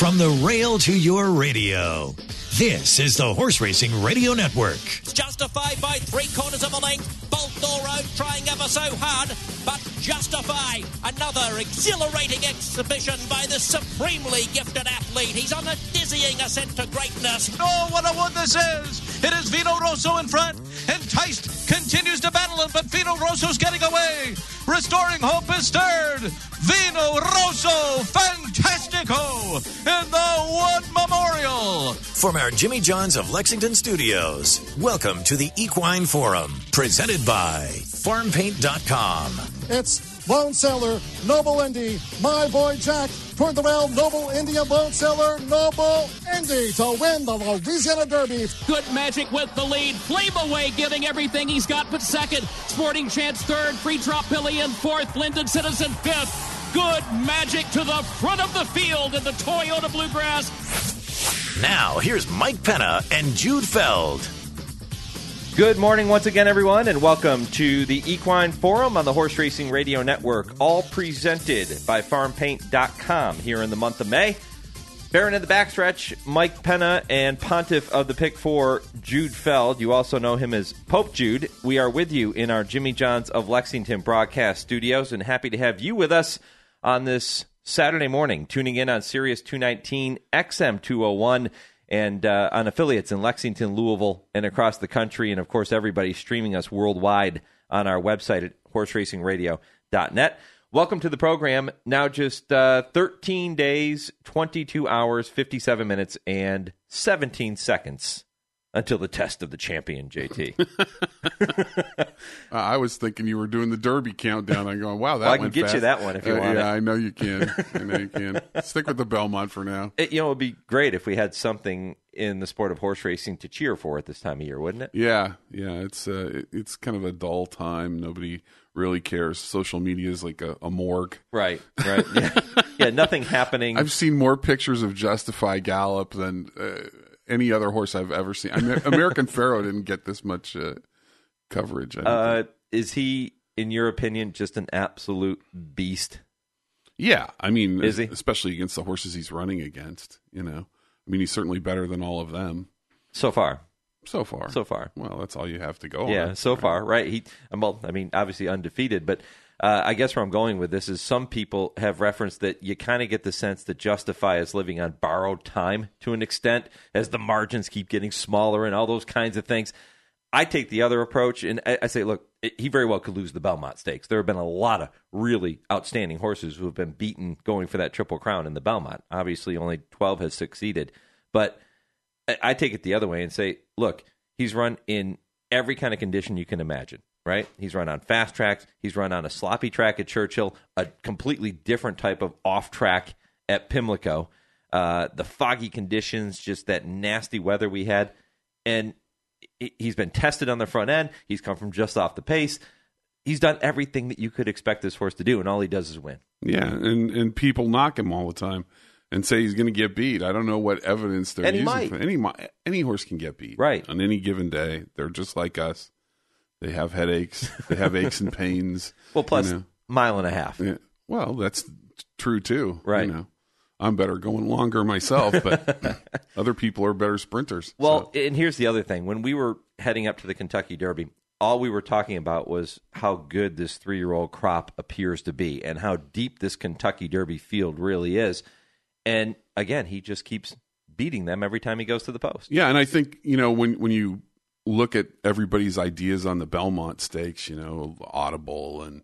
From the rail to your radio, this is the Horse Racing Radio Network. Justified by 3/4 of a length. Bolt Road trying ever so hard, but Justify, another exhilarating exhibition by the supremely gifted athlete. He's on a dizzying ascent to greatness. Oh, what a one this is! It is Vino Rosso in front. Enticed continues to battle him, but Vino Rosso's getting away. Restoring Hope is third. Vino Rosso Fantastico in the Wood Memorial. From our Jimmy John's of Lexington studios, welcome to the Equine Forum, presented by FarmPaint.com. It's Bone Seller, Noble Indy, my boy Jack, toward the rail, Noble India Bone Seller, Noble Indy to win the Louisiana Derby. Good Magic with the lead. Flame Away giving everything he's got but second. Sporting Chance third. Free Drop Pillion fourth. Linden Citizen fifth. Good Magic to the front of the field in the Toyota Bluegrass. Now, here's Mike Penna and Jude Feld. Good morning once again, everyone, and welcome to the Equine Forum on the Horse Racing Radio Network, all presented by FarmPaint.com here in the month of May. Baron in the backstretch, Mike Penna, and Pontiff of the Pick 4, Jude Feld. You also know him as Pope Jude. We are with you in our Jimmy John's of Lexington broadcast studios, and happy to have you with us on this Saturday morning, tuning in on Sirius 219, XM 201, and on affiliates in Lexington, Louisville, and across the country. And, of course, everybody streaming us worldwide on our website at horseracingradio.net. Welcome to the program. Now just 13 days, 22 hours, 57 minutes, and 17 seconds until the test of the champion, JT. I was thinking you were doing the Derby countdown. I'm going, wow, that I went can get fast. you that one if you want. Yeah, I know you can. Stick with the Belmont for now. It would be great if we had something in the sport of horse racing to cheer for at this time of year, wouldn't it? Yeah. It's kind of a dull time. Nobody really cares. Social media is like a morgue. Right. Yeah, nothing happening. I've seen more pictures of Justify Gallop than any other horse I've ever seen. American Pharaoh didn't get this much coverage. Is he, in your opinion, just an absolute beast? Yeah, I mean, is he? Especially against the horses he's running against. He's certainly better than all of them so far. So far. Well, that's all you have to go on. Yeah, so far, right? Obviously undefeated, but I guess where I'm going with this is some people have referenced that you kind of get the sense that Justify is living on borrowed time to an extent as the margins keep getting smaller and all those kinds of things. I take the other approach, and I say, look, he very well could lose the Belmont Stakes. There have been a lot of really outstanding horses who have been beaten going for that Triple Crown in the Belmont. Obviously, only 12 has succeeded. But I take it the other way and say, look, he's run in every kind of condition you can imagine. Right? He's run on fast tracks. He's run on a sloppy track at Churchill, a completely different type of off track at Pimlico. The foggy conditions, just that nasty weather we had. And he's been tested on the front end. He's come from just off the pace. He's done everything that you could expect this horse to do, and all he does is win. Yeah, and people knock him all the time and say he's going to get beat. I don't know what evidence they're using. Any horse can get beat. Right. On any given day. They're just like us. They have headaches. They have aches and pains. Well, plus mile and a half. Yeah. Well, that's true too. Right. I'm better going longer myself, but other people are better sprinters. Well, and here's the other thing. When we were heading up to the Kentucky Derby, all we were talking about was how good this 3-year-old crop appears to be and how deep this Kentucky Derby field really is. And again, he just keeps beating them every time he goes to the post. Yeah, and I think, when you look at everybody's ideas on the Belmont Stakes, Audible and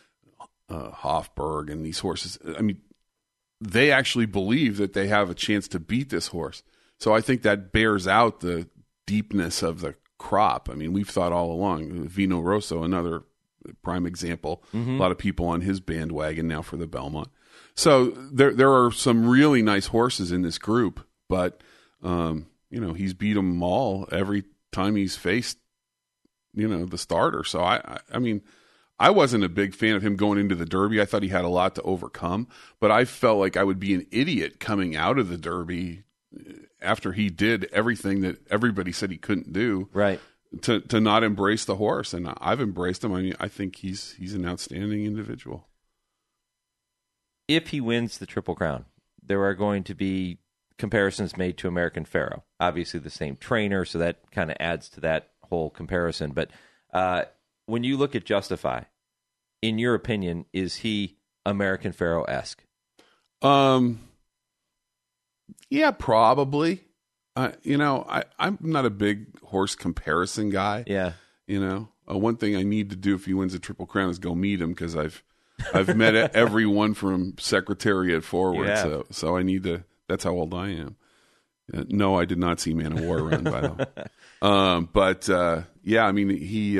Hofberg and these horses, they actually believe that they have a chance to beat this horse. So I think that bears out the deepness of the crop. We've thought all along, Vino Rosso, another prime example, a lot of people on his bandwagon now for the Belmont. So there are some really nice horses in this group, but, he's beat them all every time he's faced, the starter. So I wasn't a big fan of him going into the Derby. I thought he had a lot to overcome, but I felt like I would be an idiot coming out of the Derby after he did everything that everybody said he couldn't do. Right. To not embrace the horse, and I've embraced him. I think he's an outstanding individual. If he wins the Triple Crown, there are going to be comparisons made to American Pharoah. Obviously the same trainer, so that kind of adds to that whole comparison. But when you look at Justify, in your opinion, is he American Pharoah-esque? Yeah, probably. I'm not a big horse comparison guy. Yeah. One thing I need to do if he wins a Triple Crown is go meet him, because I've met everyone from Secretariat forward. So I need to. That's how old I am. No, I did not see Man of War run, by the way. But yeah, I mean, he's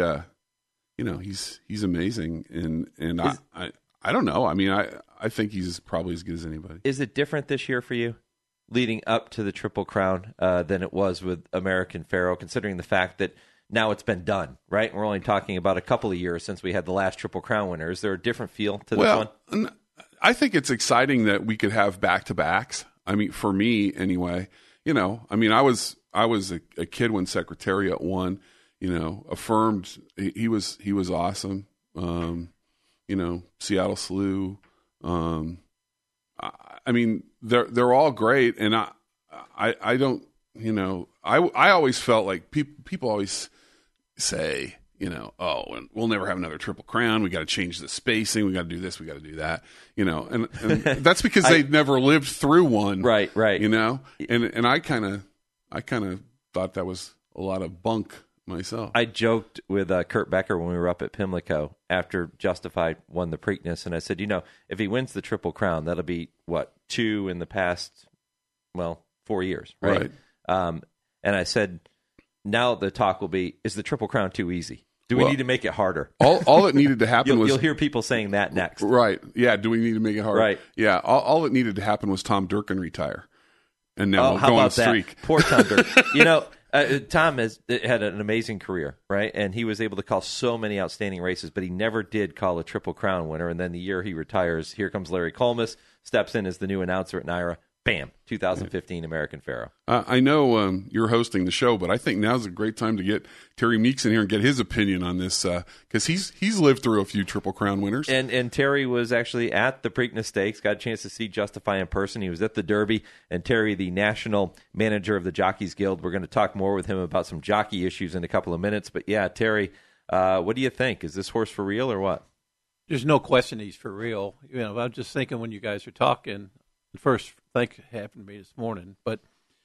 amazing, and I don't know. I mean, I think he's probably as good as anybody. Is it different this year for you, leading up to the Triple Crown, than it was with American Pharoah, considering the fact that now it's been done, right? We're only talking about a couple of years since we had the last Triple Crown winner. Is there a different feel to this one? I think it's exciting that we could have back-to-backs. I mean, for me anyway, I mean, I was a kid when Secretariat won, Affirmed. He was awesome. Seattle Slew. I mean, they're all great. And I don't, I always felt like people always say, oh, and we'll never have another Triple Crown. We got to change the spacing. We got to do this. We got to do that. And that's because they never lived through one. Right. And I kind of thought that was a lot of bunk myself. I joked with Kurt Becker when we were up at Pimlico after Justified won the Preakness, and I said, if he wins the Triple Crown, that'll be, 2 in the past, 4 years, right? And I said, now the talk will be, is the Triple Crown too easy? Do we need to make it harder? All that needed to happen was... You'll hear people saying that next. Right. Yeah, do we need to make it harder? Right. Yeah, all that needed to happen was Tom Durkin retire. And now we'll go on a streak. Poor Tom Durkin. Tom had an amazing career, right? And he was able to call so many outstanding races, but he never did call a Triple Crown winner. And then the year he retires, here comes Larry Colmus, steps in as the new announcer at NYRA. Bam, 2015 American Pharoah. I know you're hosting the show, but I think now's a great time to get Terry Meeks in here and get his opinion on this, because he's lived through a few Triple Crown winners. And Terry was actually at the Preakness Stakes, got a chance to see Justify in person. He was at the Derby, and Terry, the national manager of the Jockeys Guild, we're going to talk more with him about some jockey issues in a couple of minutes. But yeah, Terry, what do you think? Is this horse for real or what? There's no question he's for real. I'm just thinking when you guys are talking, the first thing happened to me this morning, but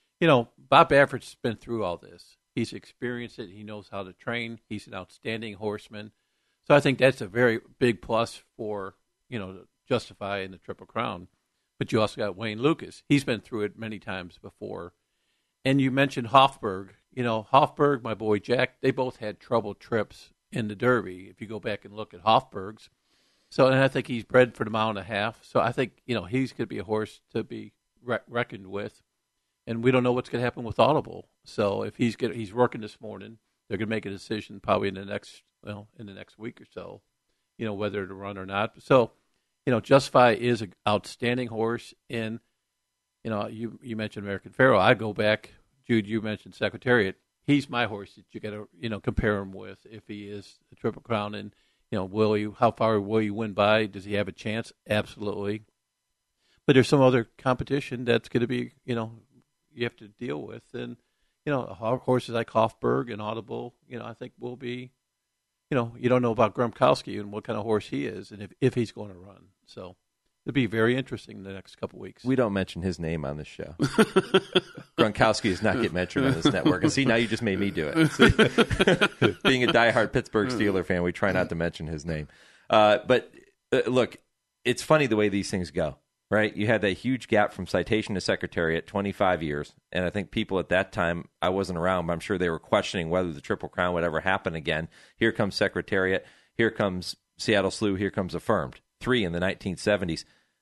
Bob Baffert's been through all this. He's experienced it. He knows how to train. He's an outstanding horseman. So I think that's a very big plus for, Justify in the Triple Crown. But you also got Wayne Lukas. He's been through it many times before. And you mentioned Hofburg. Hofburg, my boy Jack, they both had troubled trips in the Derby. If you go back and look at Hofburg's. So, and I think he's bred for the mile and a half. So I think, he's going to be a horse to be reckoned with. And we don't know what's going to happen with Audible. So if he's working this morning, they're going to make a decision probably in the next week or so, whether to run or not. So, Justify is an outstanding horse. And, you mentioned American Pharoah. I go back, Jude, you mentioned Secretariat. He's my horse that you got to, compare him with if he is the Triple Crown. And, how far will you win by? Does he have a chance? Absolutely. But there's some other competition that's going to be, you have to deal with. And, horses like Hofburg and Audible, I think will be, you don't know about Gronkowski and what kind of horse he is and if he's going to run. So it'll be very interesting in the next couple of weeks. We don't mention his name on this show. Gronkowski does not get mentioned on this network. And see, now you just made me do it. Being a diehard Pittsburgh Steeler fan, we try not to mention his name. But look, it's funny the way these things go, right? You had that huge gap from Citation to Secretariat, 25 years. And I think people at that time, I wasn't around, but I'm sure they were questioning whether the Triple Crown would ever happen again. Here comes Secretariat. Here comes Seattle Slew. Here comes Affirmed. 3 in the 1970s.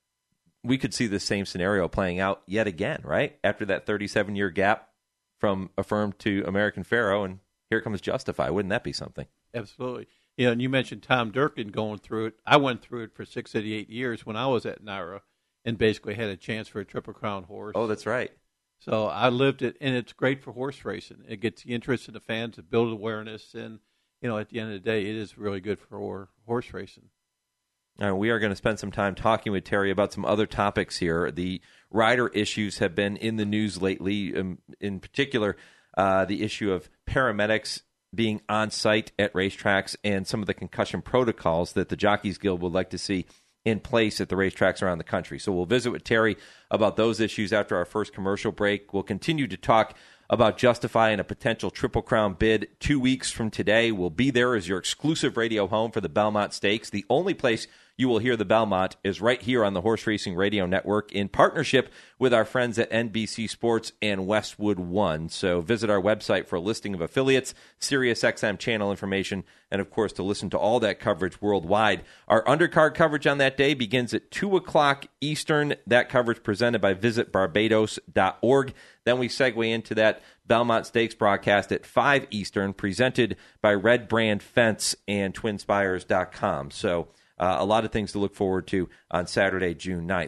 We could see the same scenario playing out yet again, right? After that 37-year gap from Affirmed to American Pharoah, and here comes Justify. Wouldn't that be something? Absolutely. And you mentioned Tom Durkin going through it. I went through it for 6 to 8 years when I was at NYRA and basically had a chance for a Triple Crown horse. Oh, that's right. So I lived it, and it's great for horse racing. It gets the interest of the fans, it builds awareness, and, at the end of the day, it is really good for horse racing. We are going to spend some time talking with Terry about some other topics here. The rider issues have been in the news lately, in particular, the issue of paramedics being on site at racetracks and some of the concussion protocols that the Jockeys Guild would like to see in place at the racetracks around the country. So we'll visit with Terry about those issues after our first commercial break. We'll continue to talk about Justify and a potential Triple Crown bid 2 weeks from today. We'll be there as your exclusive radio home for the Belmont Stakes. The only place you will hear the Belmont is right here on the Horse Racing Radio Network in partnership with our friends at NBC Sports and Westwood One. So visit our website for a listing of affiliates, SiriusXM channel information, and of course to listen to all that coverage worldwide. Our undercard coverage on that day begins at 2 o'clock Eastern. That coverage presented by visitbarbados.org. Then we segue into that Belmont Stakes broadcast at 5 Eastern, presented by Red Brand Fence and TwinSpires.com. So a lot of things to look forward to on Saturday, June 9th.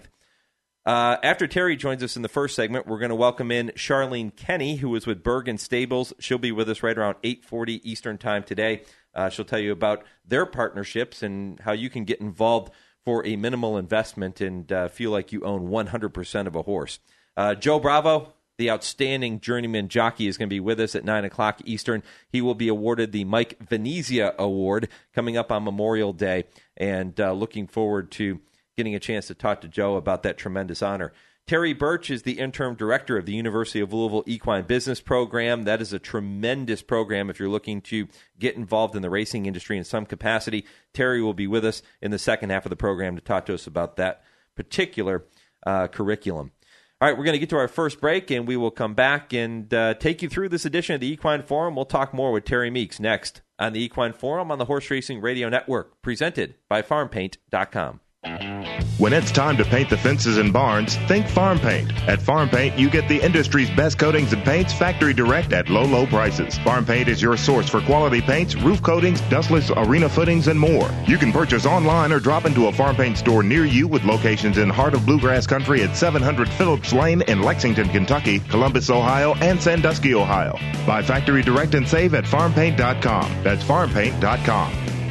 After Terry joins us in the first segment, we're going to welcome in Charlene Kenny, who is with Bergen Stables. She'll be with us right around 8:40 Eastern Time today. She'll tell you about their partnerships and how you can get involved for a minimal investment and feel like you own 100% of a horse. Joe Bravo, the outstanding journeyman jockey, is going to be with us at 9 o'clock Eastern. He will be awarded the Mike Venezia Award coming up on Memorial Day, and looking forward to getting a chance to talk to Joe about that tremendous honor. Terry Birch is the interim director of the University of Louisville Equine Business Program. That is a tremendous program if you're looking to get involved in the racing industry in some capacity. Terry will be with us in the second half of the program to talk to us about that particular curriculum. All right, we're going to get to our first break, and we will come back and take you through this edition of the Equine Forum. We'll talk more with Terry Meeks next on the Equine Forum on the Horse Racing Radio Network, presented by FarmPaint.com. When it's time to paint the fences and barns, think Farm Paint. At Farm Paint, you get the industry's best coatings and paints factory direct at low, low prices. Farm Paint is your source for quality paints, roof coatings, dustless arena footings, and more. You can purchase online or drop into a Farm Paint store near you with locations in Heart of Bluegrass Country at 700 Phillips Lane in Lexington, Kentucky, Columbus, Ohio, and Sandusky, Ohio. Buy factory direct and save at FarmPaint.com. That's FarmPaint.com.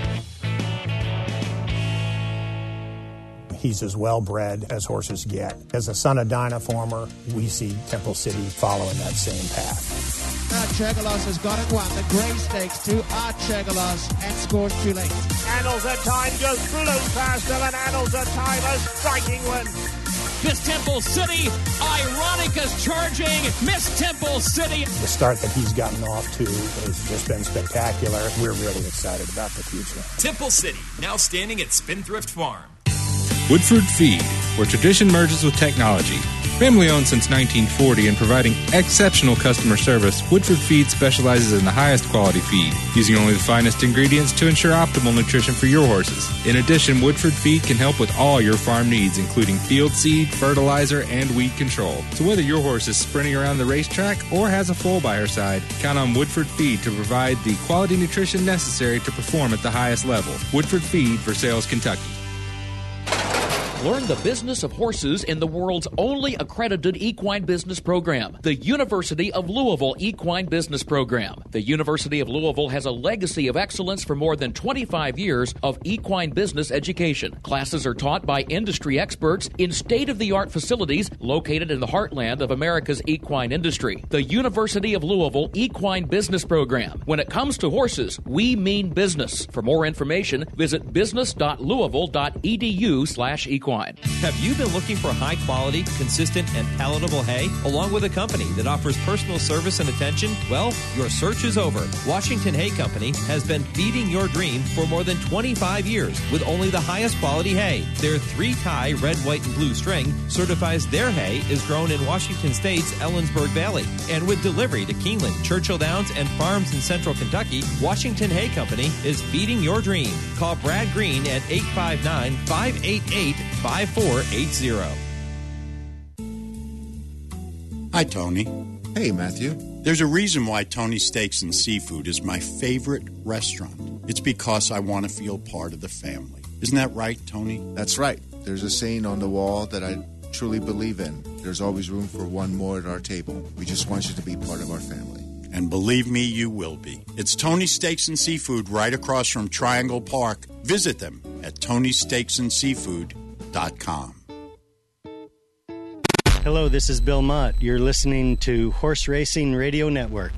He's as well-bred as horses get. As a son of Dynaformer, we see Temple City following that same path. Archegalos has got it won. The Grey Stakes to Archegalos and scores 2 lengths. Annals of Time just flew past him, and Annals of Time a striking win. Miss Temple City, Ironica's charging. Miss Temple City. The start that he's gotten off to has just been spectacular. We're really excited about the future. Temple City, now standing at Spendthrift Farm. Woodford Feed, where tradition merges with technology. Family owned since 1940 and providing exceptional customer service, Woodford Feed specializes in the highest quality feed, using only the finest ingredients to ensure optimal nutrition for your horses. In addition, Woodford Feed can help with all your farm needs, including field seed, fertilizer, and weed control. So whether your horse is sprinting around the racetrack or has a foal by her side, count on Woodford Feed to provide the quality nutrition necessary to perform at the highest level. Woodford Feed, Versailles, Kentucky. Learn the business of horses in the world's only accredited equine business program, the University of Louisville Equine Business Program. The University of Louisville has a legacy of excellence for more than 25 years of equine business education. Classes are taught by industry experts in state-of-the-art facilities located in the heartland of America's equine industry. The University of Louisville Equine Business Program. When it comes to horses, we mean business. For more information, visit business.louisville.edu/equine. Have you been looking for high quality, consistent, and palatable hay, along with a company that offers personal service and attention? Well, your search is over. Washington Hay Company has been feeding your dream for more than 25 years with only the highest quality hay. Their 3-tie red, white, and blue string certifies their hay is grown in Washington State's Ellensburg Valley. And with delivery to Keeneland, Churchill Downs, and farms in central Kentucky, Washington Hay Company is feeding your dream. Call Brad Green at 859-588-5480. Hi, Tony. Hey, Matthew. There's a reason why Tony's Steaks and Seafood is my favorite restaurant. It's because I want to feel part of the family. Isn't that right, Tony? That's right. There's a saying on the wall that I truly believe in. There's always room for one more at our table. We just want you to be part of our family. And believe me, you will be. It's Tony's Steaks and Seafood right across from Triangle Park. Visit them at TonySteaksandSeafood.com. Hello, this is Bill Mott. You're listening to Horse Racing Radio Network.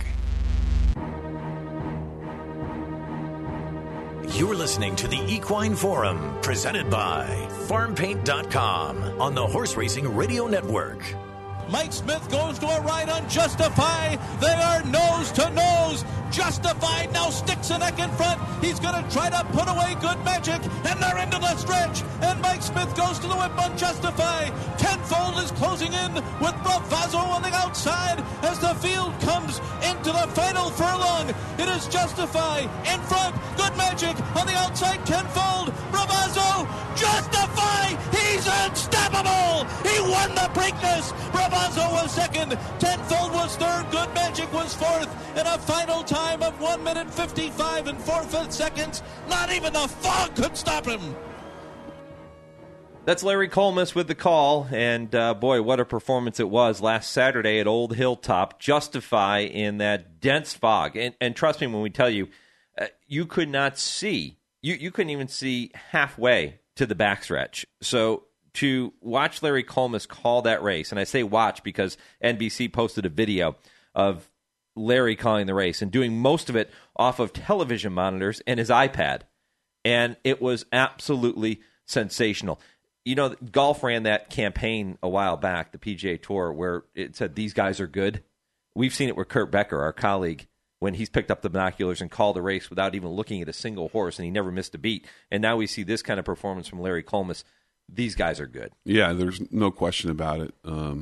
You're listening to the Equine Forum, presented by FarmPaint.com on the Horse Racing Radio Network. Mike Smith goes to a ride on Justify. They are nose to nose. Justify now sticks a neck in front. He's going to try to put away Good Magic, and they're into the stretch. And Mike Smith goes to the whip on Justify. Tenfold is closing in with Bravazzo on the outside as the field comes into the final furlong. It is Justify in front. Good Magic on the outside. Tenfold. Bravazzo. Justify. He's unstoppable. He won the Preakness. Bravazzo was second. Tenfold was third. Good Magic was fourth. In a final time of 1 minute 55 and 4/5 seconds. Not even the fog could stop him. That's Larry Colmus with the call, and boy, what a performance it was last Saturday at Old Hilltop. Justify in that dense fog. And trust me when we tell you, you could not see, you couldn't even see halfway to the backstretch. So to watch Larry Colmus call that race, and I say watch because NBC posted a video of Larry calling the race and doing most of it off of television monitors and his iPad. And it was absolutely sensational. You know, golf ran that campaign a while back, the PGA Tour, where it said, these guys are good. We've seen it with Kurt Becker, our colleague, when he's picked up the binoculars and called a race without even looking at a single horse, and he never missed a beat. And now we see this kind of performance from Larry Colmus. These guys are good. Yeah, there's no question about it.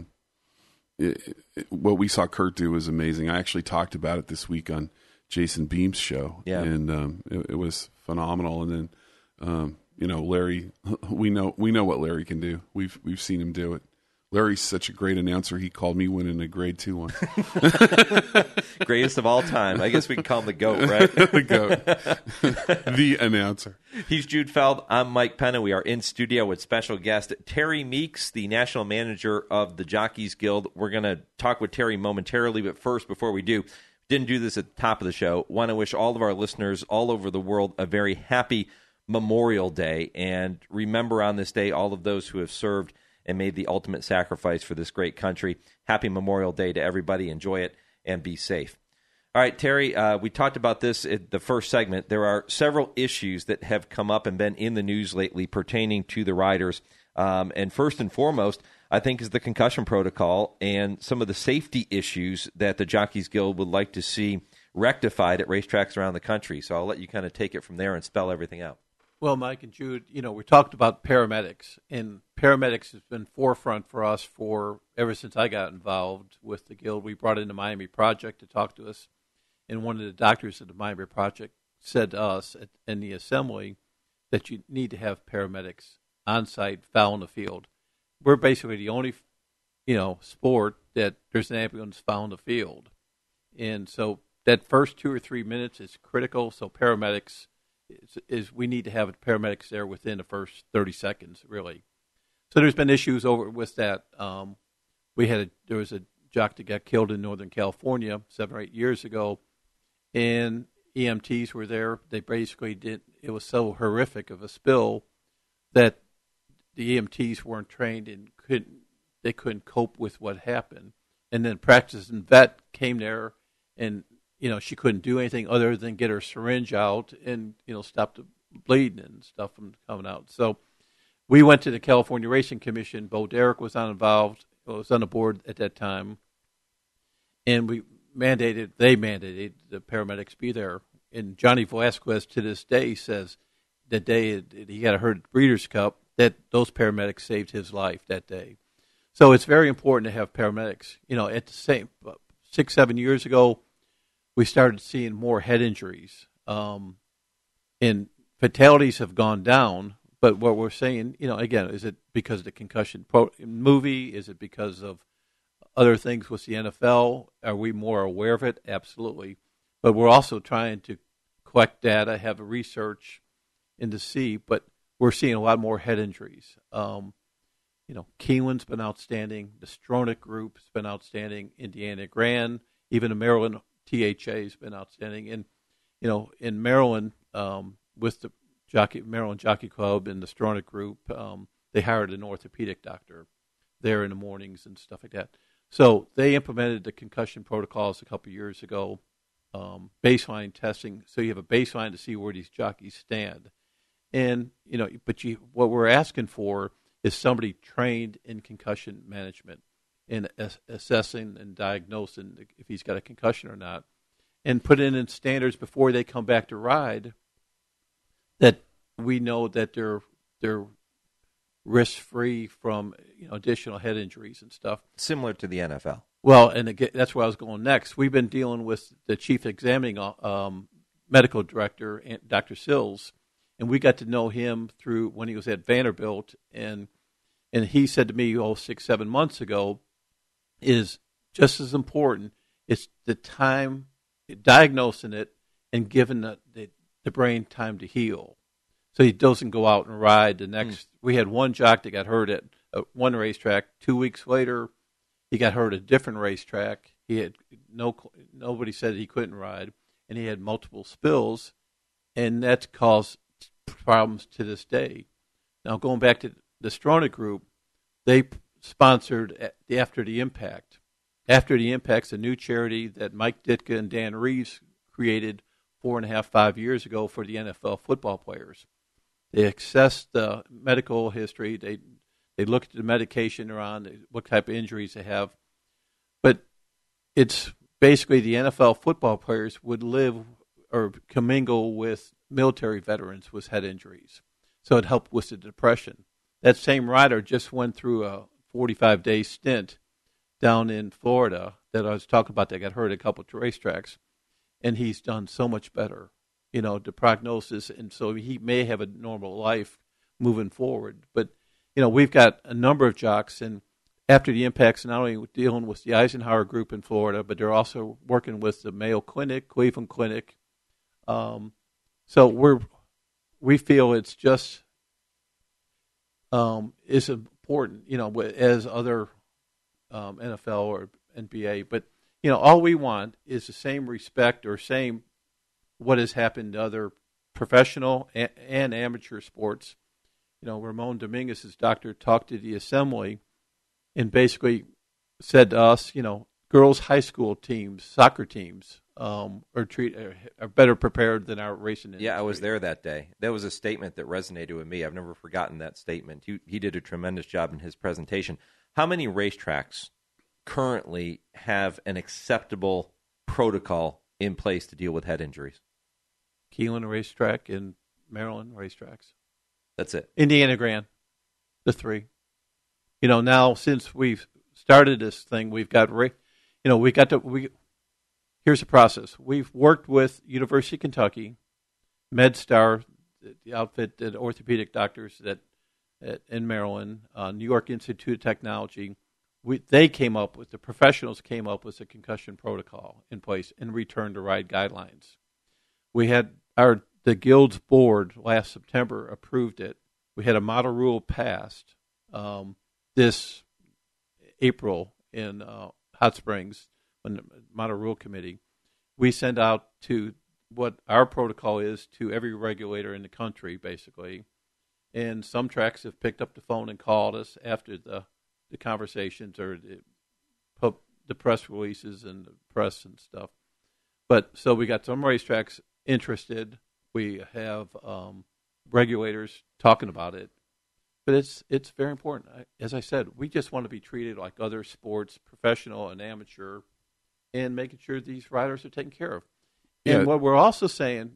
What we saw Kurt do was amazing. I actually talked about it this week on Jason Beam's show, and it was phenomenal. And then, Larry, we know what Larry can do. We've seen him do it. Larry's such a great announcer. He called me winning a grade 2 one. Greatest of all time. I guess we can call him the GOAT, right? The GOAT. The announcer. He's Jude Feld. I'm Mike Penna. We are in studio with special guest Terry Meeks, the national manager of the Jockeys Guild. We're going to talk with Terry momentarily, but first, before we do, didn't do this at the top of the show, want to wish all of our listeners all over the world a very happy Memorial Day, and remember on this day all of those who have served and made the ultimate sacrifice for this great country. Happy Memorial Day to everybody. Enjoy it and be safe. All right, Terry, we talked about this in the first segment. There are several issues that have come up and been in the news lately pertaining to the riders. And first and foremost, I think, is the concussion protocol and some of the safety issues that the Jockeys Guild would like to see rectified at racetracks around the country. So I'll let you kind of take it from there and spell everything out. Well, Mike and Jude, we talked about paramedics, and paramedics has been forefront for us ever since I got involved with the Guild. We brought in the Miami Project to talk to us, and one of the doctors at the Miami Project said to us in the assembly that you need to have paramedics on site, foul in the field. We're basically the only, sport that there's an ambulance foul in the field, and so that first 2 or 3 minutes is critical. So paramedics. We need to have paramedics there within the first 30 seconds, really. So there's been issues over with that. There was a jock that got killed in Northern California 7 or 8 years ago, and EMTs were there. They basically it was so horrific of a spill that the EMTs weren't trained and couldn't cope with what happened. And then practicing vet came there, and she couldn't do anything other than get her syringe out and, stop the bleeding and stuff from coming out. So we went to the California Racing Commission. Bo Derek was on the board at that time. And they mandated the paramedics be there. And Johnny Velasquez to this day says the day he got hurt at the Breeders' Cup that those paramedics saved his life that day. So it's very important to have paramedics. At the same 6-7 years ago, we started seeing more head injuries, and fatalities have gone down. But what we're saying, again, is it because of the concussion movie? Is it because of other things with the NFL? Are we more aware of it? Absolutely. But we're also trying to collect data, have research, and to see. But we're seeing a lot more head injuries. Keeneland's been outstanding. The Stronach Group's been outstanding. Indiana Grand, even the Maryland THA has been outstanding. And, in Maryland, with the Maryland Jockey Club and the Stronach Group, they hired an orthopedic doctor there in the mornings and stuff like that. So they implemented the concussion protocols a couple of years ago, baseline testing. So you have a baseline to see where these jockeys stand. And, what we're asking for is somebody trained in concussion management and assessing and diagnosing if he's got a concussion or not, and put in standards before they come back to ride that we know that they're risk-free from additional head injuries and stuff. Similar to the NFL. Well, and again, that's where I was going next. We've been dealing with the chief examining medical director, Dr. Sills, and we got to know him through when he was at Vanderbilt, and he said to me 6-7 months ago, is just as important. It's the time diagnosing it and giving the brain time to heal, so he doesn't go out and ride the next. We had one jock that got hurt at one racetrack. 2 weeks later, he got hurt at a different racetrack. He had nobody said he couldn't ride, and he had multiple spills, and that's caused problems to this day. Now, going back to the Stronach Group, they sponsored After the Impact. After the Impact's a new charity that Mike Ditka and Dan Reeves created 4.5 years ago for the NFL football players. They assess the medical history. They look at the medication they're on, what type of injuries they have. But it's basically the NFL football players would live or commingle with military veterans with head injuries. So it helped with the depression. That same rider just went through a 45-day stint down in Florida that I was talking about that got hurt at a couple of racetracks, and he's done so much better, the prognosis, and so he may have a normal life moving forward. But, we've got a number of jocks, and After the Impact's not only dealing with the Eisenhower Group in Florida, but they're also working with the Mayo Clinic, Cleveland Clinic. So we feel it's just is important, as other NFL or NBA. But all we want is the same respect or same what has happened to other professional and amateur sports. Ramon Dominguez's doctor talked to the assembly and basically said to us, girls' high school teams, soccer teams, are better prepared than our racing industry. Yeah, I was there that day. That was a statement that resonated with me. I've never forgotten that statement. He did a tremendous job in his presentation. How many racetracks currently have an acceptable protocol in place to deal with head injuries? Keeneland Racetrack and Maryland racetracks. That's it. Indiana Grand, the three. Now since we've started this thing, we've got here's the process. We've worked with University of Kentucky, MedStar, the outfit, the orthopedic doctors in Maryland, New York Institute of Technology. The professionals came up with a concussion protocol in place and return to ride guidelines. We had the Guild's board last September approved it. We had a model rule passed this April in Hot Springs, when the model rule committee. We send out to what our protocol is to every regulator in the country, basically. And some tracks have picked up the phone and called us after the conversations or the press releases and the press and stuff. But so we got some racetracks interested. We have regulators talking about it. But it's very important. As I said, we just want to be treated like other sports, professional and amateur, and making sure these riders are taken care of. And what we're also saying,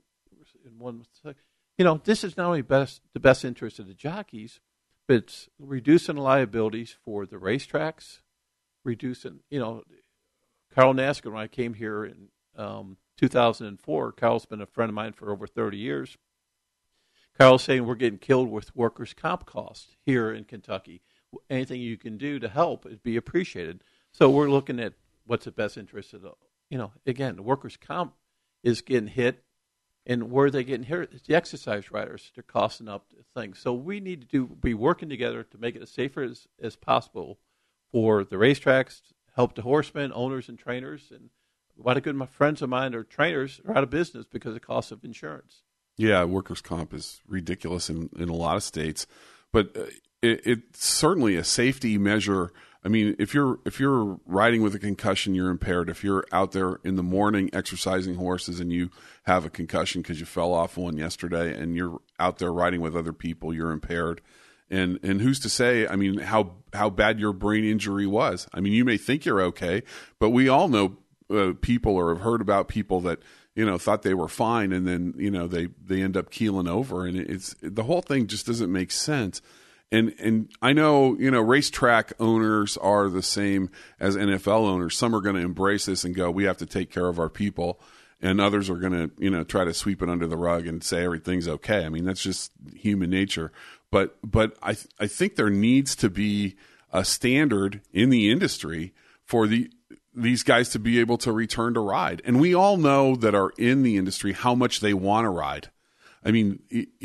this is not only the best interest of the jockeys, but it's reducing liabilities for the racetracks, reducing, Carl Naskin, when I came here in 2004, Carl's been a friend of mine for over 30 years. Carl's saying we're getting killed with workers' comp costs here in Kentucky. Anything you can do to help would be appreciated. So we're looking at what's the best interest of again, the workers' comp is getting hit, and where are they getting hit? It's the exercise riders. They're costing up things. So we need to be working together to make it as safer as possible for the racetracks, help the horsemen, owners, and trainers. And a lot of good friends of mine are trainers are out of business because of the cost of insurance. Yeah, workers' comp is ridiculous in a lot of states, but it's certainly a safety measure. I mean, if you're riding with a concussion, you're impaired. If you're out there in the morning exercising horses and you have a concussion because you fell off one yesterday, and you're out there riding with other people, you're impaired. And who's to say? I mean, how bad your brain injury was? I mean, you may think you're okay, but we all know people or have heard about people that thought they were fine, and then they end up keeling over, and it's the whole thing just doesn't make sense. And I know racetrack owners are the same as NFL owners. Some are going to embrace this and go, we have to take care of our people, and others are going to try to sweep it under the rug and say everything's okay. I mean, that's just human nature. But I think there needs to be a standard in the industry for these guys to be able to return to ride. And we all know that are in the industry how much they want to ride. I mean,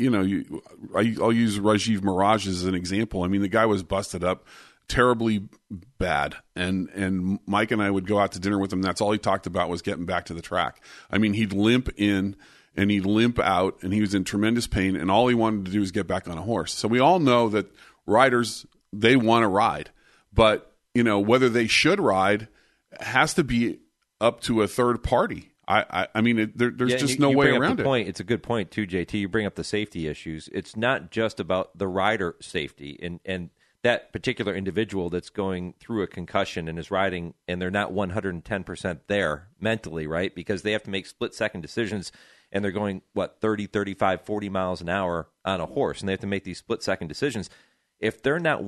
I'll use Rajiv Mirage as an example. I mean, the guy was busted up terribly bad, and Mike and I would go out to dinner with him. That's all he talked about was getting back to the track. I mean, he'd limp in and he'd limp out, and he was in tremendous pain, and all he wanted to do was get back on a horse. So we all know that riders, they want to ride, but whether they should ride has to be up to a third party. I mean, there's just no way around it. It's a good point, too, JT. You bring up the safety issues. It's not just about the rider safety and that particular individual that's going through a concussion and is riding, and they're not 110% there mentally, right? Because they have to make split-second decisions, and they're going, 30, 35, 40 miles an hour on a horse, and they have to make these split-second decisions. If they're not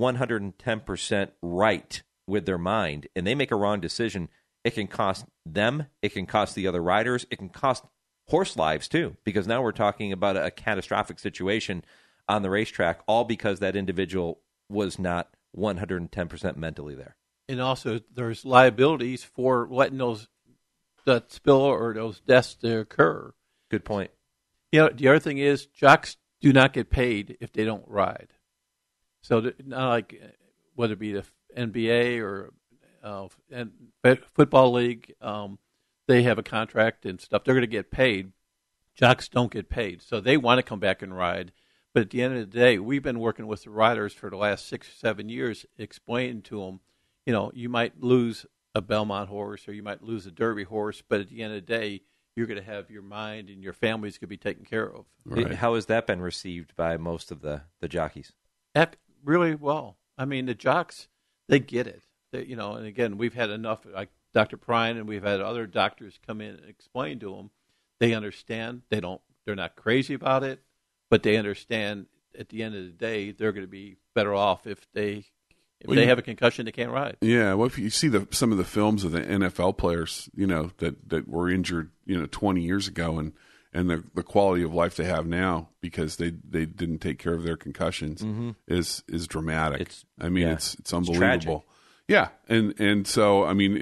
110% right with their mind, and they make a wrong decision, it can cost them, it can cost the other riders, it can cost horse lives too, because now we're talking about a catastrophic situation on the racetrack, all because that individual was not 110% mentally there. And also, there's liabilities for letting that spill or those deaths to occur. Good point. The other thing is, jocks do not get paid if they don't ride. So not like whether it be the NBA or and football league, they have a contract and stuff. They're going to get paid. Jocks don't get paid, so they want to come back and ride. But at the end of the day, we've been working with the riders for the last 6 or 7 years, explaining to them, you might lose a Belmont horse or you might lose a Derby horse, but at the end of the day, you're going to have your mind and your family's going to be taken care of. Right. How has that been received by most of the jockeys? Really well. I mean, the jocks, they get it. And again, we've had enough, like Dr. Prine, and we've had other doctors come in and explain to them. They understand. They're not crazy about it, but they understand at the end of the day, they're going to be better off if they have a concussion, they can't ride. Yeah, well, if you see some of the films of the NFL players, that were injured, 20 years ago, and the quality of life they have now because they didn't take care of their concussions is dramatic. It's unbelievable. Yeah, and so I mean,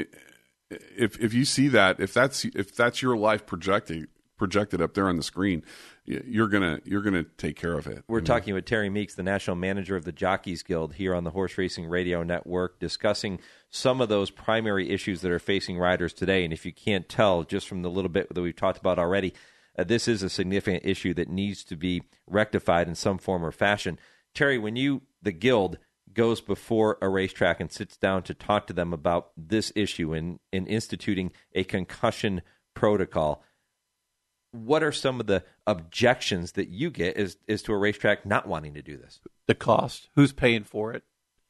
if you see that, if that's your life projected up there on the screen, you're gonna take care of it. We're talking with Terry Meeks, the national manager of the Jockeys Guild, here on the Horse Racing Radio Network, discussing some of those primary issues that are facing riders today. And if you can't tell just from the little bit that we've talked about already, this is a significant issue that needs to be rectified in some form or fashion. Terry, when the Guild goes before a racetrack and sits down to talk to them about this issue in instituting a concussion protocol, what are some of the objections that you get as to a racetrack not wanting to do this? The cost. Who's paying for it?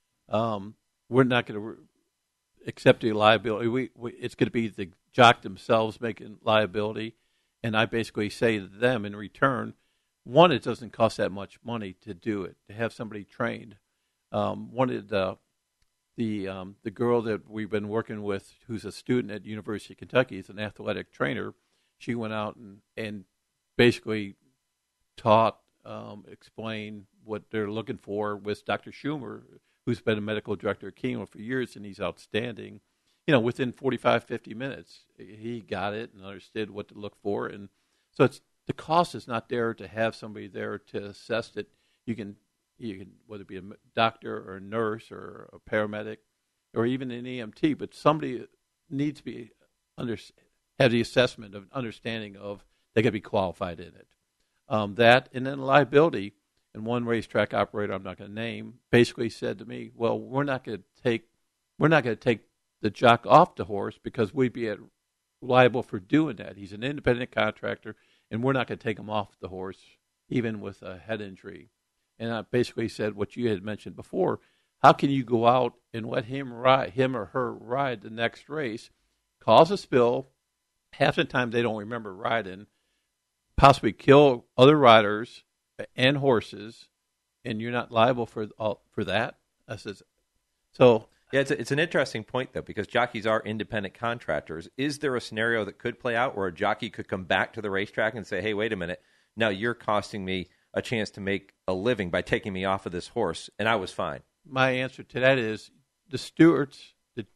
We're not going to accept the liability. It's going to be the jock themselves making liability. And I basically say to them in return, one, it doesn't cost that much money to do it, to have somebody trained. One of the girl that we've been working with, who's a student at University of Kentucky, is an athletic trainer. She went out and basically taught, explained what they're looking for with Dr. Schumer, who's been a medical director at Keeneland for years, and he's outstanding. Within 45, 50 minutes, he got it and understood what to look for. And so the cost is not there to have somebody there to assess it. You can, whether it be a doctor or a nurse or a paramedic or even an EMT, but somebody needs to be have the assessment of understanding of they got to be qualified in it. That and then liability. And one racetrack operator, I'm not going to name, basically said to me, "Well, we're not going to take the jock off the horse because we'd be liable for doing that. He's an independent contractor, and we're not going to take him off the horse, even with a head injury." And I basically said what you had mentioned before. How can you go out and let him or her ride the next race, cause a spill? Half the time they don't remember riding, possibly kill other riders and horses, and you're not liable for that. I says, so. Yeah, it's an interesting point, though, because jockeys are independent contractors. Is there a scenario that could play out where a jockey could come back to the racetrack and say, hey, wait a minute, now you're costing me a chance to make a living by taking me off of this horse, and I was fine? My answer to that is the stewards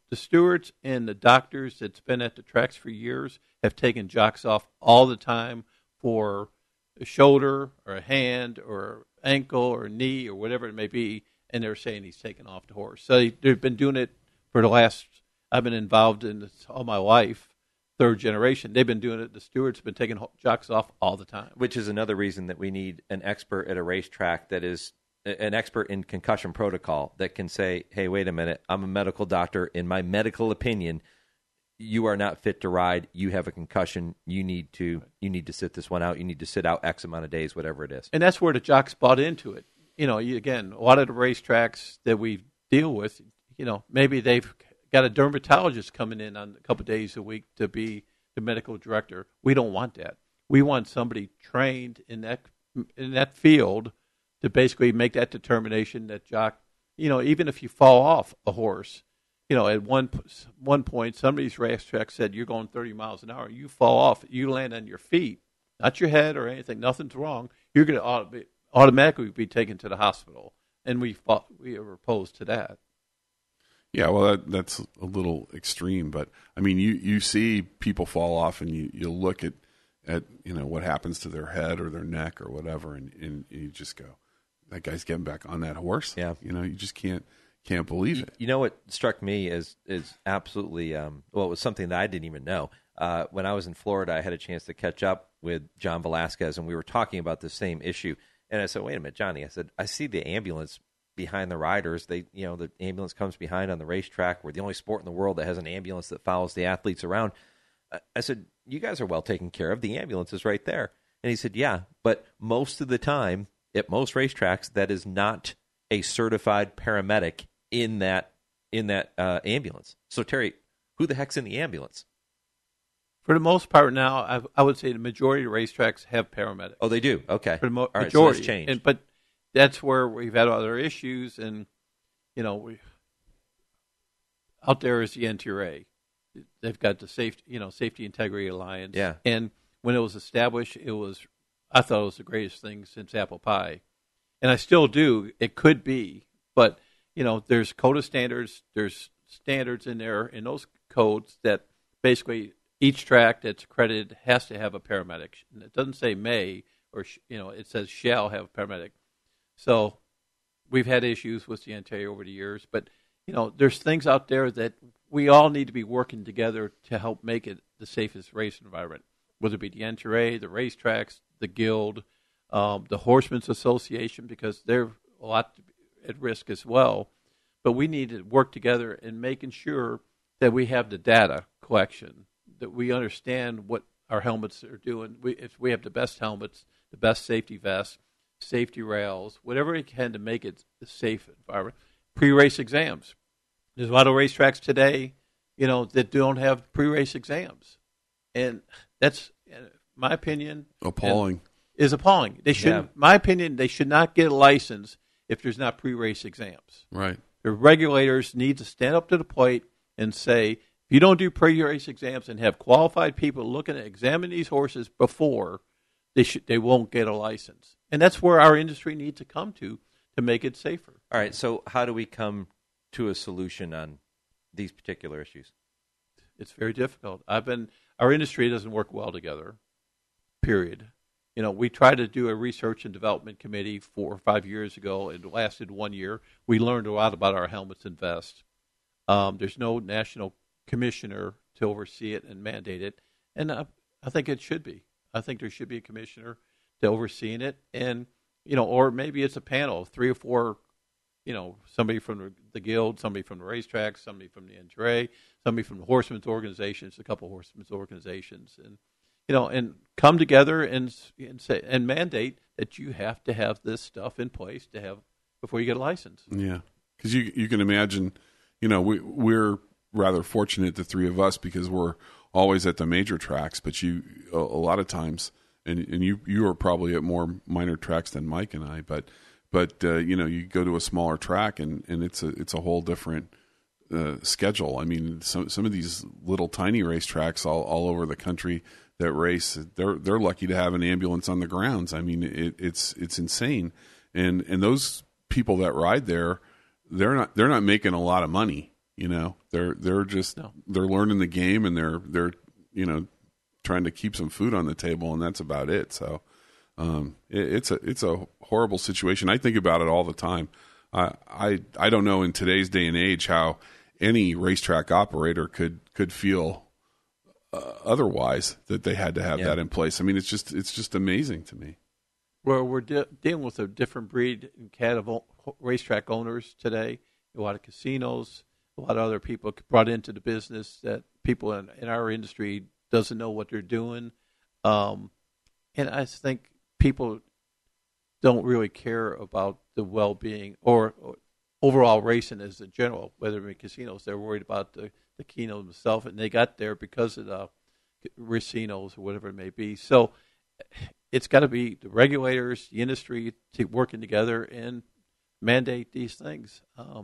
and the doctors that's been at the tracks for years have taken jocks off all the time for a shoulder or a hand or ankle or knee or whatever it may be, and they're saying he's taken off the horse. So they've been doing it for I've been involved in this all my life, third generation. They've been doing it. The stewards have been taking jocks off all the time. Which is another reason that we need an expert at a racetrack that is an expert in concussion protocol that can say, hey, wait a minute, I'm a medical doctor. In my medical opinion, you are not fit to ride. You have a concussion. You need to sit this one out. You need to sit out X amount of days, whatever it is. And that's where the jocks bought into it. Again, a lot of the racetracks that we deal with, maybe they've got a dermatologist coming in on a couple of days a week to be the medical director. We don't want that. We want somebody trained in that field to basically make that determination that jock, even if you fall off a horse, at one point, somebody's racetrack said you're going 30 miles an hour. You fall off, you land on your feet, not your head or anything. Nothing's wrong. You're going to automatically be taken to the hospital, and we were opposed to that. Yeah, well, that's a little extreme, but I mean, you see people fall off, and you look at what happens to their head or their neck or whatever, and you just go, that guy's getting back on that horse. Yeah, you just can't believe it. You know what struck me is absolutely it was something that I didn't even know. When I was in Florida, I had a chance to catch up with John Velasquez, and we were talking about the same issue. And I said, wait a minute, Johnny. I said, I see the ambulance behind the riders. The ambulance comes behind on the racetrack. We're the only sport in the world that has an ambulance that follows the athletes around. I said, you guys are well taken care of. The ambulance is right there. And he said, yeah, but most of the time at most racetracks, that is not a certified paramedic in that ambulance. So, Terry, who the heck's in the ambulance? For the most part now, I would say the majority of racetracks have paramedics. Oh, they do? Okay. For the All right, majority. so that's changed. But that's where we've had other issues, and, out there is the NTRA. They've got the Safety Integrity Alliance. Yeah. And when it was established, I thought it was the greatest thing since apple pie. And I still do. It could be. But, there's code of standards. There's standards in there, in those codes that basically each track that's accredited has to have a paramedic. And it doesn't say may or, it says shall have a paramedic. So we've had issues with the NTA over the years. But, there's things out there that we all need to be working together to help make it the safest race environment, whether it be the NTA, the racetracks, the guild, the Horsemen's Association, because they're a lot at risk as well. But we need to work together in making sure that we have the data collection, that we understand what our helmets are doing. If we have the best helmets, the best safety vests, safety rails, whatever we can to make it a safe environment. Pre-race exams. There's a lot of racetracks today, that don't have pre-race exams. And that's, my opinion, appalling. Is appalling. They should, my opinion, they should not get a license if there's not pre-race exams. Right. The regulators need to stand up to the plate and say, if you don't do pre-race exams and have qualified people looking at examining these horses before, they won't get a license. And that's where our industry needs to come to make it safer. All right, so how do we come to a solution on these particular issues? It's very difficult. Our industry doesn't work well together, period. We tried to do a research and development committee 4 or 5 years ago. It lasted 1 year. We learned a lot about our helmets and vests. There's no national commissioner to oversee it and mandate it, and I think it should be. I think there should be a commissioner overseeing it, and or maybe it's a panel of 3 or 4. Somebody from the guild, somebody from the racetrack, somebody from the NHRA, somebody from the horsemen's organizations, a couple of horsemen's organizations, and and come together and say and mandate that you have to have this stuff in place to have before you get a license. Yeah, because you can imagine, we're rather fortunate, the three of us, because we're always at the major tracks. But a lot of times, and you are probably at more minor tracks than Mike and I, but you go to a smaller track and it's a whole different schedule. I mean, some of these little tiny racetracks all over the country that race, they're lucky to have an ambulance on the grounds. I mean, it's insane, and those people that ride there, they're not making a lot of money. They're just they're learning the game, and they're trying to keep some food on the table, and that's about it. So. It's a horrible situation. I think about it all the time. I don't know in today's day and age how any racetrack operator could feel otherwise, that they had to have that in place. I mean, it's just amazing to me. Well, we're dealing with a different breed of racetrack owners today. A lot of casinos, a lot of other people brought into the business that people in our industry doesn't know what they're doing, and I think people don't really care about the well-being or overall racing as a general, whether in casinos. They're worried about the keno themselves, and they got there because of the racinos or whatever it may be. So it's got to be the regulators, the industry, working together and mandate these things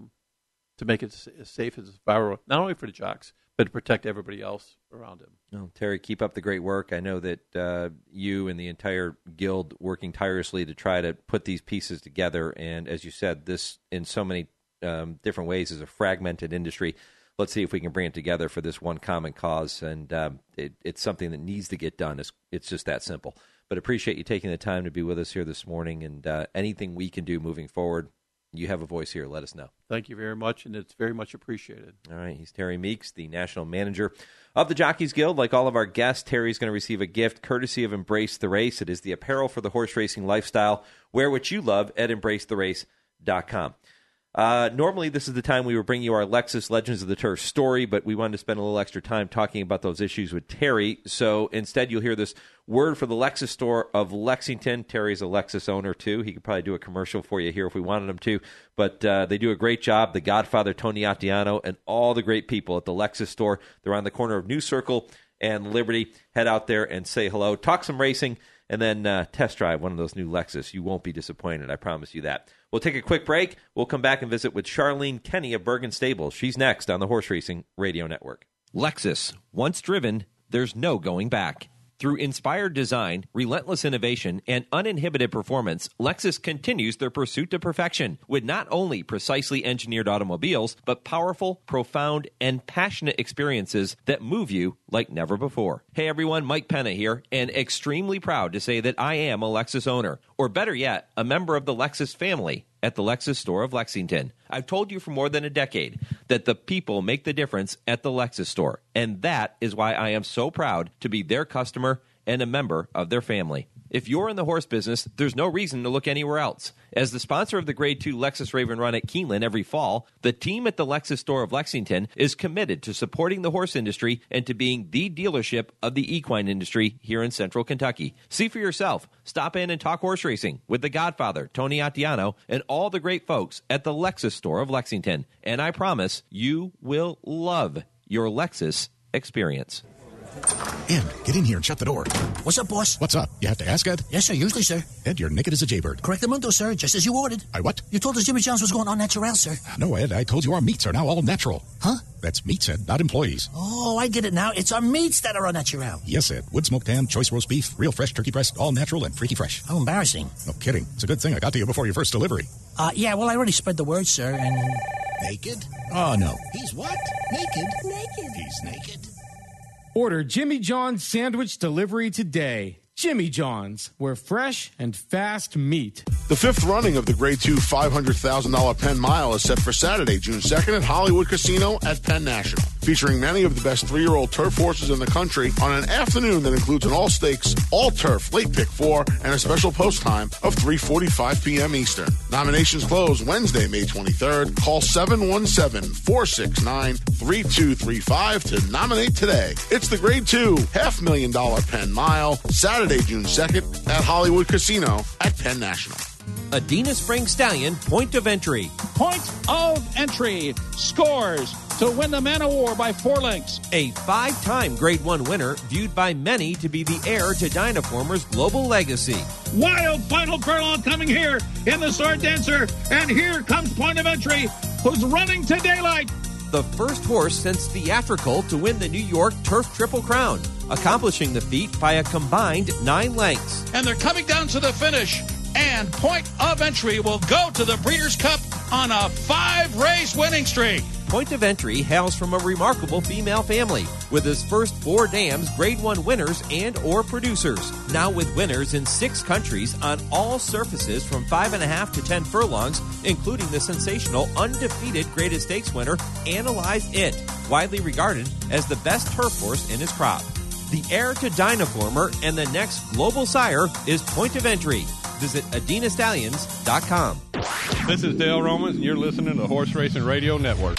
to make it as safe as possible, not only for the jocks, but to protect everybody else around him. Oh, Terry, keep up the great work. I know that you and the entire guild working tirelessly to try to put these pieces together. And as you said, this in so many different ways is a fragmented industry. Let's see if we can bring it together for this one common cause. And it's something that needs to get done. It's just that simple. But appreciate you taking the time to be with us here this morning. And anything we can do moving forward, you have a voice here. Let us know. Thank you very much, and it's very much appreciated. All right. He's Terry Meeks, the national manager of the Jockeys Guild. Like all of our guests, Terry's going to receive a gift courtesy of Embrace the Race. It is the apparel for the horse racing lifestyle. Wear what you love at embracetherace.com. Normally, this is the time we would bring you our Lexus Legends of the Turf story, but we wanted to spend a little extra time talking about those issues with Terry. So instead, you'll hear this word for the Lexus store of Lexington. Terry's a Lexus owner, too. He could probably do a commercial for you here if we wanted him to. But they do a great job. The Godfather, Tony Attiano, and all the great people at the Lexus store. They're on the corner of New Circle and Liberty. Head out there and say hello. Talk some racing, and then test drive one of those new Lexus. You won't be disappointed. I promise you that. We'll take a quick break. We'll come back and visit with Charlene Kenny of Bergen Stables. She's next on the Horse Racing Radio Network. Lexus. Once driven, there's no going back. Through inspired design, relentless innovation, and uninhibited performance, Lexus continues their pursuit to perfection with not only precisely engineered automobiles, but powerful, profound, and passionate experiences that move you like never before. Hey everyone, Mike Penna here, and extremely proud to say that I am a Lexus owner, or better yet, a member of the Lexus family at the Lexus store of Lexington. I've told you for more than a decade that the people make the difference at the Lexus store, and that is why I am so proud to be their customer and a member of their family. If you're in the horse business, there's no reason to look anywhere else. As the sponsor of the Grade 2 Lexus Raven Run at Keeneland every fall, the team at the Lexus store of Lexington is committed to supporting the horse industry and to being the dealership of the equine industry here in Central Kentucky. See for yourself. Stop in and talk horse racing with the Godfather, Tony Attiano, and all the great folks at the Lexus store of Lexington. And I promise you will love your Lexus experience. Ed, get in here and shut the door. What's up, boss? What's up? You have to ask, Ed? Yes, sir. Usually, sir. Ed, you're naked as a jaybird. Correctamundo, sir. Just as you ordered. I what? You told us Jimmy John's was going on natural, sir. No, Ed. I told you our meats are now all natural. Huh? That's meats, Ed, not employees. Oh, I get it now. It's our meats that are all natural. Yes, Ed. Wood smoked ham, choice roast beef, real fresh turkey breast, all natural and freaky fresh. How embarrassing. No kidding. It's a good thing I got to you before your first delivery. Yeah, well, I already spread the word, sir, and... Naked? Oh, no. He's what? Naked. He's naked. Order Jimmy John's sandwich delivery today. Jimmy John's, where fresh and fast meat. The fifth running of the Grade 2 $500,000 Penn Mile is set for Saturday, June 2nd at Hollywood Casino at Penn National. featuring many of the best 3-year-old turf horses in the country on an afternoon that includes an all-stakes, all-turf late pick 4 and a special post time of 3:45 p.m. Eastern. Nominations close Wednesday, May 23rd. Call 717-469-3235 to nominate today. It's the Grade 2 $500,000 Penn Mile, Saturday, June 2nd at Hollywood Casino at Penn National. Adena Spring Stallion Point of Entry. Point of entry. Scores to win the Man of War by 4 lengths. A 5-time Grade 1 winner, viewed by many to be the heir to Dynaformer's global legacy. Wild final furlong coming here in the Sword Dancer. And here comes Point of Entry, who's running to daylight. The first horse since Theatrical to win the New York Turf Triple Crown, accomplishing the feat by a combined 9 lengths. And they're coming down to the finish. And Point of Entry will go to the Breeders' Cup on a 5-race winning streak. Point of Entry hails from a remarkable female family, with his first 4 dams Grade 1 winners and or producers. Now with winners in 6 countries on all surfaces from 5.5 to 10 furlongs, including the sensational undefeated Greatest Stakes winner, Analyze It, widely regarded as the best turf horse in his crop. The heir to Dynaformer and the next global sire is Point of Entry. Visit AdenaStallions.com. This is Dale Romans, and you're listening to the Horse Racing Radio Network.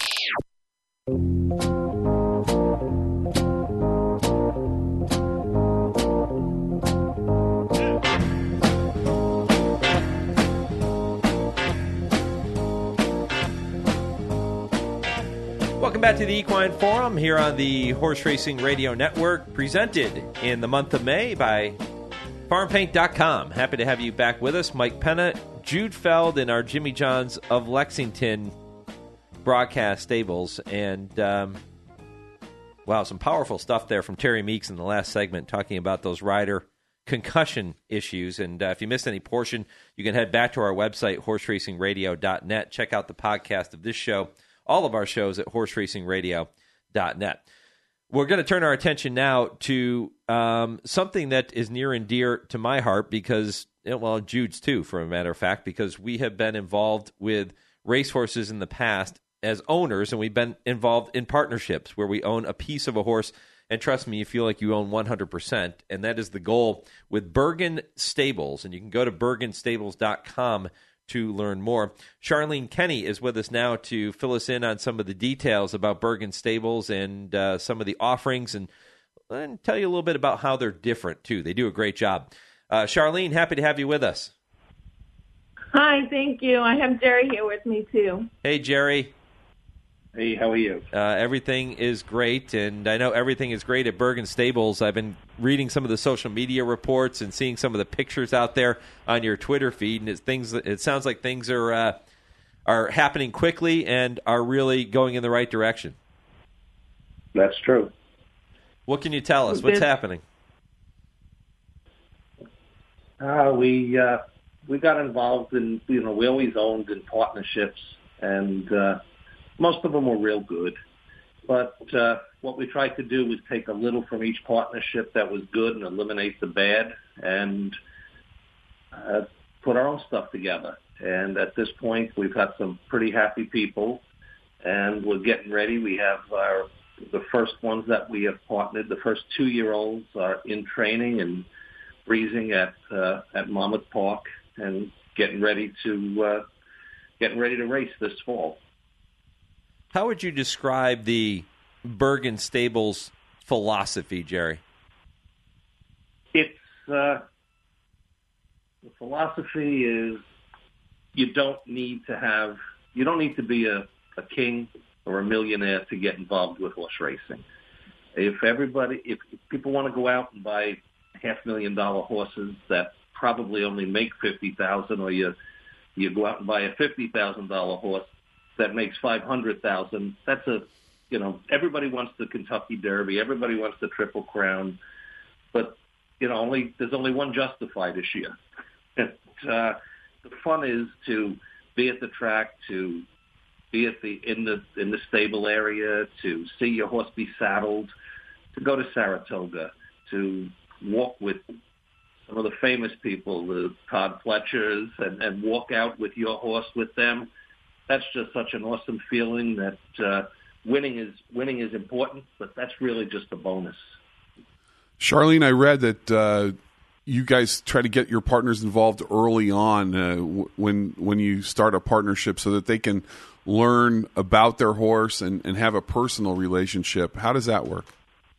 Welcome back to the Equine Forum here on the Horse Racing Radio Network, presented in the month of May by FarmPaint.com. Happy to have you back with us. Mike Penna, Jude Feld, and our Jimmy Johns of Lexington broadcast stables. And, wow, some powerful stuff there from Terry Meeks in the last segment, talking about those rider concussion issues. And if you missed any portion, you can head back to our website, horseracingradio.net. Check out the podcast of this show, all of our shows at horseracingradio.net. We're going to turn our attention now to something that is near and dear to my heart because, well, Jude's too, for a matter of fact, because we have been involved with racehorses in the past as owners, and we've been involved in partnerships where we own a piece of a horse, and trust me, you feel like you own 100%, and that is the goal with Bergen Stables, and you can go to bergenstables.com to learn more. Charlene Kenny is with us now to fill us in on some of the details about Bergen Stables and some of the offerings and tell you a little bit about how they're different, too. They do a great job. Charlene, happy to have you with us. Hi, thank you. I have Jerry here with me, too. Hey, Jerry. Hey, how are you? Everything is great, and I know everything is great at Bergen Stables. I've been reading some of the social media reports and seeing some of the pictures out there on your Twitter feed, and it sounds like things are happening quickly and are really going in the right direction. That's true. What can you tell us? What's happening? We got involved in, we always owned in partnerships, and most of them were real good. But what we tried to do was take a little from each partnership that was good and eliminate the bad and put our own stuff together. And at this point, we've got some pretty happy people, and we're getting ready. We have the first ones that we have partnered. The first 2-year-olds are in training and breezing at Monmouth Park and getting ready to race this fall. How would you describe the Bergen Stables philosophy, Jerry? It's the philosophy is you don't need to be a king or a millionaire to get involved with horse racing. If people want to go out and buy $500,000 horses that probably only make $50,000, or you go out and buy a $50,000 horse that makes $500,000. That's everybody wants the Kentucky Derby, everybody wants the Triple Crown, but there's only one Justified this year. The fun is to be at the track, to be in the stable area, to see your horse be saddled, to go to Saratoga, to walk with some of the famous people, the Todd Fletchers, and walk out with your horse with them. That's just such an awesome feeling that winning is important, but that's really just a bonus. Charlene, I read that you guys try to get your partners involved early on when you start a partnership so that they can learn about their horse and have a personal relationship. How does that work?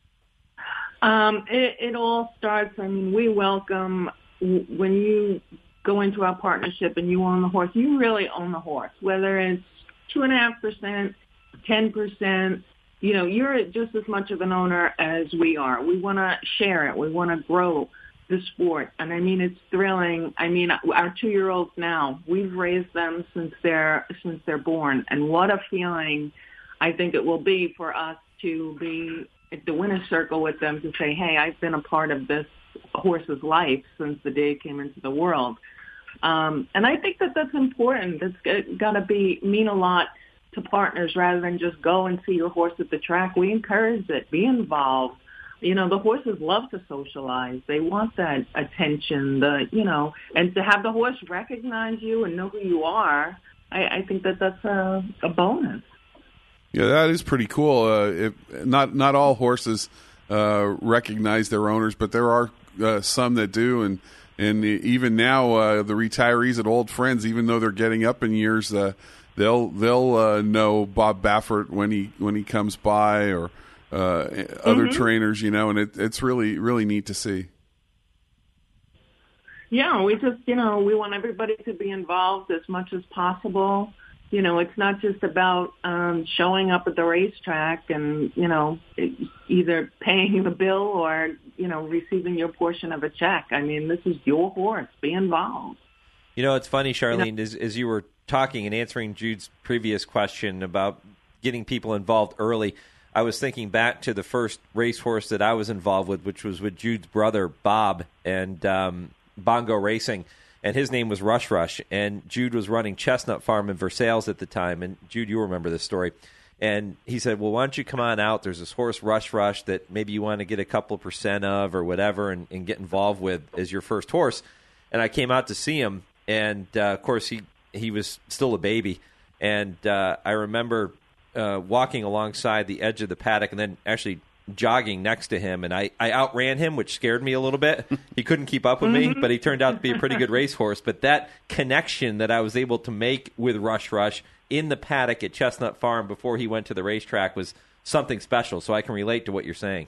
It all starts, we welcome, when you go into our partnership and you own the horse, you really own the horse, whether it's 2.5%, 10%, you're just as much of an owner as we are. We want to share it. We want to grow the sport. And it's thrilling. Our 2-year-olds now, we've raised them since they're born. And what a feeling I think it will be for us to be at the winner's circle with them, to say, hey, I've been a part of this horse's life since the day it came into the world. And I think that that's important. That's got to mean a lot to partners rather than just go and see your horse at the track. We encourage it. Be involved. The horses love to socialize. They want that attention, and to have the horse recognize you and know who you are, I think that that's a bonus. Yeah, that is pretty cool. Not all horses recognize their owners, but there are some that do, and even now the retirees at Old Friends, even though they're getting up in years, they'll know Bob Baffert when he comes by, or other trainers, and it's really, really neat to see. Yeah, we just, we want everybody to be involved as much as possible. It's not just about showing up at the racetrack and, either paying the bill or, receiving your portion of a check. This is your horse. Be involved. It's funny, Charlene, as you were talking and answering Jude's previous question about getting people involved early, I was thinking back to the first racehorse that I was involved with, which was with Jude's brother, Bob, and Bongo Racing. And his name was Rush Rush, and Jude was running Chestnut Farm in Versailles at the time. And Jude, you remember this story. And he said, well, why don't you come on out? There's this horse, Rush Rush, that maybe you want to get a couple % of or whatever and get involved with as your first horse. And I came out to see him, and, of course, he was still a baby. And I remember walking alongside the edge of the paddock and then actually jogging next to him, and I outran him, which scared me a little bit. He couldn't keep up with me, but he turned out to be a pretty good racehorse. But that connection that I was able to make with Rush Rush in the paddock at Chestnut Farm before he went to the racetrack was something special, so I can relate to what you're saying.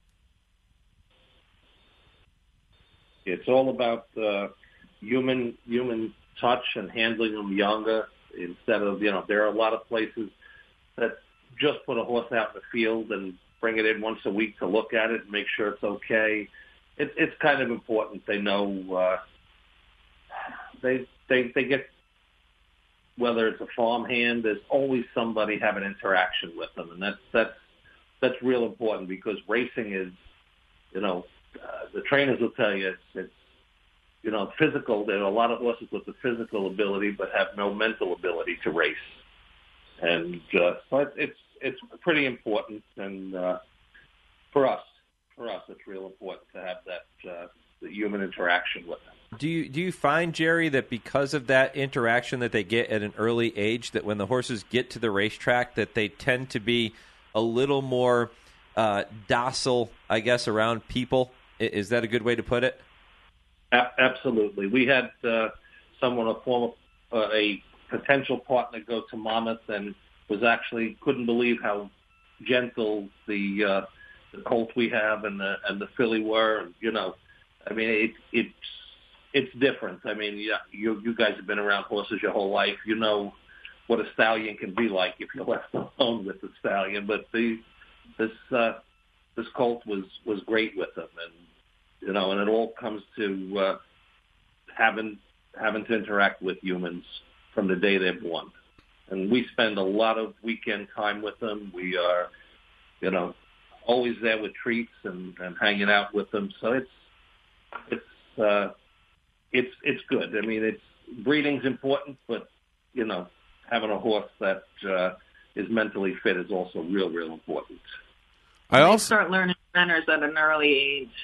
It's all about human touch and handling them younger instead of, there are a lot of places that just put a horse out in the field and bring it in once a week to look at it and make sure it's okay. It's kind of important. They know they get, whether it's a farm hand, there's always somebody have an interaction with them, and that's real important because racing is, the trainers will tell you it's physical. There are a lot of horses with the physical ability but have no mental ability to race, and so it's pretty important, and for us, it's real important to have that the human interaction with them. Do you find, Jerry, that because of that interaction that they get at an early age, that when the horses get to the racetrack, that they tend to be a little more docile, I guess, around people? Is that a good way to put it? Absolutely. We had someone, a potential partner, go to Monmouth and couldn't believe how gentle the colt we have and the filly were. It's different. You guys have been around horses your whole life. You know what a stallion can be like if you're left alone with the stallion. But this colt was great with them, and and it all comes to having to interact with humans from the day they're born. And we spend a lot of weekend time with them. We are, always there with treats and hanging out with them. So it's good. Breeding's important, but having a horse that is mentally fit is also real important. They start learning manners at an early age.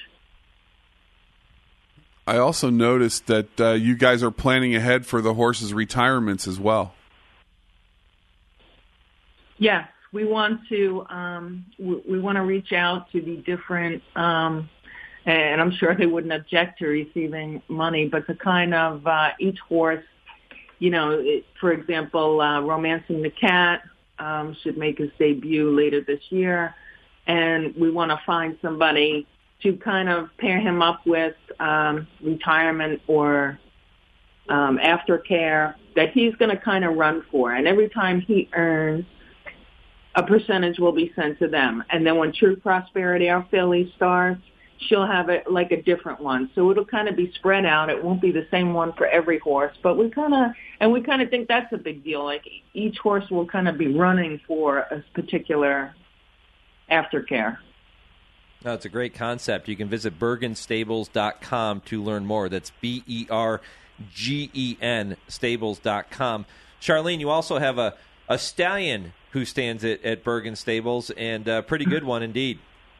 I also noticed that you guys are planning ahead for the horses' retirements as well. Yes, we want to reach out to the different, and I'm sure they wouldn't object to receiving money, but to kind of each horse, for example, Romancing the Cat should make his debut later this year, and we want to find somebody to kind of pair him up with retirement or aftercare that he's going to kind of run for. And every time he earns, a percentage will be sent to them. And then when True Prosperity, our filly, starts, she'll have it like a different one. So it'll kind of be spread out. It won't be the same one for every horse. But we kind of think that's a big deal. Like each horse will kind of be running for a particular aftercare. No, it's a great concept. You can visit BergenStables.com to learn more. That's BERGEN Stables.com. Charlene, you also have a stallion who stands at Bergen Stables, and a pretty good one indeed.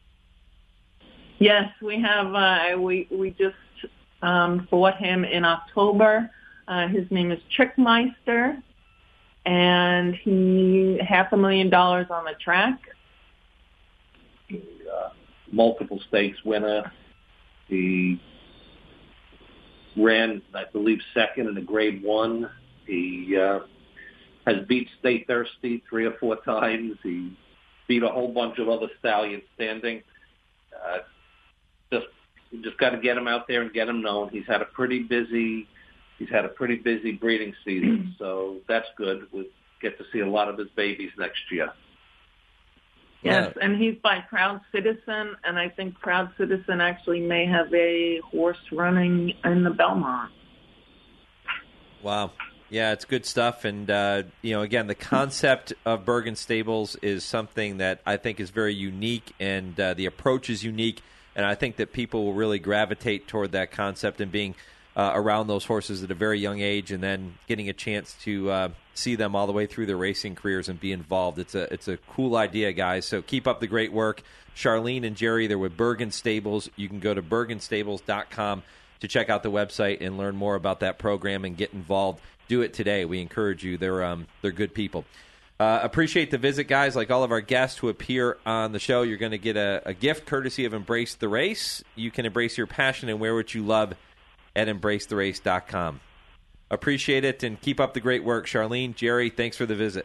Yes, we have. We just bought him in October. His name is Trickmeister, and he $500,000 on the track. Multiple stakes winner. He ran, I believe, second in a Grade 1. He has beat Stay Thirsty 3 or 4 times. He beat a whole bunch of other stallions standing. Just got to get him out there and get him known. He's had a pretty busy breeding season, so that's good. We'll get to see a lot of his babies next year. Yes, and he's by Proud Citizen, and I think Proud Citizen actually may have a horse running in the Belmont. Wow. Yeah, it's good stuff. And, again, the concept of Bergen Stables is something that I think is very unique, and the approach is unique. And I think that people will really gravitate toward that concept and being around those horses at a very young age, and then getting a chance to see them all the way through their racing careers and be involved. It's a cool idea, guys. So keep up the great work. Charlene and Jerry, they're with Bergen Stables. You can go to BergenStables.com to check out the website and learn more about that program and get involved. Do it today. We encourage you. They're good people. Appreciate the visit, guys. Like all of our guests who appear on the show, you're going to get a gift courtesy of Embrace the Race. You can embrace your passion and wear what you love at EmbraceTheRace.com. Appreciate it, and keep up the great work. Charlene, Jerry, thanks for the visit.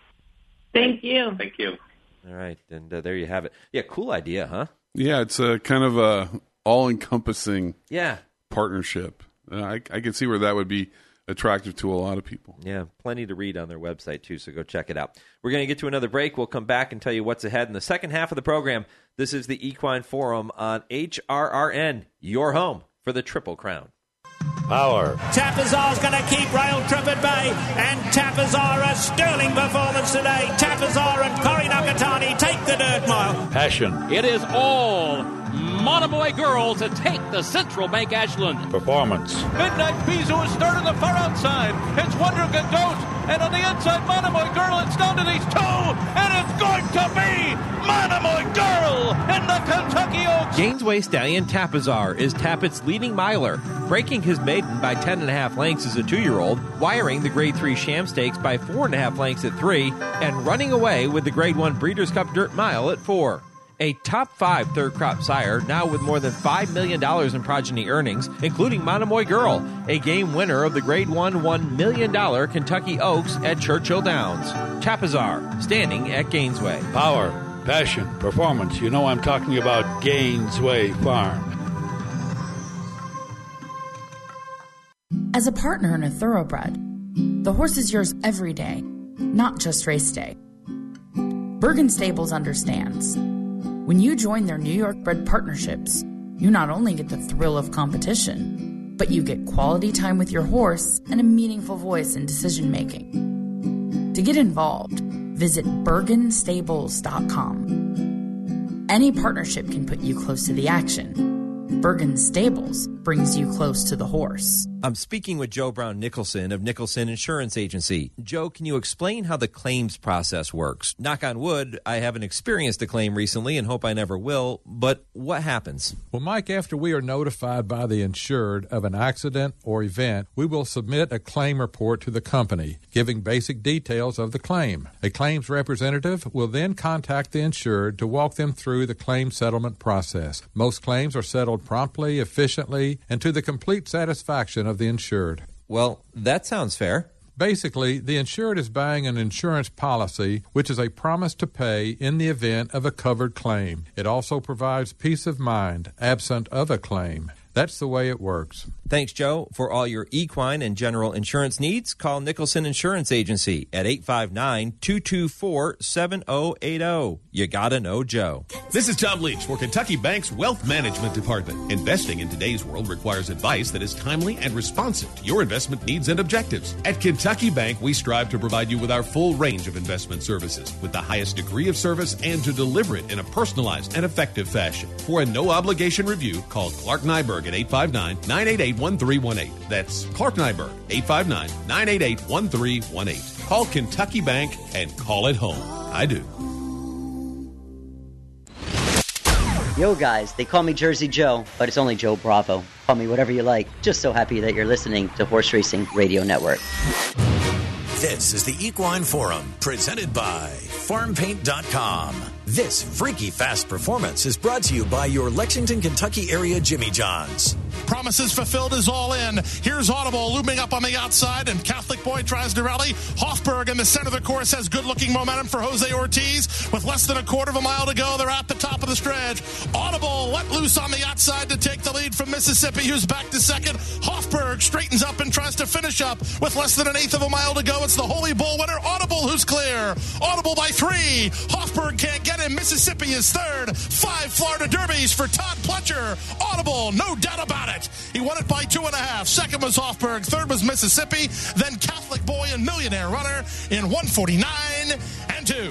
Thank you. Thank you. All right, and there you have it. Yeah, cool idea, huh? Yeah, it's a kind of a all-encompassing partnership. I can see where that would be attractive to a lot of people. Yeah, plenty to read on their website, too, so go check it out. We're going to get to another break. We'll come back and tell you what's ahead in the second half of the program. This is the Equine Forum on HRRN, your home for the Triple Crown. Power. Tapazar's going to keep Rail Trip at bay, and Tapazar a sterling performance today. Tapazar and Corey Nakatani take the dirt mile. Passion. It is all Monomoy Girl to take the Central Bank Ashland. Performance. Midnight Piso has started the far outside. It's Wonder Goat, and on the inside, Monomoy Girl. It's down to these two, and it's going to be Monomoy Girl in the Kentucky Oaks. Gainesway Stallion Tapazar is Tappett's leading miler, breaking his maiden by 10.5 lengths as a 2-year-old, wiring the Grade 3 Sham Stakes by 4.5 lengths at 3, and running away with the Grade 1 Breeders' Cup Dirt Mile at 4. A top 5 third crop sire, now with more than $5 million in progeny earnings, including Monomoy Girl, a game winner of the Grade 1 $1 million Kentucky Oaks at Churchill Downs. Tapazar, standing at Gainesway. Power, passion, performance. You know I'm talking about Gainesway Farm. As a partner in a thoroughbred, the horse is yours every day, not just race day. Bergen Stables understands. When you join their New York bred partnerships, you not only get the thrill of competition, but you get quality time with your horse and a meaningful voice in decision making. To get involved, visit BergenStables.com. Any partnership can put you close to the action. Bergen Stables brings you close to the horse. I'm speaking with Joe Brown Nicholson of Nicholson Insurance Agency. Joe, can you explain how the claims process works? Knock on wood, I haven't experienced a claim recently and hope I never will, but what happens? Well, Mike, after we are notified by the insured of an accident or event, we will submit a claim report to the company, giving basic details of the claim. A claims representative will then contact the insured to walk them through the claim settlement process. Most claims are settled promptly, efficiently, and to the complete satisfaction of the insured. Well, that sounds fair. Basically, the insured is buying an insurance policy, which is a promise to pay in the event of a covered claim. It also provides peace of mind, absent of a claim. That's the way it works. Thanks, Joe. For all your equine and general insurance needs, call Nicholson Insurance Agency at 859-224-7080. You gotta know Joe. This is Tom Leach for Kentucky Bank's Wealth Management Department. Investing in today's world requires advice that is timely and responsive to your investment needs and objectives. At Kentucky Bank, we strive to provide you with our full range of investment services with the highest degree of service and to deliver it in a personalized and effective fashion. For a no-obligation review, call Clark Nyberg at 859-988-1318. That's Clark Nyberg, 859-988-1318. Call Kentucky Bank and call it home. I do. Yo, guys, they call me Jersey Joe, but it's only Joe Bravo. Call me whatever you like. Just so happy that you're listening to Horse Racing Radio Network. This is the Equine Forum, presented by FarmPaint.com. This freaky fast performance is brought to you by your Lexington, Kentucky area Jimmy John's. Promises fulfilled is all in. Here's Audible looming up on the outside, and Catholic Boy tries to rally. Hoffberg in the center of the course has good-looking momentum for Jose Ortiz. With less than a quarter of a mile to go, they're at the top of the stretch. Audible let loose on the outside to take the lead from Mississippi, who's back to second. Hoffberg straightens up and tries to finish up. With less than an eighth of a mile to go, it's the Holy Bull winner, Audible, who's clear. Audible by 3. Hoffberg can't get him. Mississippi is third. 5 Florida Derbies for Todd Pletcher. Audible, no doubt about it. He won it by 2.5. Second was Hoffberg. Third was Mississippi. Then Catholic Boy and Millionaire Runner in 149-2.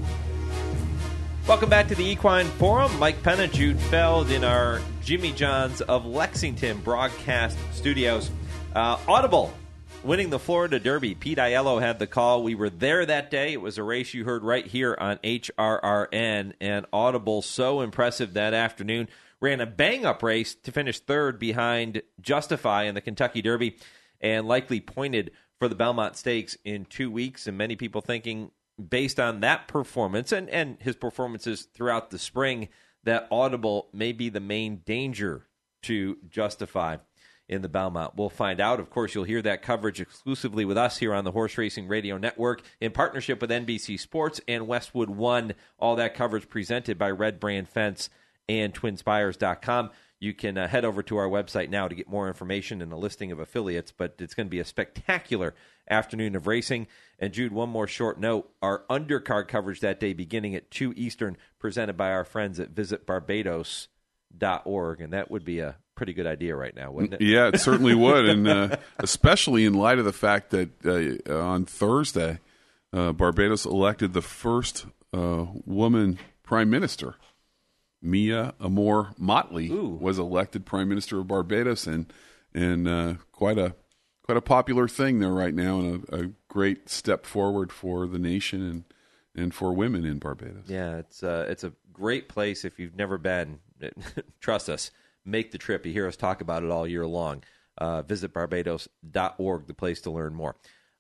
Welcome back to the Equine Forum. Mike Penna, Jude Feld in our Jimmy John's of Lexington broadcast studios. Audible winning the Florida Derby. Pete Aiello had the call. We were there that day. It was a race you heard right here on HRRN, and Audible so impressive that afternoon. Ran a bang-up race to finish third behind Justify in the Kentucky Derby and likely pointed for the Belmont Stakes in 2 weeks. And many people thinking, based on that performance and his performances throughout the spring, that Audible may be the main danger to Justify in the Belmont. We'll find out. Of course, you'll hear that coverage exclusively with us here on the Horse Racing Radio Network in partnership with NBC Sports and Westwood One. All that coverage presented by Red Brand Fence and TwinSpires.com. You can head over to our website now to get more information and a listing of affiliates, but it's going to be a spectacular afternoon of racing. And Jude, one more short note. Our undercard coverage that day beginning at 2 Eastern, presented by our friends at visitbarbados.org, and that would be a pretty good idea right now, wouldn't it? Yeah, it certainly would, and especially in light of the fact that on Thursday, Barbados elected the first woman prime minister. Mia Amor Motley was elected Prime Minister of Barbados, and quite a popular thing there right now, and a great step forward for the nation and for women in Barbados. Yeah, it's a great place. If you've never been, trust us, make the trip. You hear us talk about it all year long. Visit barbados.org, the place to learn more.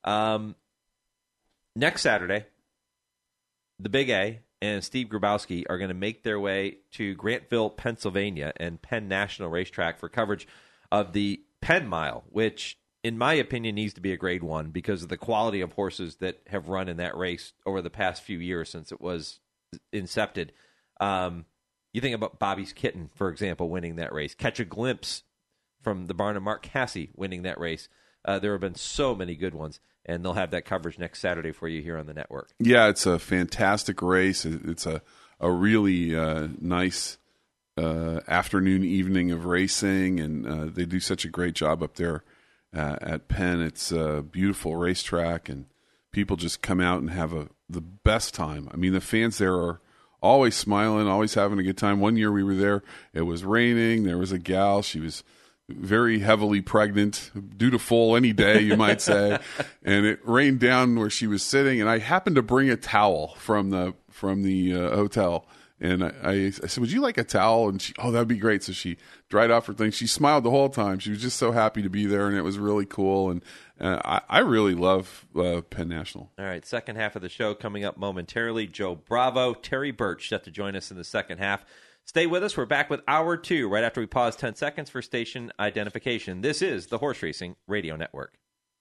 Next Saturday, the Big A and Steve Grabowski are going to make their way to Grantville, Pennsylvania, and Penn National Racetrack for coverage of the Penn Mile, which, in my opinion, needs to be a Grade 1 because of the quality of horses that have run in that race over the past few years since it was incepted. You think about Bobby's Kitten, for example, winning that race. Catch a Glimpse from the barn of Mark Casse winning that race. There have been so many good ones, and they'll have that coverage next Saturday for you here on the network. Yeah, it's a fantastic race. It's a really nice afternoon, evening of racing, and they do such a great job up there at Penn. It's a beautiful racetrack, and people just come out and have the best time. I mean, the fans there are always smiling, always having a good time. One year we were there, it was raining. There was a gal. She was very heavily pregnant, due to foal any day, you might say. And it rained down where she was sitting, and I happened to bring a towel from the hotel. And I said, would you like a towel? And she, oh, that'd be great. So she dried off her thing. She smiled the whole time. She was just so happy to be there, and it was really cool. And I really love Penn National. All right, second half of the show coming up momentarily. Joe Bravo, Terry Birch set to join us in the second half. Stay with us. We're back with Hour 2 right after we pause 10 seconds for station identification. This is the Horse Racing Radio Network.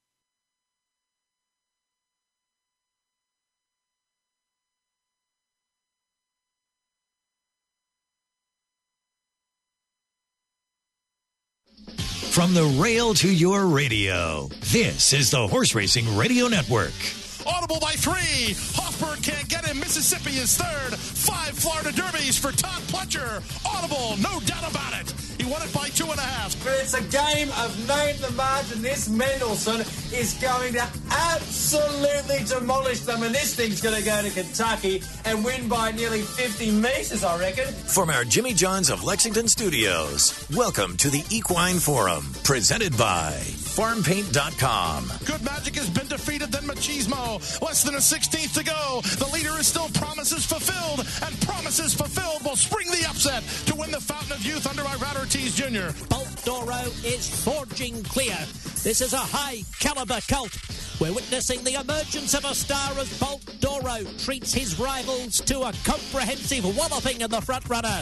From the rail to your radio, this is the Horse Racing Radio Network. Audible by 3. Hofberg can't get him. Mississippi is third. 5 Florida Derbies for Todd Pletcher. Audible, no doubt about it. He won it by 2.5. But it's a game of name the margin. This Mendelssohn is going to absolutely demolish them, and this thing's going to go to Kentucky and win by nearly 50 metres, I reckon. From our Jimmy John's of Lexington studios, welcome to the Equine Forum, presented by FarmPaint.com. Good Magic has been defeated, then Machismo. Less than a 16th to go. The leader is still Promises Fulfilled, and Promises Fulfilled will spring the upset to win the Fountain of Youth under Irad Ortiz Jr. Bolt Doro is forging clear. This is a high-caliber colt. We're witnessing the emergence of a star as Bolt Doro treats his rivals to a comprehensive walloping in the front runner.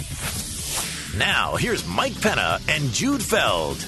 Now, here's Mike Penna and Jude Feld.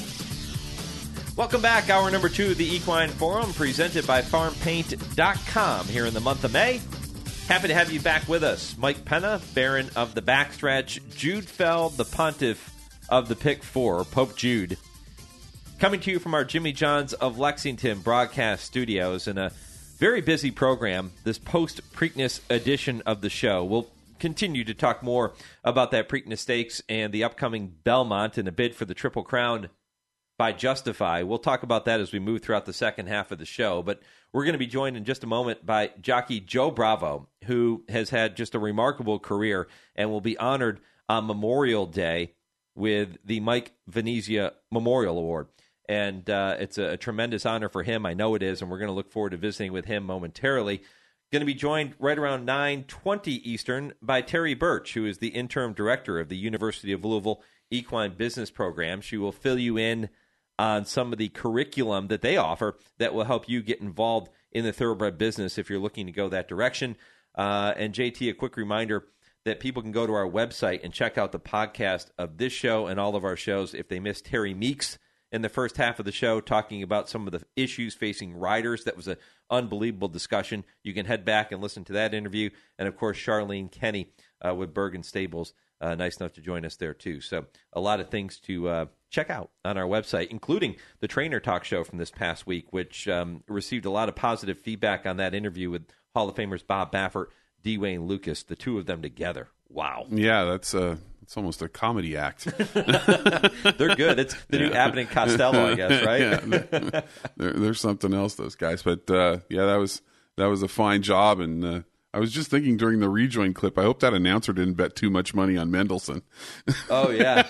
Welcome back. Hour number 2 of the Equine Forum, presented by FarmPaint.com here in the month of May. Happy to have you back with us. Mike Penna, Baron of the Backstretch, Jude Feld, the Pontiff of the Pick 4, Pope Jude. Coming to you from our Jimmy John's of Lexington broadcast studios in a very busy program, this post-Preakness edition of the show. We'll continue to talk more about that Preakness Stakes and the upcoming Belmont and a bid for the Triple Crown by Justify. We'll talk about that as we move throughout the second half of the show, but we're going to be joined in just a moment by jockey Joe Bravo, who has had just a remarkable career and will be honored on Memorial Day with the Mike Venezia Memorial Award. And it's a tremendous honor for him. I know it is, and we're going to look forward to visiting with him momentarily. Going to be joined right around 9:20 Eastern by Terry Birch, who is the interim director of the University of Louisville Equine Business Program. She will fill you in on some of the curriculum that they offer that will help you get involved in the thoroughbred business if you're looking to go that direction. And JT, a quick reminder that people can go to our website and check out the podcast of this show and all of our shows if they missed Terry Meeks in the first half of the show talking about some of the issues facing riders. That was an unbelievable discussion. You can head back and listen to that interview. And, of course, Charlene Kenny with Bergen Stables. Nice enough to join us there, too. So a lot of things to check out on our website, including the Trainer Talk show from this past week, which received a lot of positive feedback on that interview with Hall of Famers Bob Baffert, D. Wayne Lucas, the two of them together. Wow. Yeah, that's it's almost a comedy act. They're good. It's the new Abbott and Costello, I guess, right? Yeah, there's something else, those guys. But, yeah, that was a fine job, and I was just thinking during the rejoin clip, I hope that announcer didn't bet too much money on Mendelssohn. Oh, yeah.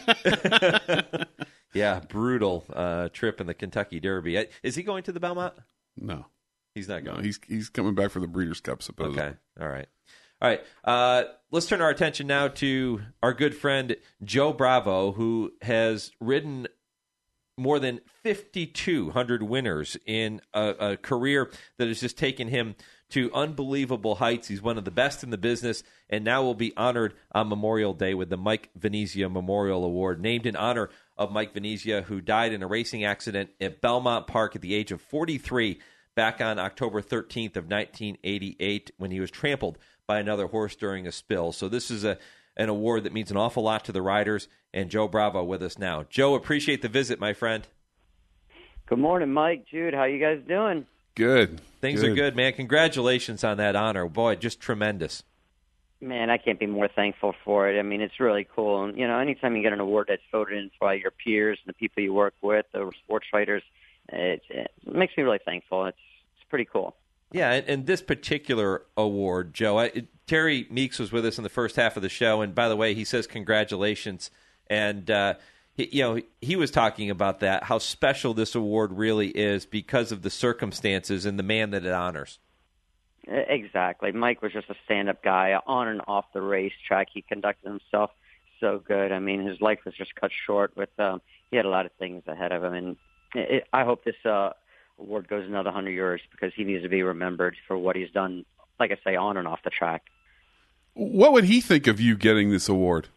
Yeah, brutal trip in the Kentucky Derby. Is he going to the Belmont? No. He's not going. No, he's coming back for the Breeders' Cup, supposedly. Okay, all right. All right, let's turn our attention now to our good friend Joe Bravo, who has ridden more than 5,200 winners in a career that has just taken him to unbelievable heights. He's one of the best in the business, and now will be honored on Memorial Day with the Mike Venezia Memorial Award, named in honor of Mike Venezia, who died in a racing accident at Belmont Park at the age of 43 back on October 13th of 1988 when he was trampled by another horse during a spill. So this is an award that means an awful lot to the riders, and Joe Bravo with us now. Joe, appreciate the visit, my friend. Good morning, Mike, Jude. How you guys doing? Good. Things are good, man. Congratulations on that honor. Boy, just tremendous. Man, I can't be more thankful for it. I mean, it's really cool. And, you know, anytime you get an award that's voted in by your peers and the people you work with, the sports writers, it makes me really thankful. It's pretty cool. Yeah, and this particular award, Joe, Terry Meeks was with us in the first half of the show. And by the way, he says congratulations. And, he was talking about that, how special this award really is because of the circumstances and the man that it honors. Exactly. Mike was just a stand-up guy on and off the racetrack. He conducted himself so good. I mean, his life was just cut short with he had a lot of things ahead of him. And I hope this award goes another 100 years because he needs to be remembered for what he's done, like I say, on and off the track. What would he think of you getting this award?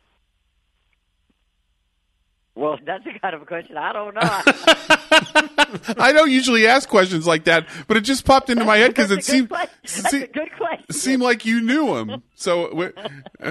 Well, that's the kind of a question I don't know. I don't usually ask questions like that, but it just popped into my head because it seemed that's a good question. Seemed like you knew him. So, yeah,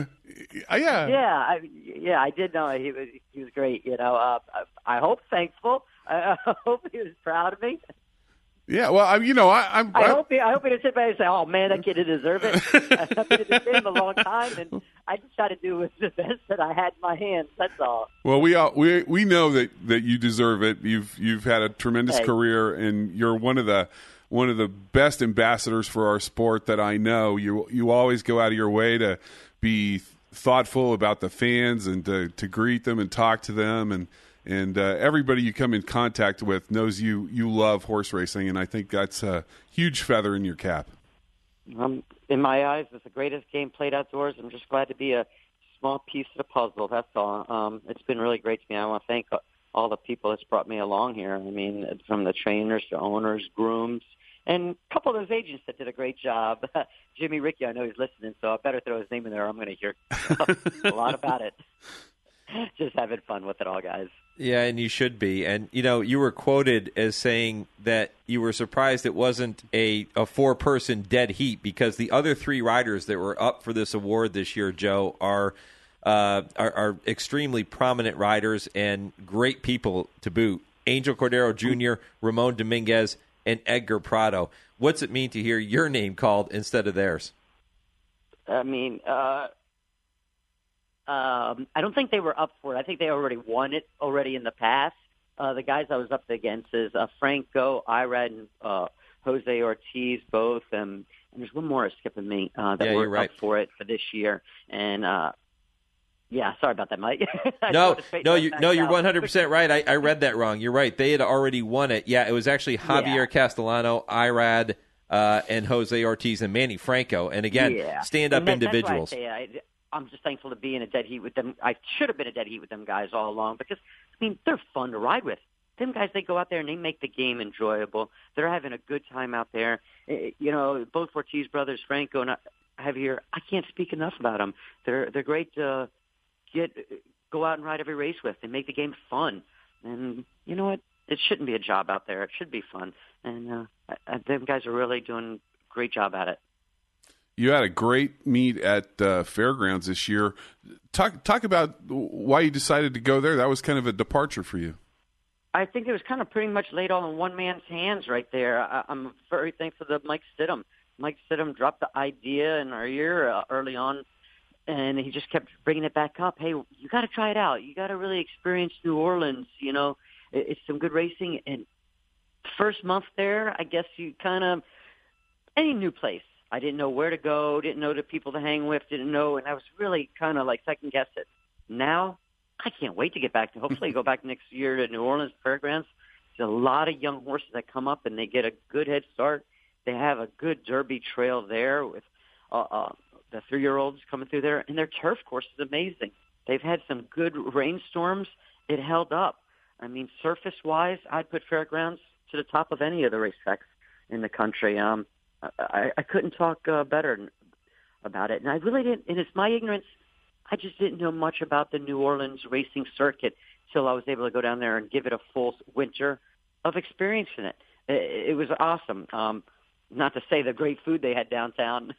I did know he was great. You know, I hope thankful. I hope he was proud of me. Yeah, well, I hope he didn't sit back and say, "Oh man, that kid didn't deserve it." I've been in the game a long time, and I just tried to do the best that I had in my hands. That's all. Well, we know that you deserve it. You've had a tremendous career, and you're one of the best ambassadors for our sport that I know. You always go out of your way to be thoughtful about the fans and to greet them and talk to them and everybody you come in contact with knows you love horse racing, and I think that's a huge feather in your cap. In my eyes, it's the greatest game played outdoors. I'm just glad to be a small piece of the puzzle. That's all. It's been really great to me. I want to thank all the people that's brought me along here. I mean, from the trainers to owners, grooms, and a couple of those agents that did a great job. Jimmy Ricky, I know he's listening, so I better throw his name in there. I'm going to hear a lot about it. Just having fun with it all, guys. Yeah, and you should be. And, you were quoted as saying that you were surprised it wasn't a four-person dead heat because the other three riders that were up for this award this year, Joe, are extremely prominent riders and great people to boot. Angel Cordero Jr., Ramon Dominguez, and Edgar Prado. What's it mean to hear your name called instead of theirs? I mean, I don't think they were up for it. I think they already won it in the past. The guys I was up against is Franco, Irad, and Jose Ortiz, both. And there's one more skipping me that were up for it for this year. And sorry about that, Mike. No, you're 100% right. I read that wrong. You're right. They had already won it. Yeah, it was actually Javier Castellano, Irad, and Jose Ortiz, and Manny Franco. And again, stand-up individuals. That's why I say I'm just thankful to be in a dead heat with them. I should have been a dead heat with them guys all along because, they're fun to ride with. Them guys, they go out there and they make the game enjoyable. They're having a good time out there. Both Ortiz brothers, Franco and Javier, I can't speak enough about them. They're great to go out and ride every race with. They make the game fun. And you know what? It shouldn't be a job out there. It should be fun. And them guys are really doing a great job at it. You had a great meet at Fairgrounds this year. Talk about why you decided to go there. That was kind of a departure for you. I think it was kind of pretty much laid all in one man's hands right there. I'm very thankful to Mike Stidham. Mike Stidham dropped the idea in our ear early on, and he just kept bringing it back up. Hey, you got to try it out. You got to really experience New Orleans. It's some good racing. And first month there, I guess you kind of any new place. I didn't know where to go, didn't know the people to hang with, and I was really kind of like second-guess it. Now, I can't wait to get back to, hopefully go back next year to New Orleans Fairgrounds. There's a lot of young horses that come up, and they get a good head start. They have a good Derby trail there with the 3-year-olds coming through there, and their turf course is amazing. They've had some good rainstorms. It held up. Surface-wise, I'd put Fairgrounds to the top of any of the racetracks in the country. I couldn't talk better about it. And I really didn't, and it's my ignorance, I just didn't know much about the New Orleans racing circuit till I was able to go down there and give it a full winter of experiencing it. It was awesome. Not to say the great food they had downtown,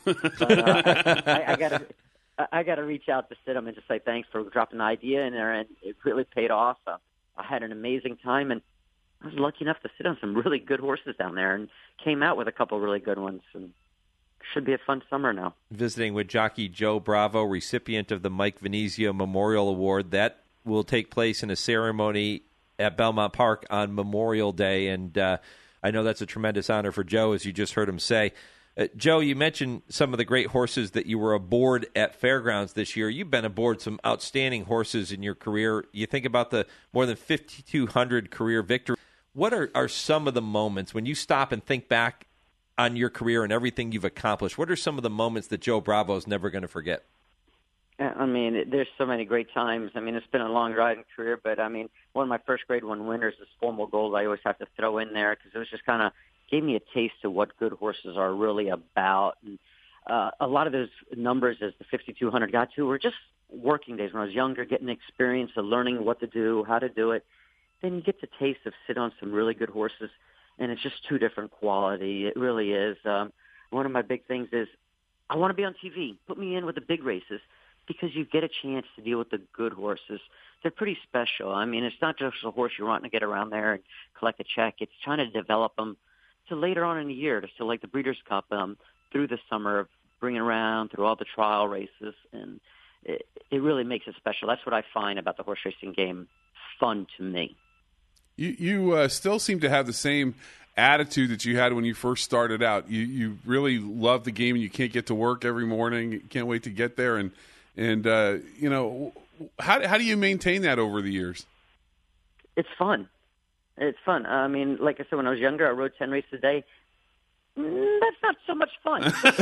but I got to reach out to Stidham and just say thanks for dropping the idea in there, and it really paid off. I had an amazing time, and I was lucky enough to sit on some really good horses down there and came out with a couple really good ones. And should be a fun summer now. Visiting with jockey Joe Bravo, recipient of the Mike Venezia Memorial Award. That will take place in a ceremony at Belmont Park on Memorial Day. And I know that's a tremendous honor for Joe, as you just heard him say. Joe, you mentioned some of the great horses that you were aboard at Fairgrounds this year. You've been aboard some outstanding horses in your career. You think about the more than 5,200 career victories. What are some of the moments when you stop and think back on your career and everything you've accomplished? What are some of the moments that Joe Bravo is never going to forget? I mean, there's so many great times. I mean, it's been a long riding career, but I mean, one of my first Grade 1 winners is Formal Gold. I always have to throw in there because it was just kind of gave me a taste of what good horses are really about. And a lot of those numbers, as the 5,200 got to, were just working days when I was younger, getting experience of learning what to do, how to do it. Then you get the taste of sit on some really good horses, and it's just two different quality. It really is. One of my big things is I want to be on TV. Put me in with the big races because you get a chance to deal with the good horses. They're pretty special. I mean, it's not just a horse you're wanting to get around there and collect a check. It's trying to develop them to later on in the year, to like the Breeders' Cup through the summer, bringing around through all the trial races, and it really makes it special. That's what I find about the horse racing game fun to me. You still seem to have the same attitude that you had when you first started out. You really love the game, and you can't get to work every morning. You can't wait to get there, and you know, how do you maintain that over the years? It's fun. It's fun. I mean, like I said, when I was younger, I rode 10 races a day. That's not so much fun.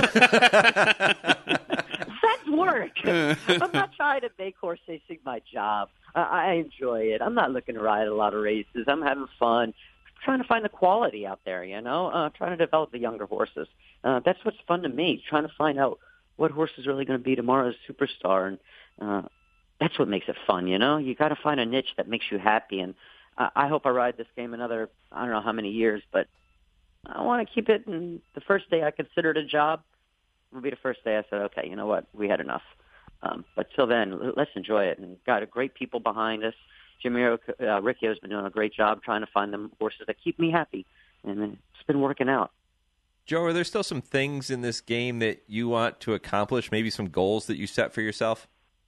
That's work. I'm not trying to make horse racing my job. I enjoy it. I'm not looking to ride a lot of races. I'm having fun, trying to find the quality out there, you know, trying to develop the younger horses. That's what's fun to me, trying to find out what horse is really going to be tomorrow's superstar. And that's what makes it fun, you know. You got to find a niche that makes you happy. And I hope I ride this game another, I don't know how many years, but I want to keep it. And the first day I considered a job will be the first day I said, okay, you know what, we had enough. But till then, let's enjoy it. And got great people behind us. Jimmy Ricchio's been doing a great job trying to find them horses that keep me happy. And it's been working out. Joe, are there still some things in this game that you want to accomplish, maybe some goals that you set for yourself?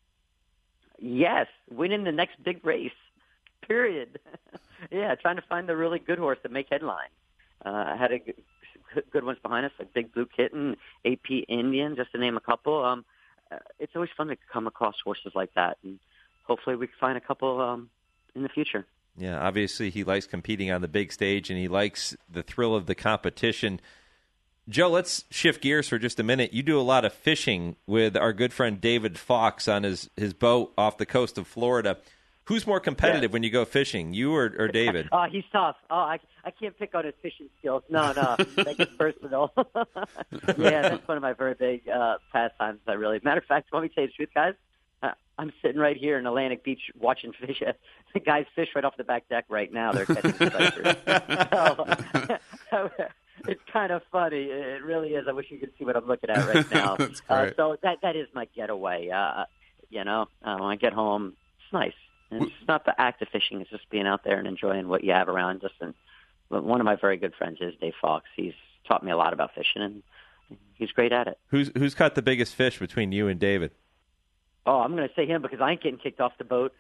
Yes, winning the next big race, period. Yeah, trying to find the really good horse that make headlines. I had good ones behind us, like Big Blue Kitten, AP Indian, just to name a couple. It's always fun to come across horses like that, and hopefully we can find a couple in the future. Yeah, obviously he likes competing on the big stage, and he likes the thrill of the competition. Joe, let's shift gears for just a minute. You do a lot of fishing with our good friend David Fox on his boat off the coast of Florida. Who's more competitive when you go fishing, you or David? Oh, he's tough. Oh, I can't pick on his fishing skills. No, that gets personal. Yeah, that's one of my very big pastimes. Matter of fact, let me tell you the truth, guys. I'm sitting right here in Atlantic Beach watching fish. The guys fish right off the back deck right now. They're catching stripers. So, it's kind of funny. It really is. I wish you could see what I'm looking at right now. That's great. So that is my getaway. You know, when I get home, it's nice. And it's not the act of fishing. It's just being out there and enjoying what you have around us. And one of my very good friends is Dave Fox. He's taught me a lot about fishing, and he's great at it. Who's caught the biggest fish between you and David? Oh, I'm going to say him because I ain't getting kicked off the boat.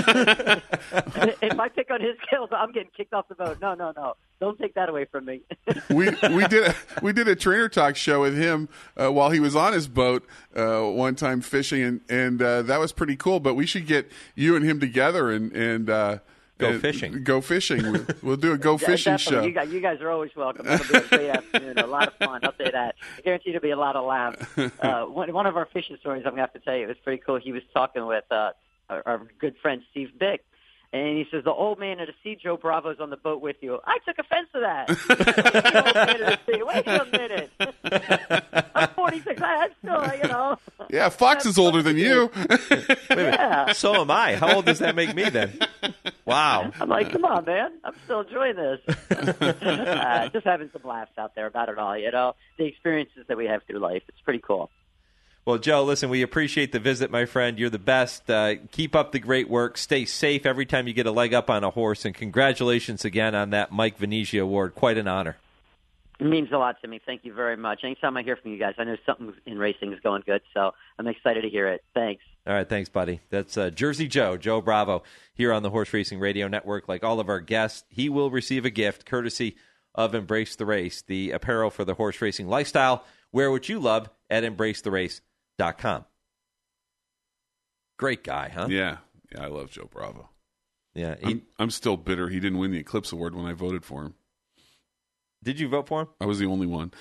If I pick on his skills, I'm getting kicked off the boat. No. Don't take that away from me. we did a trainer talk show with him while he was on his boat one time fishing, and that was pretty cool. But we should get you and him together and go fishing. Go fishing. We'll do a go fishing show. You guys are always welcome. It'll be a great afternoon. A lot of fun. I'll say that. I guarantee there'll be a lot of laughs. One of our fishing stories I'm going to have to tell you, it was pretty cool. He was talking with our good friend Steve Bick. And he says, the old man of the sea, Joe Bravo's on the boat with you. I took offense to that. Wait a minute. I'm 46. I'm still, you know. Yeah, Fox is older than you. Yeah. So am I. How old does that make me then? Wow. I'm like, come on, man. I'm still enjoying this. Just having some laughs out there about it all, you know. The experiences that we have through life. It's pretty cool. Well, Joe, listen, we appreciate the visit, my friend. You're the best. Keep up the great work. Stay safe every time you get a leg up on a horse. And congratulations again on that Mike Venezia Award. Quite an honor. It means a lot to me. Thank you very much. Anytime I hear from you guys, I know something in racing is going good, so I'm excited to hear it. Thanks. All right, thanks, buddy. That's Jersey Joe Bravo, here on the Horse Racing Radio Network. Like all of our guests, he will receive a gift courtesy of Embrace the Race, the apparel for the horse racing lifestyle. Wear what you love at embracetherace.com. Great guy, huh? Yeah, I love Joe Bravo. Yeah, I'm still bitter he didn't win the Eclipse Award when I voted for him. Did you vote for him? I was the only one.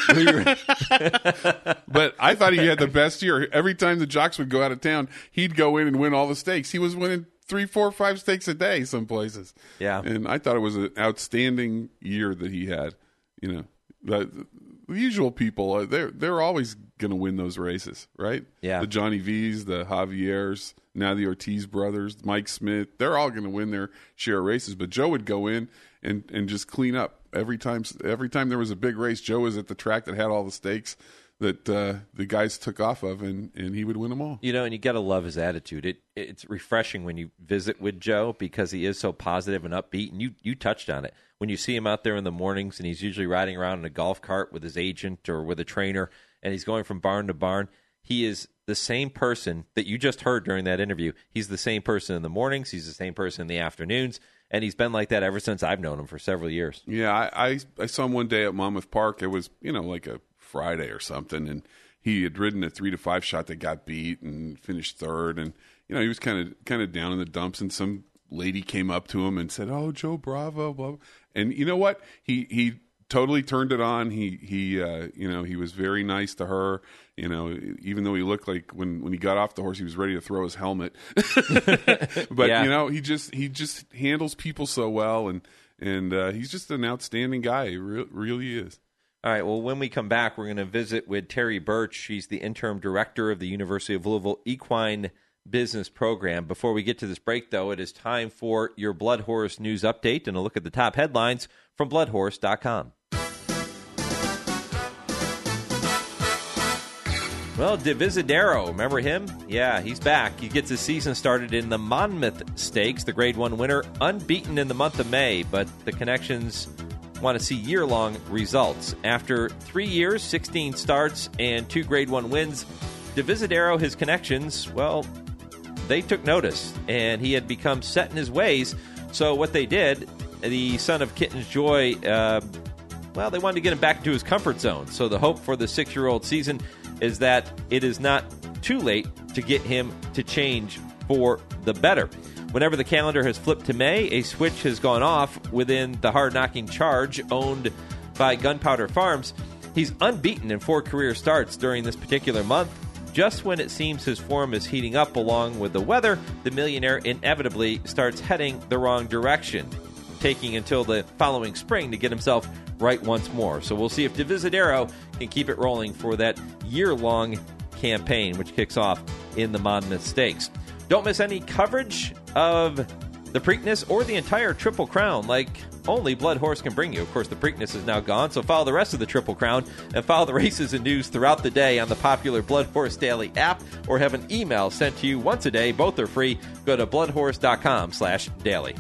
But I thought he had the best year. Every time the jocks would go out of town, he'd go in and win all the stakes. He was winning 3, 4, 5 stakes a day some places. Yeah. And I thought it was an outstanding year that he had. You know, the usual people, they're always going to win those races, right? Yeah. The Johnny V's, the Javiers, now the Ortiz brothers, Mike Smith, they're all going to win their share of races. But Joe would go in and just clean up. Every time there was a big race, Joe was at the track that had all the stakes that the guys took off of, and he would win them all. You know, and you got to love his attitude. It's refreshing when you visit with Joe because he is so positive and upbeat, and you touched on it. When you see him out there in the mornings, and he's usually riding around in a golf cart with his agent or with a trainer, and he's going from barn to barn, he is the same person that you just heard during that interview. He's the same person in the mornings. He's the same person in the afternoons. And he's been like that ever since I've known him for several years. Yeah, I saw him one day at Monmouth Park. It was, like a Friday or something, and he had ridden a 3 to 5 shot that got beat and finished third. And he was kind of down in the dumps. And some lady came up to him and said, "Oh, Joe Bravo," blah, blah. And you know what? He totally turned it on. He was very nice to her. Even though he looked like when he got off the horse, he was ready to throw his helmet. But yeah. He just handles people so well, and he's just an outstanding guy. He really is. All right. Well, when we come back, we're going to visit with Terry Birch. She's the interim director of the University of Louisville Equine Business Program. Before we get to this break, though, it is time for your Blood Horse News Update and a look at the top headlines from bloodhorse.com. Well, Divisadero, remember him? Yeah, he's back. He gets his season started in the Monmouth Stakes, the Grade 1 winner, unbeaten in the month of May, but the Connections want to see year-long results. After 3 years, 16 starts, and 2 Grade 1 wins, Divisadero, his Connections, well, they took notice, and he had become set in his ways. So what they did, the son of Kitten's Joy, they wanted to get him back into his comfort zone. So the hope for the 6-year-old season is that it is not too late to get him to change for the better. Whenever the calendar has flipped to May, a switch has gone off within the hard-knocking Charge owned by Gunpowder Farms. He's unbeaten in 4 career starts during this particular month. Just when it seems his form is heating up along with the weather, the millionaire inevitably starts heading the wrong direction, taking until the following spring to get himself right once more. So we'll see if Divisadero can keep it rolling for that year-long campaign, which kicks off in the Monmouth Stakes. Don't miss any coverage of the Preakness or the entire Triple Crown like only Blood Horse can bring you. Of course, the Preakness is now gone, so follow the rest of the Triple Crown and follow the races and news throughout the day on the popular Blood Horse Daily app, or have an email sent to you once a day. Both are free. Go to bloodhorse.com/daily.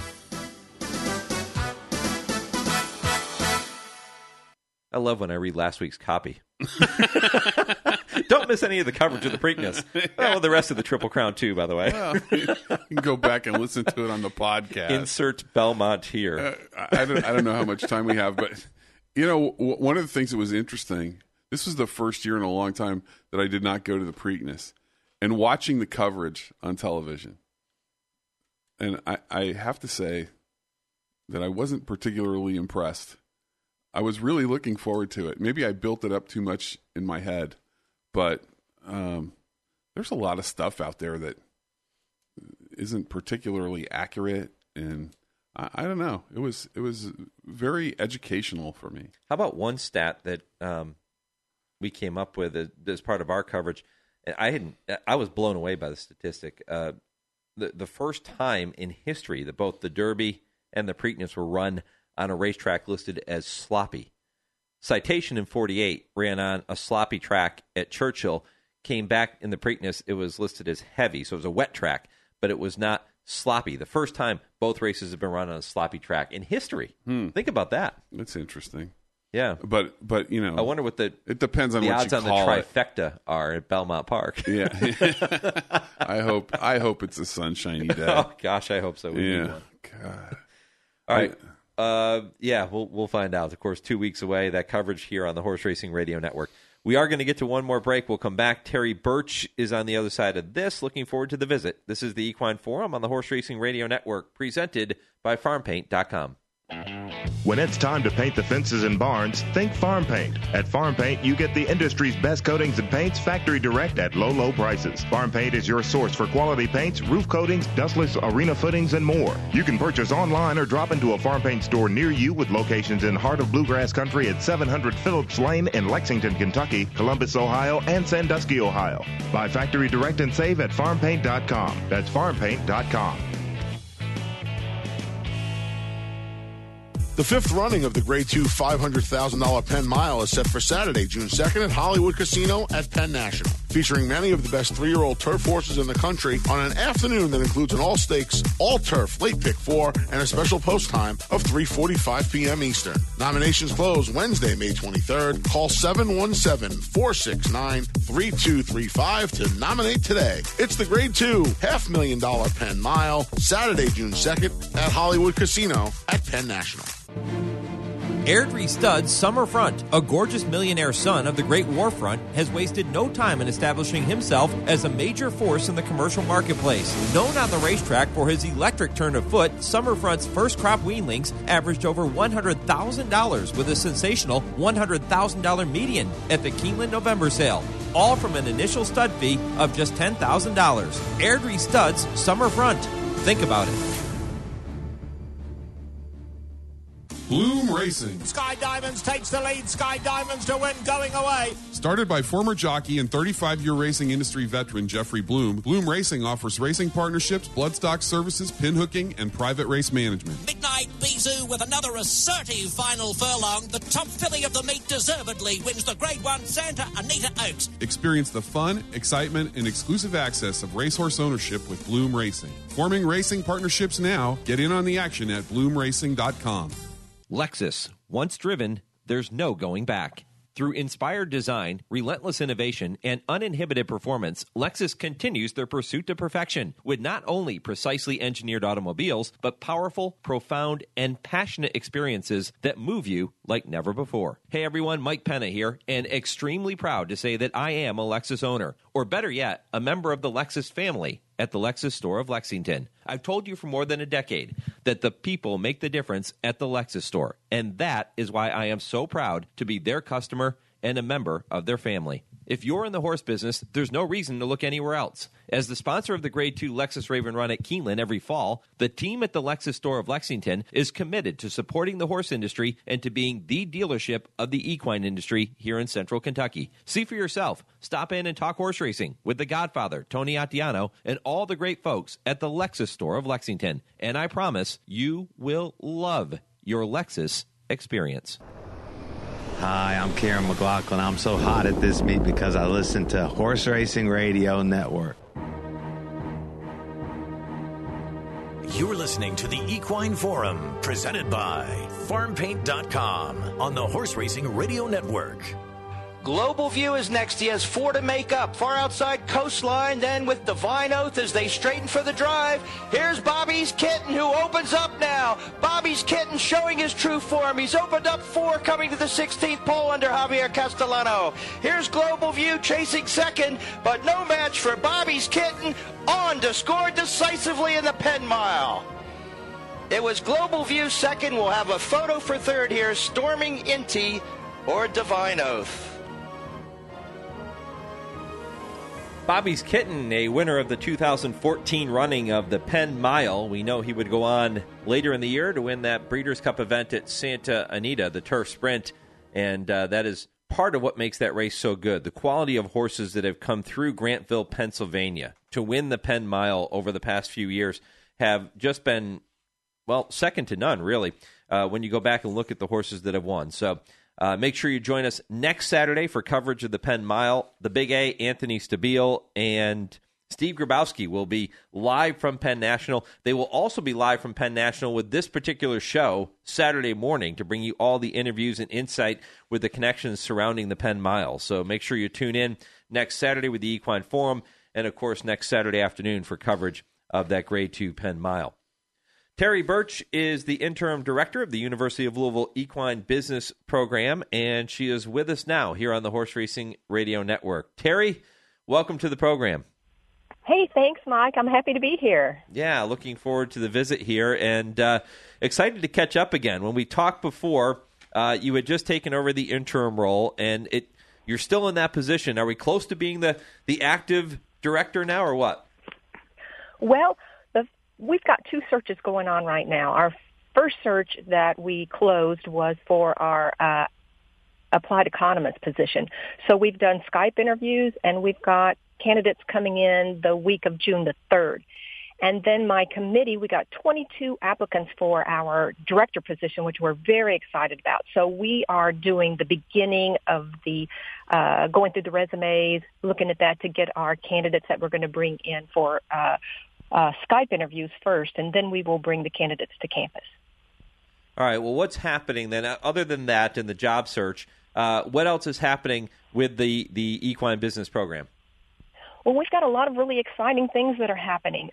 I love when I read last week's copy. Don't miss any of the coverage of the Preakness. Well, the rest of the Triple Crown, too, by the way. Well, you can go back and listen to it on the podcast. Insert Belmont here. I don't know how much time we have, but, one of the things that was interesting, this was the first year in a long time that I did not go to the Preakness. And watching the coverage on television, and I have to say that I wasn't particularly impressed. I was really looking forward to it. Maybe I built it up too much in my head, but there's a lot of stuff out there that isn't particularly accurate, and I don't know. It was very educational for me. How about one stat that we came up with as part of our coverage? I was blown away by the statistic. The first time in history that both the Derby and the Preakness were run on a racetrack listed as sloppy. Citation in 48 ran on a sloppy track at Churchill, came back in the Preakness, it was listed as heavy, so it was a wet track, but it was not sloppy. The first time both races have been run on a sloppy track in history. Think about that. That's interesting. Yeah. But I wonder what it depends on the what odds you on the call trifecta are at Belmont Park. Yeah. I hope it's a sunshiny day. Oh gosh, I hope so. Yeah. God. All right. Yeah, we'll find out. Of course, 2 weeks away, that coverage here on the Horse Racing Radio Network. We are going to get to one more break. We'll come back. Terry Birch is on the other side of this. Looking forward to the visit. This is the Equine Forum on the Horse Racing Radio Network, presented by FarmPaint.com. When it's time to paint the fences and barns, think Farm Paint. At Farm Paint, you get the industry's best coatings and paints factory direct at low, low prices. Farm Paint is your source for quality paints, roof coatings, dustless arena footings, and more. You can purchase online or drop into a Farm Paint store near you with locations in heart of bluegrass country at 700 Phillips Lane in Lexington, Kentucky, Columbus, Ohio, and Sandusky, Ohio. Buy factory direct and save at FarmPaint.com. That's FarmPaint.com. The fifth running of the Grade 2 $500,000 Penn Mile is set for Saturday, June 2nd at Hollywood Casino at Penn National, featuring many of the best 3-year-old turf horses in the country on an afternoon that includes an all-stakes, all-turf late pick 4 and a special post time of 3:45 p.m. Eastern. Nominations close Wednesday, May 23rd. Call 717-469-3235 to nominate today. It's the Grade 2 $500,000 Penn Mile, Saturday, June 2nd at Hollywood Casino at Penn National. Airdrie Stud's Summerfront, a gorgeous millionaire son of the Great War Front, has wasted no time in establishing himself as a major force in the commercial marketplace. Known on the racetrack for his electric turn of foot, Summerfront's first crop weanlings averaged over $100,000 with a sensational $100,000 median at the Keeneland November sale. All from an initial stud fee of just $10,000. Airdrie Stud's Summerfront. Think about it. Bloom Racing. Sky Diamonds takes the lead. Sky Diamonds to win, going away. Started by former jockey and 35-year racing industry veteran Jeffrey Bloom, Bloom Racing offers racing partnerships, bloodstock services, pinhooking, and private race management. Midnight Bisou with another assertive final furlong. The top filly of the meet deservedly wins the Grade 1 Santa Anita Oaks. Experience the fun, excitement, and exclusive access of racehorse ownership with Bloom Racing. Forming racing partnerships now. Get in on the action at bloomracing.com. Lexus. Once driven, there's no going back. Through inspired design, relentless innovation, and uninhibited performance, Lexus continues their pursuit to perfection with not only precisely engineered automobiles, but powerful, profound, and passionate experiences that move you like never before. Hey everyone, Mike Penna here, and extremely proud to say that I am a Lexus owner, or better yet, a member of the Lexus family at the Lexus store of Lexington. I've told you for more than a decade that the people make the difference at the Lexus store, and that is why I am so proud to be their customer and a member of their family. If you're in the horse business, there's no reason to look anywhere else. As the sponsor of the Grade 2 Lexus Raven Run at Keeneland every fall, the team at the Lexus store of Lexington is committed to supporting the horse industry and to being the dealership of the equine industry here in central Kentucky. See for yourself. Stop in and talk horse racing with the Godfather, Tony Attiano, and all the great folks at the Lexus store of Lexington. And I promise you will love your Lexus experience. Hi, I'm Karen McLaughlin. I'm so hot at this meet because I listen to Horse Racing Radio Network. You're listening to the Equine Forum, presented by FarmPaint.com on the Horse Racing Radio Network. Global View is next. He has 4 to make up. Far outside Coastline, then with Divine Oath as they straighten for the drive. Here's Bobby's Kitten, who opens up now. Bobby's Kitten showing his true form. He's opened up 4 coming to the 16th pole under Javier Castellano. Here's Global View chasing second, but no match for Bobby's Kitten, on to score decisively in the Penn Mile. It was Global View second. We'll have a photo for third here, Storming Inti or Divine Oath. Bobby's Kitten, a winner of the 2014 running of the Penn Mile. We know he would go on later in the year to win that Breeders' Cup event at Santa Anita, the turf sprint, and that is part of what makes that race so good. The quality of horses that have come through Grantville, Pennsylvania to win the Penn Mile over the past few years have just been, well, second to none, really, when you go back and look at the horses that have won. So make sure you join us next Saturday for coverage of the Penn Mile. The Big A, Anthony Stabile, and Steve Grabowski will be live from Penn National. They will also be live from Penn National with this particular show Saturday morning to bring you all the interviews and insight with the connections surrounding the Penn Mile. So make sure you tune in next Saturday with the Equine Forum, and, of course, next Saturday afternoon for coverage of that Grade 2 Penn Mile. Terry Birch is the interim director of the University of Louisville Equine Business Program, and she is with us now here on the Horse Racing Radio Network. Terry, welcome to the program. Hey, thanks, Mike. I'm happy to be here. Yeah, looking forward to the visit here, and excited to catch up again. When we talked before, you had just taken over the interim role, and you're still in that position. Are we close to being the active director now, or what? Well, we've got two searches going on right now. Our first search that we closed was for our applied economist position. So we've done Skype interviews, and we've got candidates coming in the week of June the 3rd. And then my committee, we got 22 applicants for our director position, which we're very excited about. So we are doing the beginning of the going through the resumes, looking at that to get our candidates that we're going to bring in for Skype interviews first, and then we will bring the candidates to campus. All right. Well, what's happening then, other than that in the job search, what else is happening with the equine business program? Well, we've got a lot of really exciting things that are happening.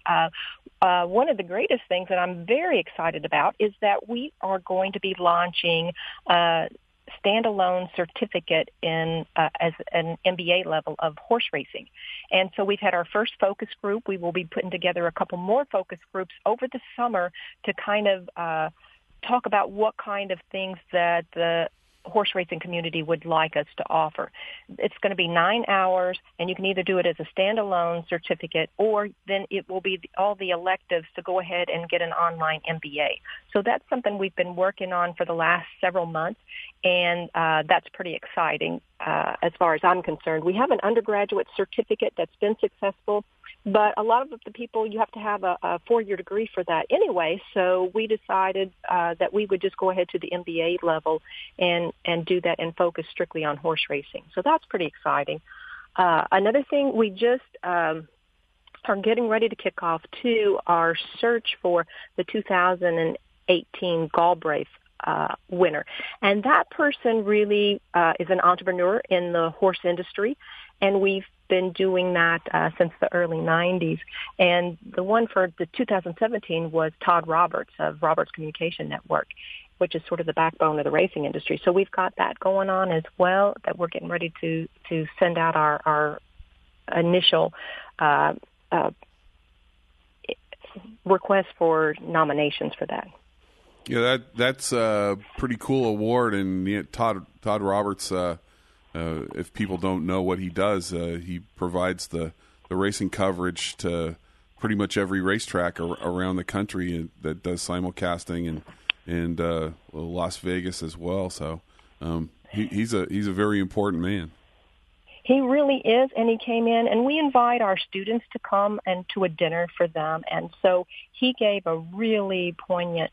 One of the greatest things that I'm very excited about is that we are going to be launching a standalone certificate in as an MBA level of horse racing. And so we've had our first focus group. We will be putting together a couple more focus groups over the summer to kind of talk about what kind of things that the horse racing community would like us to offer. It's going to be 9 hours, and you can either do it as a standalone certificate, or then it will be all the electives to go ahead and get an online MBA. So that's something we've been working on for the last several months, and that's pretty exciting as far as I'm concerned. We have an undergraduate certificate that's been successful, but a lot of the people, you have to have a 4-year degree for that anyway, so we decided that we would just go ahead to the MBA level and do that and focus strictly on horse racing. So that's pretty exciting. Another thing, we just are getting ready to kick off, too, our search for the 2018 Galbraith winner. And that person really is an entrepreneur in the horse industry, and we've been doing that since the early 90s. And the one for the 2017 was Todd Roberts of Roberts Communication Network, which is sort of the backbone of the racing industry. So we've got that going on as well, that we're getting ready to send out our initial request for nominations for that. Yeah, that's a pretty cool award, and Todd Roberts. If people don't know what he does, he provides the racing coverage to pretty much every racetrack around the country that does simulcasting, and Las Vegas as well. So he's a very important man. He really is, and he came in, and we invite our students to come and to a dinner for them, and so he gave a really poignant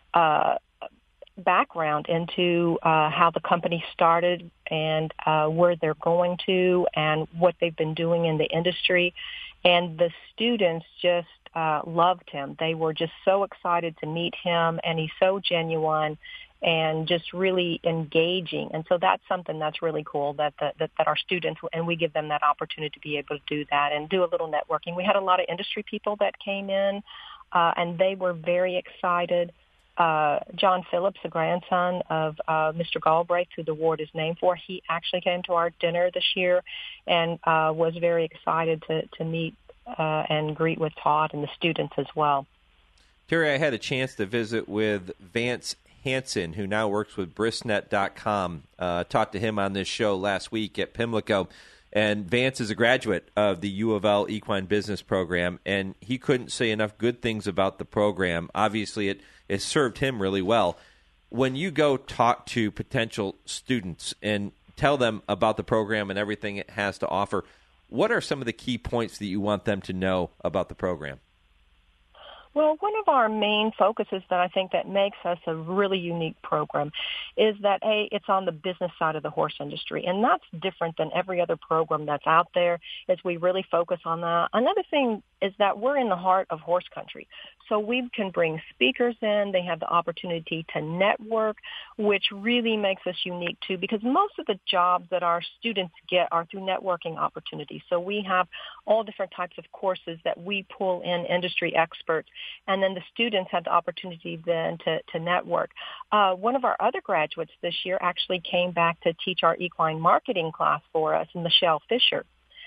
background into how the company started and where they're going to and what they've been doing in the industry. And the students just loved him. They were just so excited to meet him, and he's so genuine and just really engaging. And so that's something that's really cool, that our students, and we give them that opportunity to be able to do that and do a little networking. We had a lot of industry people that came in, and they were very excited. John Phillips, the grandson of Mr. Galbraith, who the award is named for, he actually came to our dinner this year and was very excited to meet and greet with Todd and the students as well. Terry, I had a chance to visit with Vance Hansen, who now works with Bristnet.com. Talked to him on this show last week at Pimlico. And Vance is a graduate of the U of L Equine Business Program, and he couldn't say enough good things about the program. Obviously, it served him really well. When you go talk to potential students and tell them about the program and everything it has to offer, what are some of the key points that you want them to know about the program? Well, one of our main focuses that I think that makes us a really unique program is that, A, it's on the business side of the horse industry, and that's different than every other program that's out there, is we really focus on that. Another thing is that we're in the heart of horse country. So we can bring speakers in. They have the opportunity to network, which really makes us unique, too, because most of the jobs that our students get are through networking opportunities. So we have all different types of courses that we pull in industry experts, and then the students had the opportunity then to network. One of our other graduates this year actually came back to teach our equine marketing class for us, Michelle Fisher.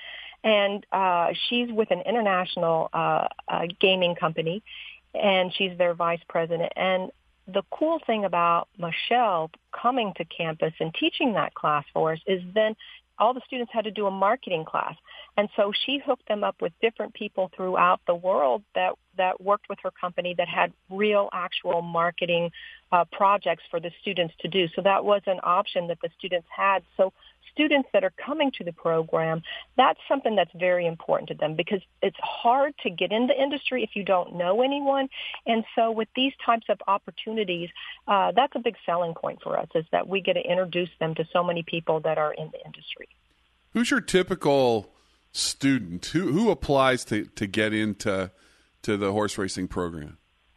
And she's with an international gaming company, and she's their vice president. And the cool thing about Michelle coming to campus and teaching that class for us is then all the students had to do a marketing class. And so she hooked them up with different people throughout the world that worked with her company that had real, actual marketing projects for the students to do. So that was an option that the students had. So students that are coming to the program, that's something that's very important to them because it's hard to get in the industry if you don't know anyone. And so with these types of opportunities, that's a big selling point for us, is that we get to introduce them to so many people that are in the industry. Who's your typical student? Who applies to get into the horse racing program?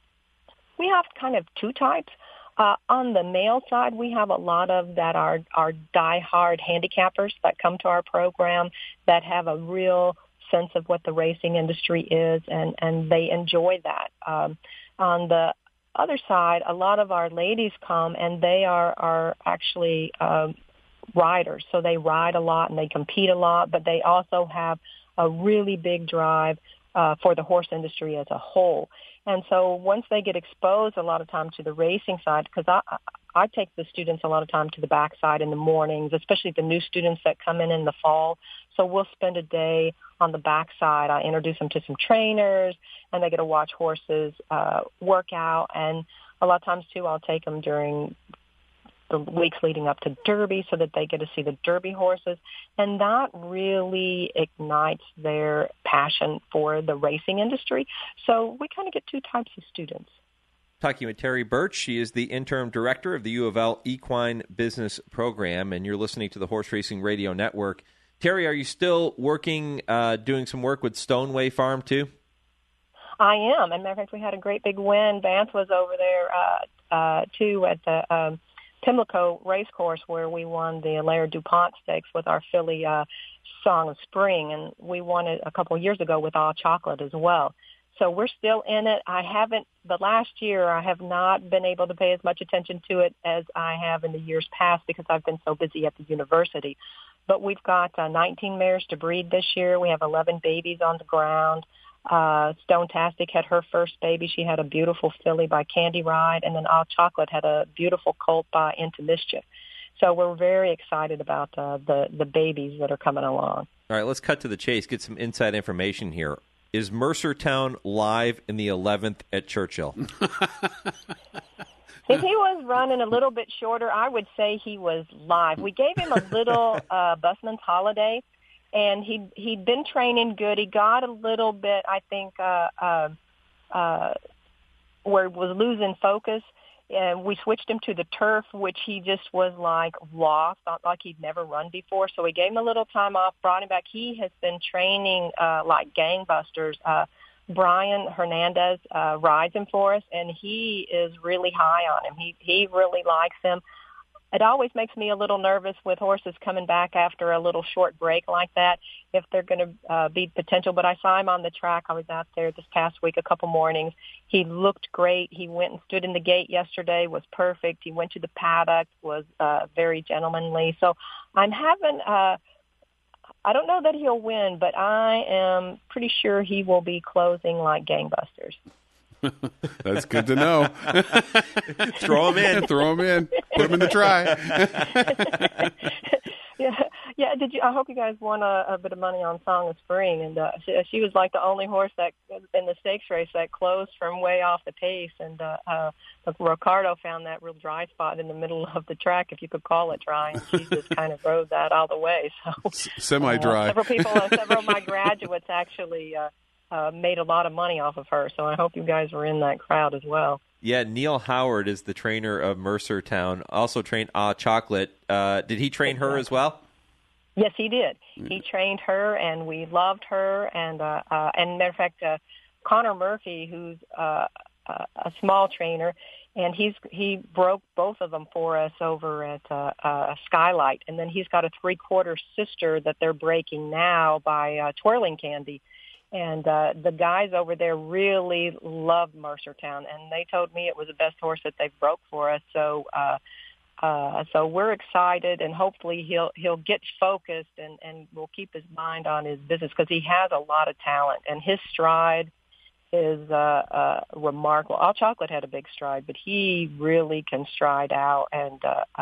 We have kind of two types. On the male side, we have a lot of that are diehard handicappers that come to our program that have a real sense of what the racing industry is, and they enjoy that. On the other side, a lot of our ladies come, and they are actually riders. So they ride a lot and they compete a lot, but they also have a really big drive for the horse industry as a whole. And so once they get exposed a lot of time to the racing side, because I take the students a lot of time to the backside in the mornings, especially the new students that come in the fall. So we'll spend a day on the backside. I introduce them to some trainers, and they get to watch horses work out. And a lot of times, too, I'll take them during the weeks leading up to Derby so that they get to see the Derby horses. And that really ignites their passion for the racing industry. So we kind of get two types of students. Talking with Terry Birch. She is the interim director of the U of L Equine Business Program, and you're listening to the Horse Racing Radio Network. Terry, are you still working, doing some work with Stoneway Farm, too? I am. As a matter of fact, we had a great big win. Vance was over there, too, at the Pimlico Racecourse, where we won the Laird DuPont Stakes with our filly Song of Spring, and we won it a couple of years ago with All Chocolate as well. So we're still in it. The last year, I have not been able to pay as much attention to it as I have in the years past because I've been so busy at the university. But we've got 19 mares to breed this year. We have 11 babies on the ground. Stonetastic had her first baby. She had a beautiful filly by Candy Ride, and then All Chocolate had a beautiful colt by Into Mischief. So we're very excited about the babies that are coming along. All right, let's cut to the chase, get some inside information here. Is Mercertown live in the 11th at Churchill? If he was running a little bit shorter, I would say he was live. We gave him a little busman's holiday, and he'd been training good. He got a little bit, I think, where it was losing focus, and we switched him to the turf, which he just was like lost, like he'd never run before. So we gave him a little time off, brought him back. He has been training like gangbusters. Brian Hernandez rides him for us, and he is really high on him. He really likes him. It always makes me a little nervous with horses coming back after a little short break like that, if they're going to be potential. But I saw him on the track. I was out there this past week, a couple mornings. He looked great. He went and stood in the gate yesterday, was perfect. He went to the paddock, was very gentlemanly. So I'm having I don't know that he'll win, but I am pretty sure he will be closing like gangbusters. That's good to know. Throw him in. Throw him in. Put him in the try. Yeah. I hope you guys won a bit of money on Song of Spring, and she was like the only horse that in the stakes race that closed from way off the pace, and Ricardo found that real dry spot in the middle of the track, if you could call it dry, and she just kind of rode that all the way. So semi-dry. Several of my graduates actually made a lot of money off of her, so I hope you guys were in that crowd as well. Yeah, Neil Howard is the trainer of Mercertown, also trained Chocolate. Did he train her as well? Yes, he did. He trained her, and we loved her. And matter of fact, Connor Murphy, who's a small trainer, and he broke both of them for us over at Skylight. And then he's got a 3/4 sister that they're breaking now by Twirling Candy. And the guys over there really love Mercertown, and they told me it was the best horse that they've broke for us. So so we're excited, and hopefully he'll get focused and will keep his mind on his business, because he has a lot of talent, and his stride is remarkable. All Chocolate had a big stride, but he really can stride out, and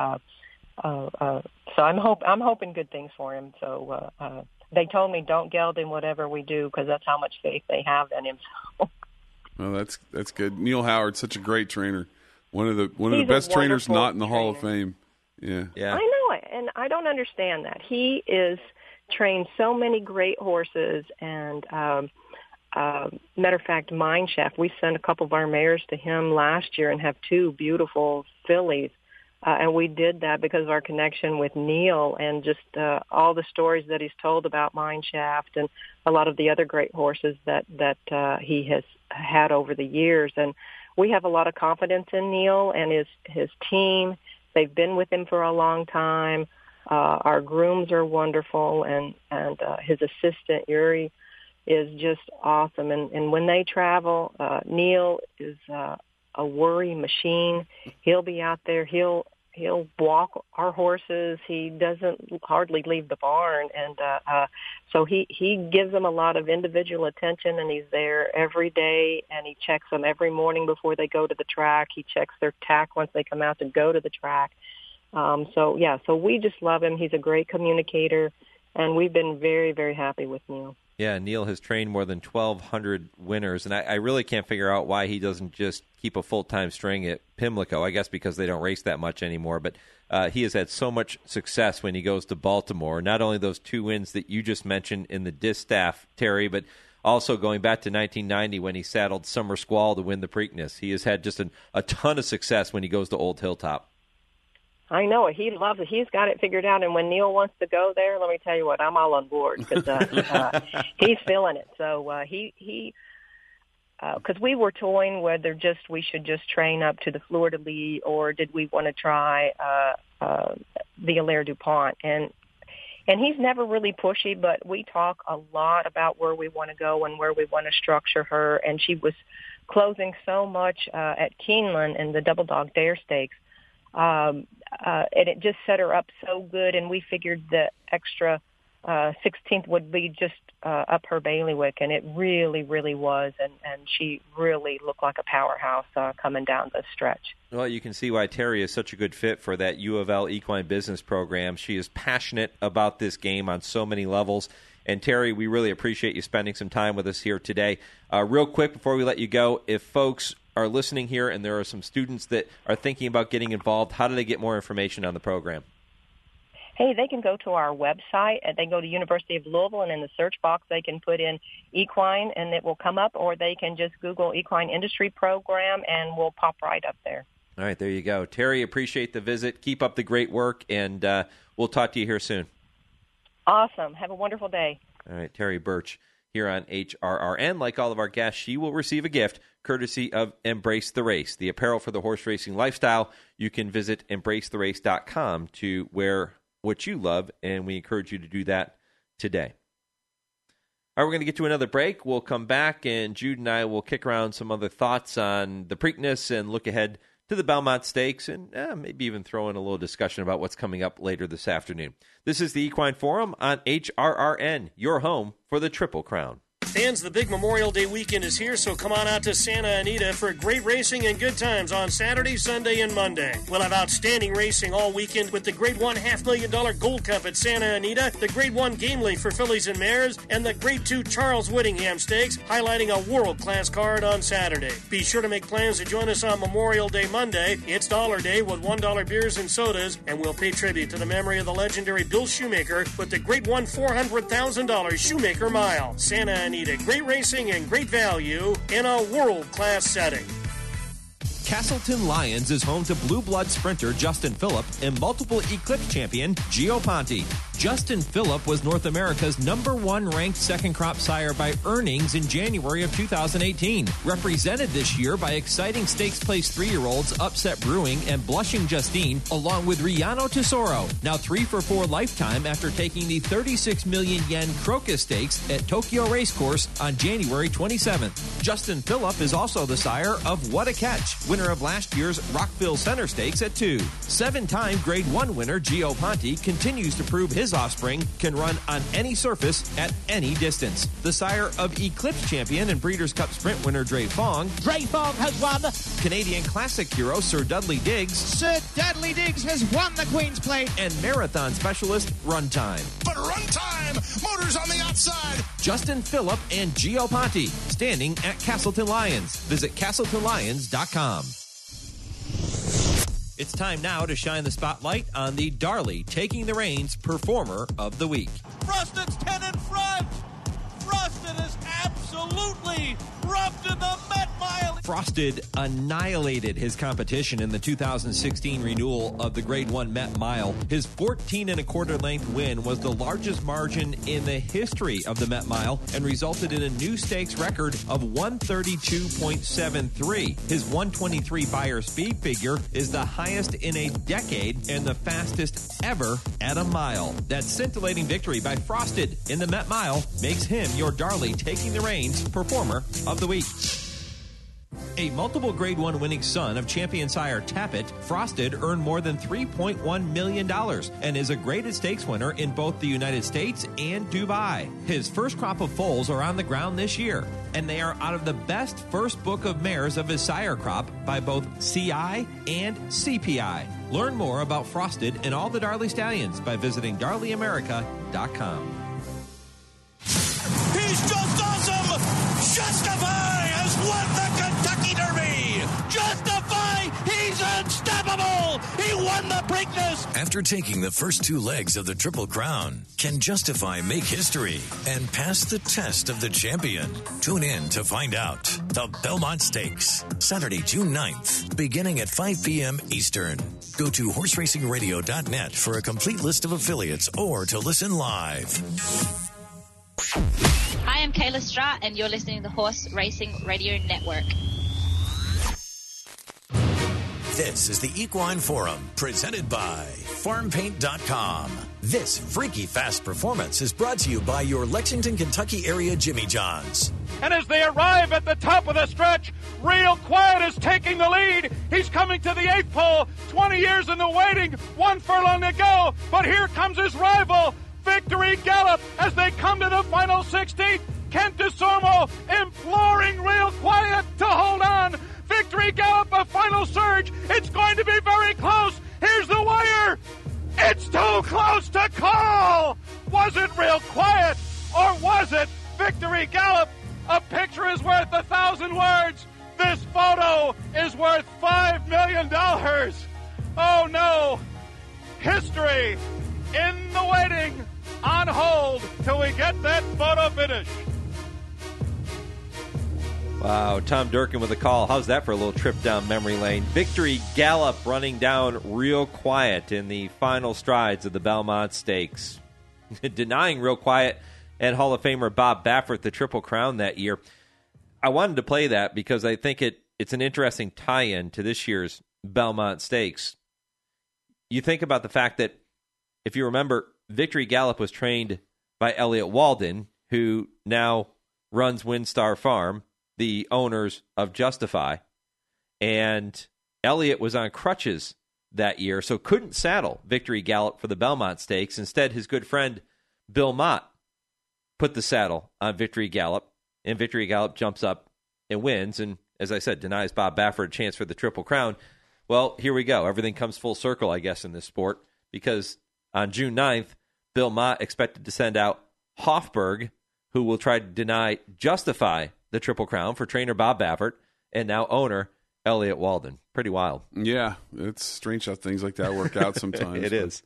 so I'm hoping good things for him. So they told me don't geld him whatever we do, because that's how much faith they have in him. Well, that's good. Neil Howard, such a great trainer. One of the best trainers not in the Hall of Fame. Yeah. I know it, and I don't understand that. He is trained so many great horses, and matter of fact, Mineshaft, we sent a couple of our mares to him last year and have 2 beautiful fillies. And we did that because of our connection with Neil, and just all the stories that he's told about Mineshaft and a lot of the other great horses that he has had over the years. And we have a lot of confidence in Neil and his team. They've been with him for a long time. Our grooms are wonderful, and his assistant, Yuri, is just awesome. And when they travel, Neil is a worry machine. He'll be out there. He'll walk our horses. He doesn't hardly leave the barn, and so he gives them a lot of individual attention, and he's there every day, and he checks them every morning before they go to the track. He checks their tack once they come out to go to the track. So we just love him. He's a great communicator, and we've been very, very happy with Neil. Yeah, Neil has trained more than 1,200 winners, and I really can't figure out why he doesn't just keep a full-time string at Pimlico. I guess because they don't race that much anymore, but he has had so much success when he goes to Baltimore. Not only those 2 wins that you just mentioned in the distaff, Terry, but also going back to 1990 when he saddled Summer Squall to win the Preakness. He has had just a ton of success when he goes to Old Hilltop. I know it. He loves it. He's got it figured out. And when Neil wants to go there, let me tell you what, I'm all on board, because he's feeling it. So because we were toying whether we should just train up to the Fleur de Lis, or did we want to try the Hilaire DuPont. And he's never really pushy, but we talk a lot about where we want to go and where we want to structure her. And she was closing so much at Keeneland in the Double Dog Dare Stakes. And it just set her up so good, and we figured the extra 16th would be just up her bailiwick, and it really, really was, and she really looked like a powerhouse coming down the stretch. Well, you can see why Terry is such a good fit for that U of L equine business program. She is passionate about this game on so many levels. And Terry, we really appreciate you spending some time with us here today. Real quick, before we let you go, if folks are listening here and there are some students that are thinking about getting involved, how do they get more information on the program? Hey, they can go to our website. They go to University of Louisville, and in the search box they can put in equine, and it will come up, or they can just Google Equine Industry Program, and we'll pop right up there. All right, there you go. Terry, appreciate the visit. Keep up the great work, and we'll talk to you here soon. Awesome. Have a wonderful day. All right, Terry Birch here on HRRN. Like all of our guests, she will receive a gift courtesy of Embrace the Race, the apparel for the horse racing lifestyle. You can visit embracetherace.com to wear what you love, and we encourage you to do that today. All right, we're going to get to another break. We'll come back, and Jude and I will kick around some other thoughts on the Preakness and look ahead to the Belmont Stakes, and maybe even throw in a little discussion about what's coming up later this afternoon. This is the Equine Forum on HRRN, your home for the Triple Crown. Fans, the big Memorial Day weekend is here, so come on out to Santa Anita for great racing and good times on Saturday, Sunday, and Monday. We'll have outstanding racing all weekend with the Grade 1 $500,000 Gold Cup at Santa Anita, the Grade 1 Game League for fillies and mares, and the Grade 2 Charles Whittingham Stakes, highlighting a world-class card on Saturday. Be sure to make plans to join us on Memorial Day Monday. It's Dollar Day with $1 beers and sodas, and we'll pay tribute to the memory of the legendary Bill Shoemaker with the Grade 1 $400,000 Shoemaker Mile. Santa Anita. Great racing and great value in a world-class setting. Castleton Lions is home to blue blood sprinter Justin Phillip and multiple Eclipse champion Gio Ponte. Justin Phillip was North America's #1 ranked second crop sire by earnings in January of 2018. Represented this year by exciting stakes place 3-year-olds Upset Brewing and Blushing Justine, along with Riano Tesoro, now 3 for 4 lifetime after taking the 36 million yen Crocus Stakes at Tokyo Racecourse on January 27th. Justin Phillip is also the sire of What a Catch, winner of last year's Rockville Center Stakes at 2. 7-time Grade 1 winner Gio Ponti continues to prove his offspring can run on any surface at any distance. The sire of Eclipse champion and Breeders' Cup Sprint winner Dre Fong. Dre Fong has won. Canadian Classic hero Sir Dudley Diggs. Sir Dudley Diggs has won the Queen's Plate. And marathon specialist Runtime. But Runtime, motors on the outside. Justin Phillip and Gio Ponti, standing at Castleton Lions. Visit CastletonLions.com. It's time now to shine the spotlight on the Darley Taking the Reins Performer of the Week. Frosted's 10 in front. Frosted is absolutely roughed in the Met Mile. Frosted annihilated his competition in the 2016 renewal of the Grade 1 Met Mile. His 14 1/4 length win was the largest margin in the history of the Met Mile and resulted in a new stakes record of 132.73. His 123 Beyer speed figure is the highest in a decade and the fastest ever at a mile. That scintillating victory by Frosted in the Met Mile makes him your Darley Taking the Reins Performer of the Week. A multiple Grade 1 winning son of champion sire Tappet, Frosted earned more than $3.1 million and is a graded stakes winner in both the United States and Dubai. His first crop of foals are on the ground this year, and they are out of the best first book of mares of his sire crop by both CI and CPI. Learn more about Frosted and all the Darley Stallions by visiting DarleyAmerica.com. He's just awesome! Justify has won the Kentucky Derby! Justify, he's unstoppable! He won the Preakness! After taking the first 2 legs of the Triple Crown, can Justify make history and pass the test of the champion? Tune in to find out. The Belmont Stakes, Saturday, June 9th, beginning at 5 p.m. Eastern. Go to horseracingradio.net for a complete list of affiliates or to listen live. Hi, I'm Kayla Stratt, and you're listening to the Horse Racing Radio Network. This is the Equine Forum, presented by FarmPaint.com. This freaky fast performance is brought to you by your Lexington, Kentucky area Jimmy John's. And as they arrive at the top of the stretch, Real Quiet is taking the lead. He's coming to the 8th pole. 20 years in the waiting. 1 furlong to go. But here comes his rival, Victory Gallop, as they come to the final 16th. Kent DeSormo imploring Real Quiet to hold on. Victory Gallop, a final surge. It's going to be very close. Here's the wire. It's too close to call. Was it Real Quiet or was it Victory Gallop? A picture is worth 1,000 words. This photo is worth $5 million. Oh no. History in the waiting, on hold till we get that photo finish. Wow, Tom Durkin with a call. How's that for a little trip down memory lane? Victory Gallop running down Real Quiet in the final strides of the Belmont Stakes. Denying Real Quiet and Hall of Famer Bob Baffert the Triple Crown that year. I wanted to play that because I think it's an interesting tie-in to this year's Belmont Stakes. You think about the fact that, if you remember, Victory Gallop was trained by Elliott Walden, who now runs WinStar Farm, the owners of Justify. And Elliott was on crutches that year, so couldn't saddle Victory Gallop for the Belmont Stakes. Instead, his good friend Bill Mott put the saddle on Victory Gallop, and Victory Gallop jumps up and wins, and as I said, denies Bob Baffert a chance for the Triple Crown. Well, here we go. Everything comes full circle, I guess, in this sport, because on June 9th, Bill Mott expected to send out Hofburg, who will try to deny Justify the Triple Crown for trainer Bob Baffert, and now owner Elliott Walden. Pretty wild. Yeah, it's strange how things like that work out sometimes. It is.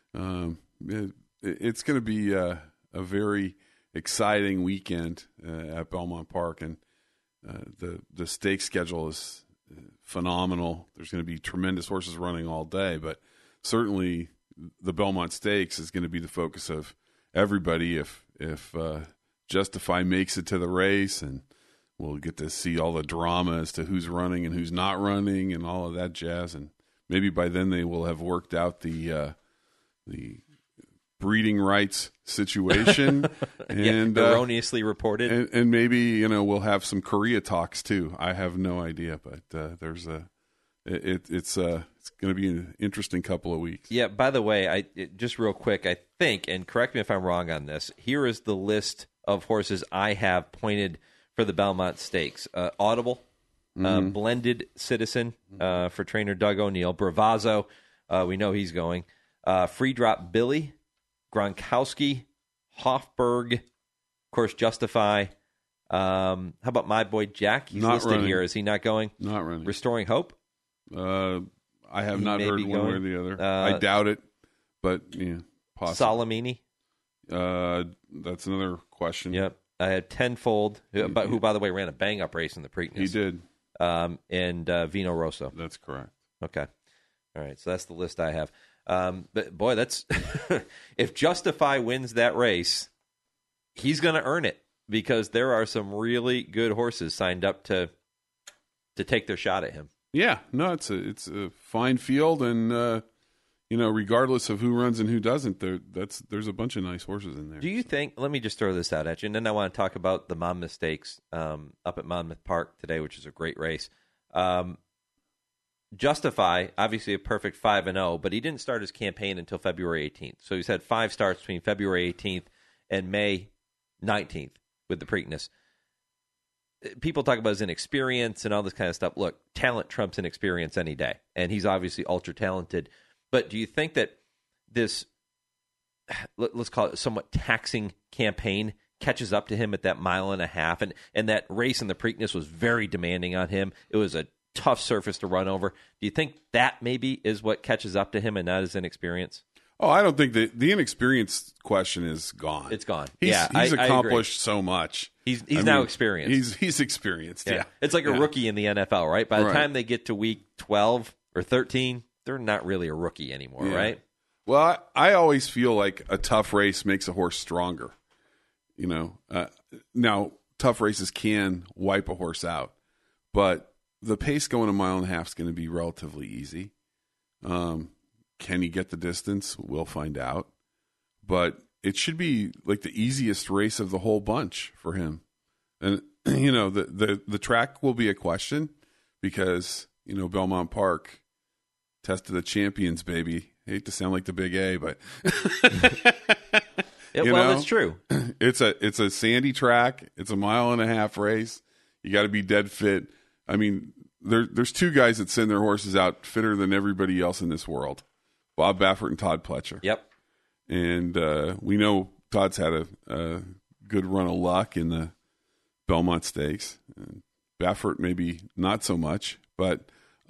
It's going to be a very exciting weekend at Belmont Park, and the stakes schedule is phenomenal. There's going to be tremendous horses running all day, but certainly the Belmont Stakes is going to be the focus of everybody if Justify makes it to the race, and we'll get to see all the drama as to who's running and who's not running and all of that jazz. And maybe by then they will have worked out the breeding rights situation and erroneously reported. And maybe, we'll have some Korea talks too. I have no idea, but it's going to be an interesting couple of weeks. Yeah, by the way, just real quick, I think, and correct me if I'm wrong on this, here is the list of horses I have pointed for the Belmont Stakes. Audible, Blended Citizen for trainer Doug O'Neill, Bravazzo, we know he's going, Free Drop Billy, Gronkowski, Hofberg, of course, Justify. How about my boy Jack? He's not listed running. here. Is he not going? Not running. Restoring Hope? I have not heard one way or the other. I doubt it, but possibly. Salamini? That's another question. Yep. I had Tenfold, who, by the way, ran a bang-up race in the Preakness. He did. And Vino Rosso. That's correct. Okay. All right, so that's the list I have. But, boy, that's if Justify wins that race, he's going to earn it because there are some really good horses signed up to take their shot at him. Yeah, no, it's a fine field, and regardless of who runs and who doesn't, there's a bunch of nice horses in there. Do you think? Let me just throw this out at you, and then I want to talk about the Monmouth Stakes up at Monmouth Park today, which is a great race. Justify, obviously a perfect 5-0, but he didn't start his campaign until February 18th. So he's had 5 starts between February 18th and May 19th with the Preakness. People talk about his inexperience and all this kind of stuff. Look, talent trumps inexperience any day, and he's obviously ultra-talented. But do you think that this, let's call it somewhat taxing campaign, catches up to him at that 1.5 miles? And that race in the Preakness was very demanding on him. It was a tough surface to run over. Do you think that maybe is what catches up to him and not his inexperience? Oh, I don't think the inexperience question is gone. It's gone. He's accomplished so much. He's now experienced. He's experienced, yeah. It's like a rookie in the NFL, right? By the time they get to week 12 or 13, they're not really a rookie anymore, right? Well, I always feel like a tough race makes a horse stronger. Now, tough races can wipe a horse out, but the pace going 1.5 miles is going to be relatively easy. Can he get the distance? We'll find out. But it should be like the easiest race of the whole bunch for him. And, the track will be a question because, Belmont Park tested the champions, baby. I hate to sound like the big A, but it's true. It's a sandy track. It's a 1.5 mile race. You got to be dead fit. I mean, there's 2 guys that send their horses out fitter than everybody else in this world. Baffert and Todd Pletcher. Yep. And we know Todd's had a good run of luck in the Belmont Stakes. And Baffert maybe not so much, but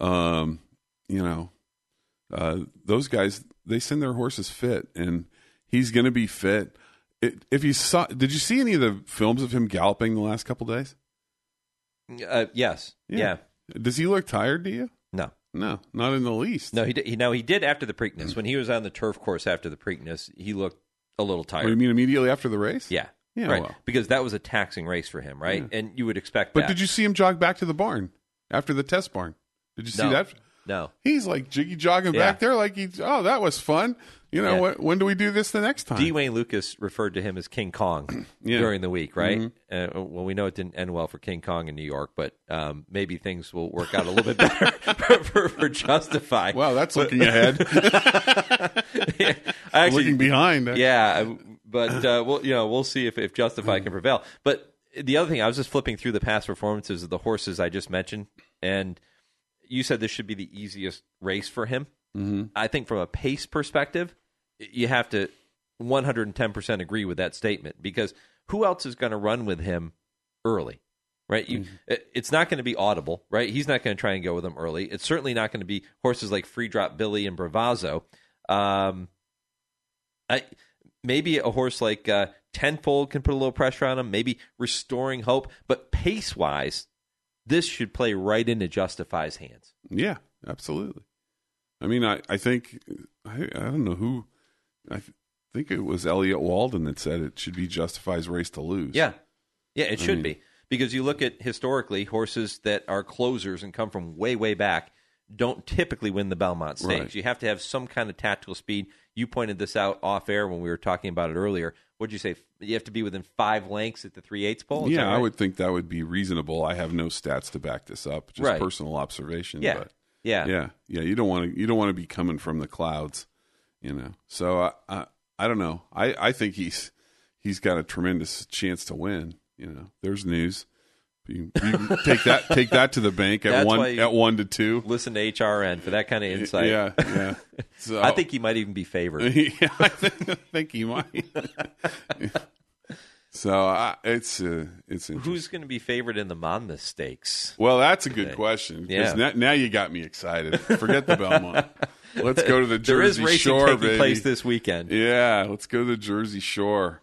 those guys, they send their horses fit, and he's going to be fit. Did you see any of the films of him galloping the last couple days? Yes. Yeah. Does he look tired to you? No, not in the least. No, he did after the Preakness. When he was on the turf course after the Preakness, he looked a little tired. Oh, you mean immediately after the race? Yeah. Yeah, right. well. Because that was a taxing race for him, right? Yeah. And you would expect that. But did you see him jog back to the barn after the test barn? Did you see that? No. He's like jiggy jogging back there like that was fun. When do we do this the next time? D. Wayne Lucas referred to him as King Kong during the week, right? Mm-hmm. Well, we know it didn't end well for King Kong in New York, but maybe things will work out a little bit better for Justify. Wow, that's looking ahead. Looking behind. Yeah, but we'll see if Justify can prevail. But the other thing, I was just flipping through the past performances of the horses I just mentioned, and you said this should be the easiest race for him. Mm-hmm. I think from a pace perspective, you have to 110% agree with that statement because who else is going to run with him early, right? It's not going to be Audible, right? He's not going to try and go with him early. It's certainly not going to be horses like Free Drop Billy and Bravazzo. Maybe a horse like Tenfold can put a little pressure on him, maybe Restoring Hope, but pace-wise, this should play right into Justify's hands. Yeah, absolutely. I mean, I think I don't know who. I think it was Elliot Walden that said it should be Justify's race to lose. Yeah, it should be. Because you look at historically, horses that are closers and come from way, way back don't typically win the Belmont Stakes. Right. You have to have some kind of tactical speed. You pointed this out off air when we were talking about it earlier. What did you say? You have to be within 5 lengths at the 3/8 pole? Yeah, right? I would think that would be reasonable. I have no stats to back this up, just Right. personal observation. Yeah. But Yeah. You don't want to be coming from the clouds, So I don't know. I think he's got a tremendous chance to win. There's news. You can take that to the bank at 1 to 2. Listen to HRN for that kind of insight. Yeah. So, I think he might even be favored. Yeah, I think he might. So it's interesting. Who's going to be favored in the Monmouth Stakes? Well, that's a good question. Yeah. Now you got me excited. Forget the Belmont. Let's go to the Jersey there is racing Shore, taking baby. place this weekend. Yeah, let's go to the Jersey Shore.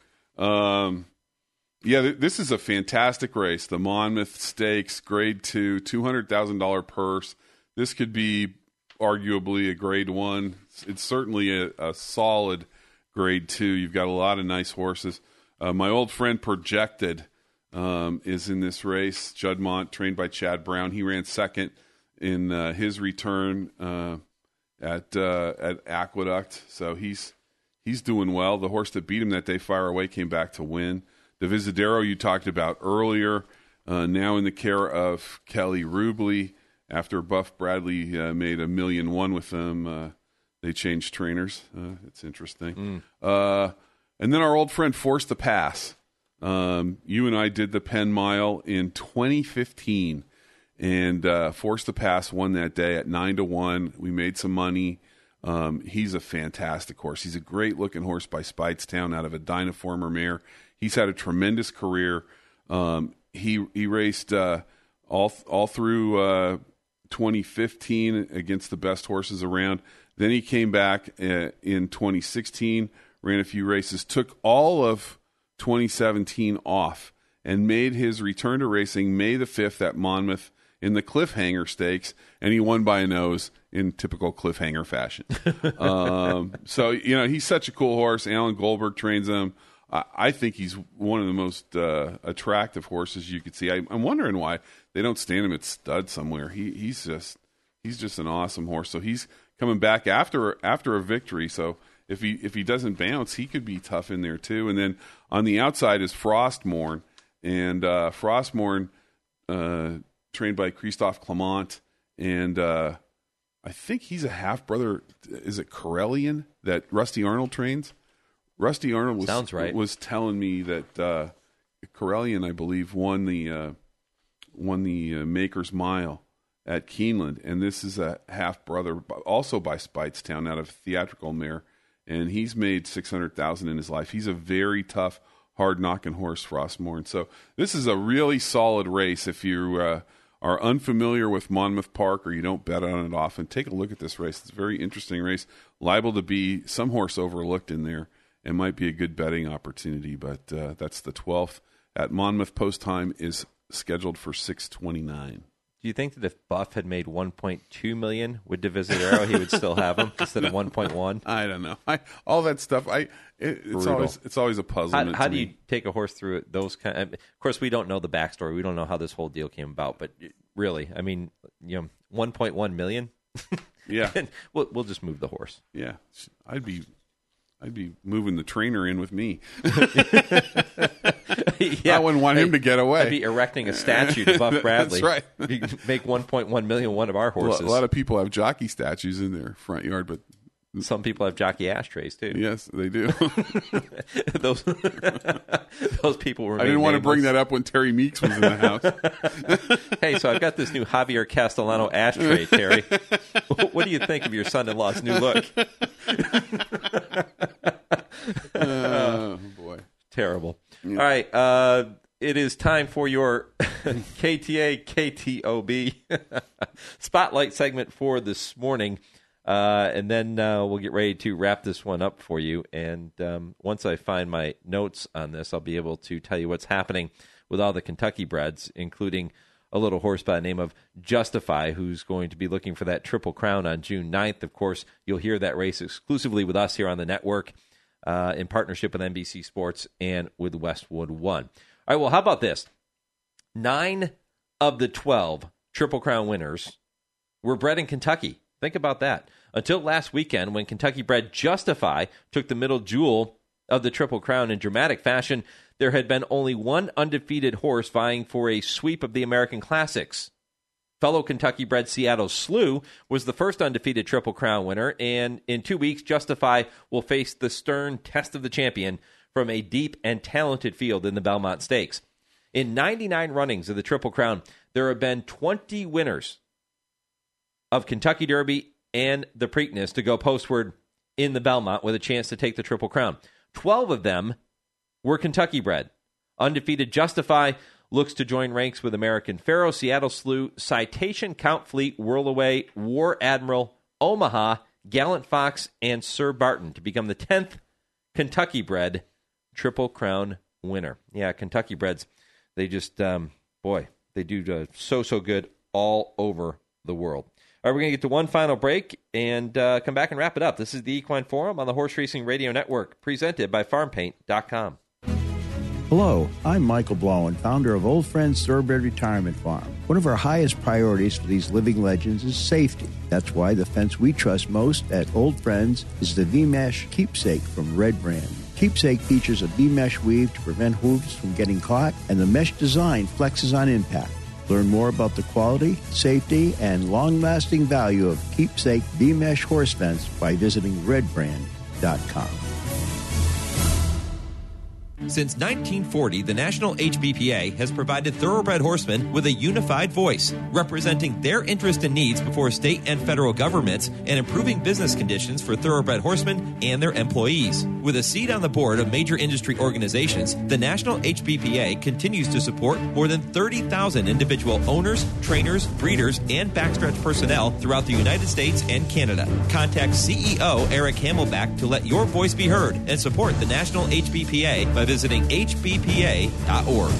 This is a fantastic race. The Monmouth Stakes, Grade 2, $200,000 purse. This could be arguably a Grade 1. It's certainly a solid Grade 2. You've got a lot of nice horses. My old friend Projected is in this race. Juddmonte, trained by Chad Brown. He ran second in his return at Aqueduct. So he's doing well. The horse that beat him that day, Fire Away, came back to win. The Visidero you talked about earlier, now in the care of Kelly Rubley. After Buff Bradley made $1.1 million with them, they changed trainers. It's interesting. And then our old friend Force the Pass. You and I did the Penn Mile in 2015, and Force the Pass won that day at 9-1. We made some money. He's a fantastic horse. He's a great-looking horse by Speightstown out of a Dynaformer mare. He's had a tremendous career. He raced all through 2015 against the best horses around. Then he came back in 2016, ran a few races, took all of 2017 off, and made his return to racing May the 5th at Monmouth in the Cliffhanger Stakes, and he won by a nose in typical Cliffhanger fashion. So, he's such a cool horse. Alan Goldberg trains him. I think he's one of the most attractive horses you could see. I'm wondering why they don't stand him at stud somewhere. He's just an awesome horse. So he's coming back after a victory. So if he doesn't bounce, he could be tough in there too. And then on the outside is Frostmorn, and Frostmorn trained by Christophe Clement, and I think he's a half brother. Is it Corellian that Rusty Arnold trains? Rusty Arnold was telling me that Corellian, I believe, won the Maker's Mile at Keeneland, and this is a half brother, also by Speightstown, out of Theatrical Mare, and he's made $600,000 in his life. He's a very tough, hard knocking horse, Frostmorn. So this is a really solid race. If you are unfamiliar with Monmouth Park or you don't bet on it often, take a look at this race. It's a very interesting race, liable to be some horse overlooked in there. It might be a good betting opportunity, but that's the 12th at Monmouth. Post time is scheduled for 6:29. Do you think that if Buff had made $1.2 million with Divisadero, he would still have him instead of 1.1? I don't know. All that stuff. It's always a puzzle. How do you take a horse through those kind? Of course, we don't know the backstory. We don't know how this whole deal came about. But really, I mean, $1.1 million. Yeah, we'll just move the horse. Yeah, I'd be moving the trainer in with me. Yeah, I wouldn't want him to get away. I'd be erecting a statue to Buff Bradley. That's right. Make $1.1 million one of our horses. A lot of people have jockey statues in their front yard, but some people have jockey ashtrays too. Yes, they do. those people were. I didn't want to bring that up when Terry Meeks was in the house. Hey, so I've got this new Javier Castellano ashtray, Terry. What do you think of your son-in-law's new look? Oh boy, terrible. Yeah. All right, it is time for your KTA KTOB spotlight segment for this morning. And then we'll get ready to wrap this one up for you. And once I find my notes on this, I'll be able to tell you what's happening with all the Kentucky breds, including a little horse by the name of Justify, who's going to be looking for that Triple Crown on June 9th. Of course, you'll hear that race exclusively with us here on the network in partnership with NBC Sports and with Westwood One. All right, well, how about this? 9 of the 12 Triple Crown winners were bred in Kentucky. Think about that. Until last weekend, when Kentucky bred Justify took the middle jewel of the Triple Crown in dramatic fashion, there had been only one undefeated horse vying for a sweep of the American Classics. Fellow Kentucky-bred Seattle Slew was the first undefeated Triple Crown winner, and in 2 weeks, Justify will face the stern test of the champion from a deep and talented field in the Belmont Stakes. In 99 runnings of the Triple Crown, there have been 20 winners of Kentucky Derby and the Preakness to go postward in the Belmont with a chance to take the Triple Crown. 12 of them were Kentucky bred. Undefeated Justify looks to join ranks with American Pharoah, Seattle Slew, Citation, Count Fleet, Whirlaway, War Admiral, Omaha, Gallant Fox, and Sir Barton to become the 10th Kentucky bred Triple Crown winner. Yeah, Kentucky breds, they just, they do so good all over the world. All right, we're going to get to one final break and come back and wrap it up. This is the Equine Forum on the Horse Racing Radio Network, presented by FarmPaint.com. Hello, I'm Michael Blowen, founder of Old Friends Thoroughbred Retirement Farm. One of our highest priorities for these living legends is safety. That's why the fence we trust most at Old Friends is the V-Mesh Keepsake from Red Brand. Keepsake features a V-Mesh weave to prevent hooves from getting caught, and the mesh design flexes on impact. Learn more about the quality, safety, and long-lasting value of Keepsake V-Mesh horse fence by visiting redbrand.com. Since 1940, the National HBPA has provided thoroughbred horsemen with a unified voice, representing their interests and needs before state and federal governments and improving business conditions for thoroughbred horsemen and their employees. With a seat on the board of major industry organizations, the National HBPA continues to support more than 30,000 individual owners, trainers, breeders, and backstretch personnel throughout the United States and Canada. Contact CEO Eric Hamelback to let your voice be heard and support the National HBPA by visiting hbpa.org.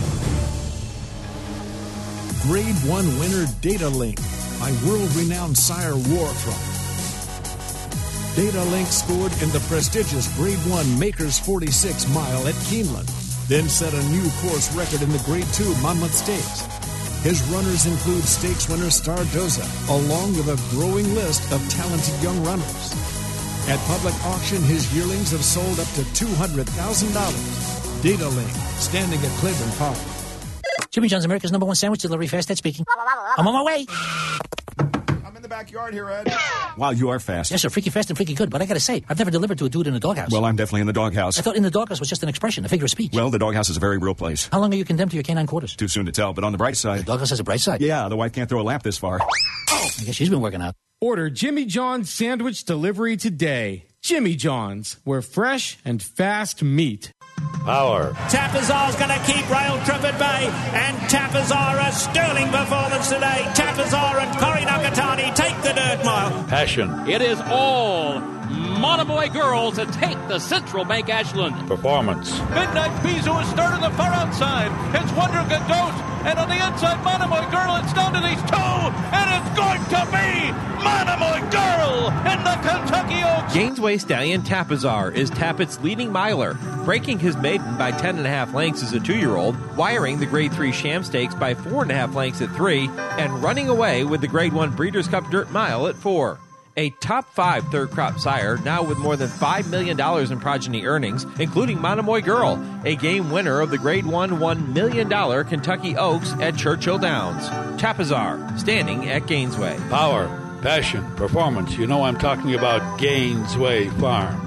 Grade 1 winner Data Link by world-renowned sire Warthrone. Data Link scored in the prestigious Grade 1 Makers 46 Mile at Keeneland, then set a new course record in the Grade 2 Monmouth Stakes. His runners include stakes winner Stardoza, along with a growing list of talented young runners. At public auction, his yearlings have sold up to $200,000. Data Link, standing at Cleveland Park. Jimmy John's, America's #1 sandwich delivery, fast Ed speaking. I'm on my way. I'm in the backyard here, Ed. Wow, you are fast. Yes, sir, freaky fast and freaky good. But I gotta say, I've never delivered to a dude in a doghouse. Well, I'm definitely in the doghouse. I thought in the doghouse was just an expression, a figure of speech. Well, the doghouse is a very real place. How long are you condemned to your canine quarters? Too soon to tell, but on the bright side... The doghouse has a bright side? Yeah, the wife can't throw a lamp this far. I guess she's been working out. Order Jimmy John's sandwich delivery today. Jimmy John's, where fresh and fast meat. Power. Tapazar's going to keep Rail Trip at bay, and Tapazar a sterling performance today. Tapazar and Corey Nakatani take the dirt mile. Passion. It is all Monomoy Girl to take the Central Bank Ashland. Performance. Midnight Bisou is starting the far outside. It's Wonder Gadot, and on the inside, Monomoy Girl. It's down to these two, and it's going to be Monomoy Girl in the Kentucky Oaks. Gainesway stallion Tapazar is Tappett's leading miler, breaking his maiden by 10.5 lengths as a 2-year-old, wiring the Grade 3 Sham Stakes by 4.5 lengths at 3, and running away with the Grade 1 Breeders' Cup Dirt Mile at 4. A top 5 third-crop sire, now with more than $5 million in progeny earnings, including Monomoy Girl, a game winner of the Grade 1 $1 million Kentucky Oaks at Churchill Downs. Tapazar, standing at Gainesway. Power, passion, performance. You know I'm talking about Gainesway Farm.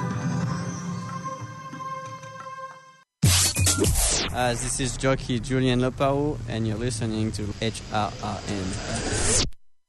This is jockey Julien Lepau, and you're listening to HRRN.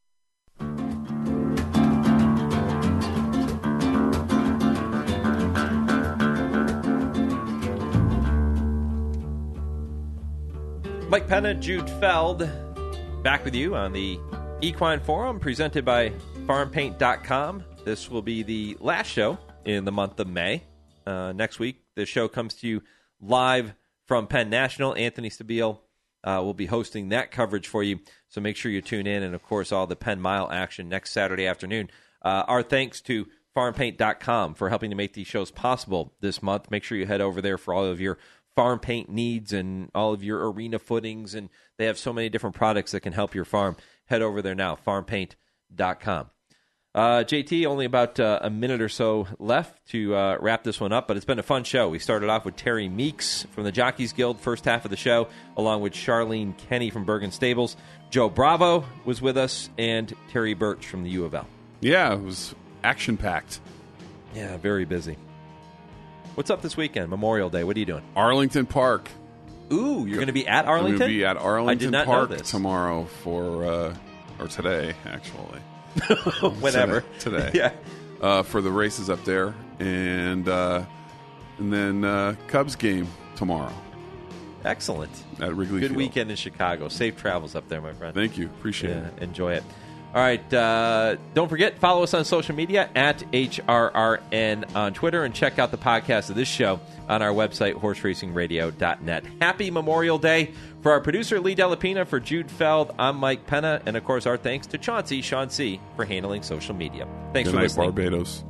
Mike Penna, Jude Feld, back with you on the Equine Forum, presented by FarmPaint.com. This will be the last show in the month of May. Next week, the show comes to you live from Penn National. Anthony Stabile We'll be hosting that coverage for you, so make sure you tune in. And, of course, all the Penn Mile action next Saturday afternoon. Our thanks to FarmPaint.com for helping to make these shows possible this month. Make sure you head over there for all of your farm paint needs and all of your arena footings. And they have so many different products that can help your farm. Head over there now, FarmPaint.com. JT, only about a minute or so left to wrap this one up, but it's been a fun show. We started off with Terry Meeks from the Jockeys Guild, first half of the show, along with Charlene Kenny from Bergen Stables. Joe Bravo was with us, and Terry Birch from the U of L. Yeah, it was action-packed. Yeah, very busy. What's up this weekend? Memorial Day. What are you doing? Arlington Park. Ooh, you're going to be at Arlington? I'm going to be at Arlington Park know this. Tomorrow or today, actually. Whenever. Today. Yeah. For the races up there. And then Cubs game tomorrow. Excellent. At Wrigley Good Field. weekend in Chicago. Safe travels up there, my friend. Thank you. Appreciate it. Enjoy it. All right. Don't forget, follow us on social media at HRRN on Twitter, and check out the podcast of this show on our website, horseracingradio.net. Happy Memorial Day. For our producer, Lee Delapina, for Jude Feld, I'm Mike Penna, and, of course, our thanks to Chauncey, Sean C., for handling social media. Thanks Good for night, listening. Barbados.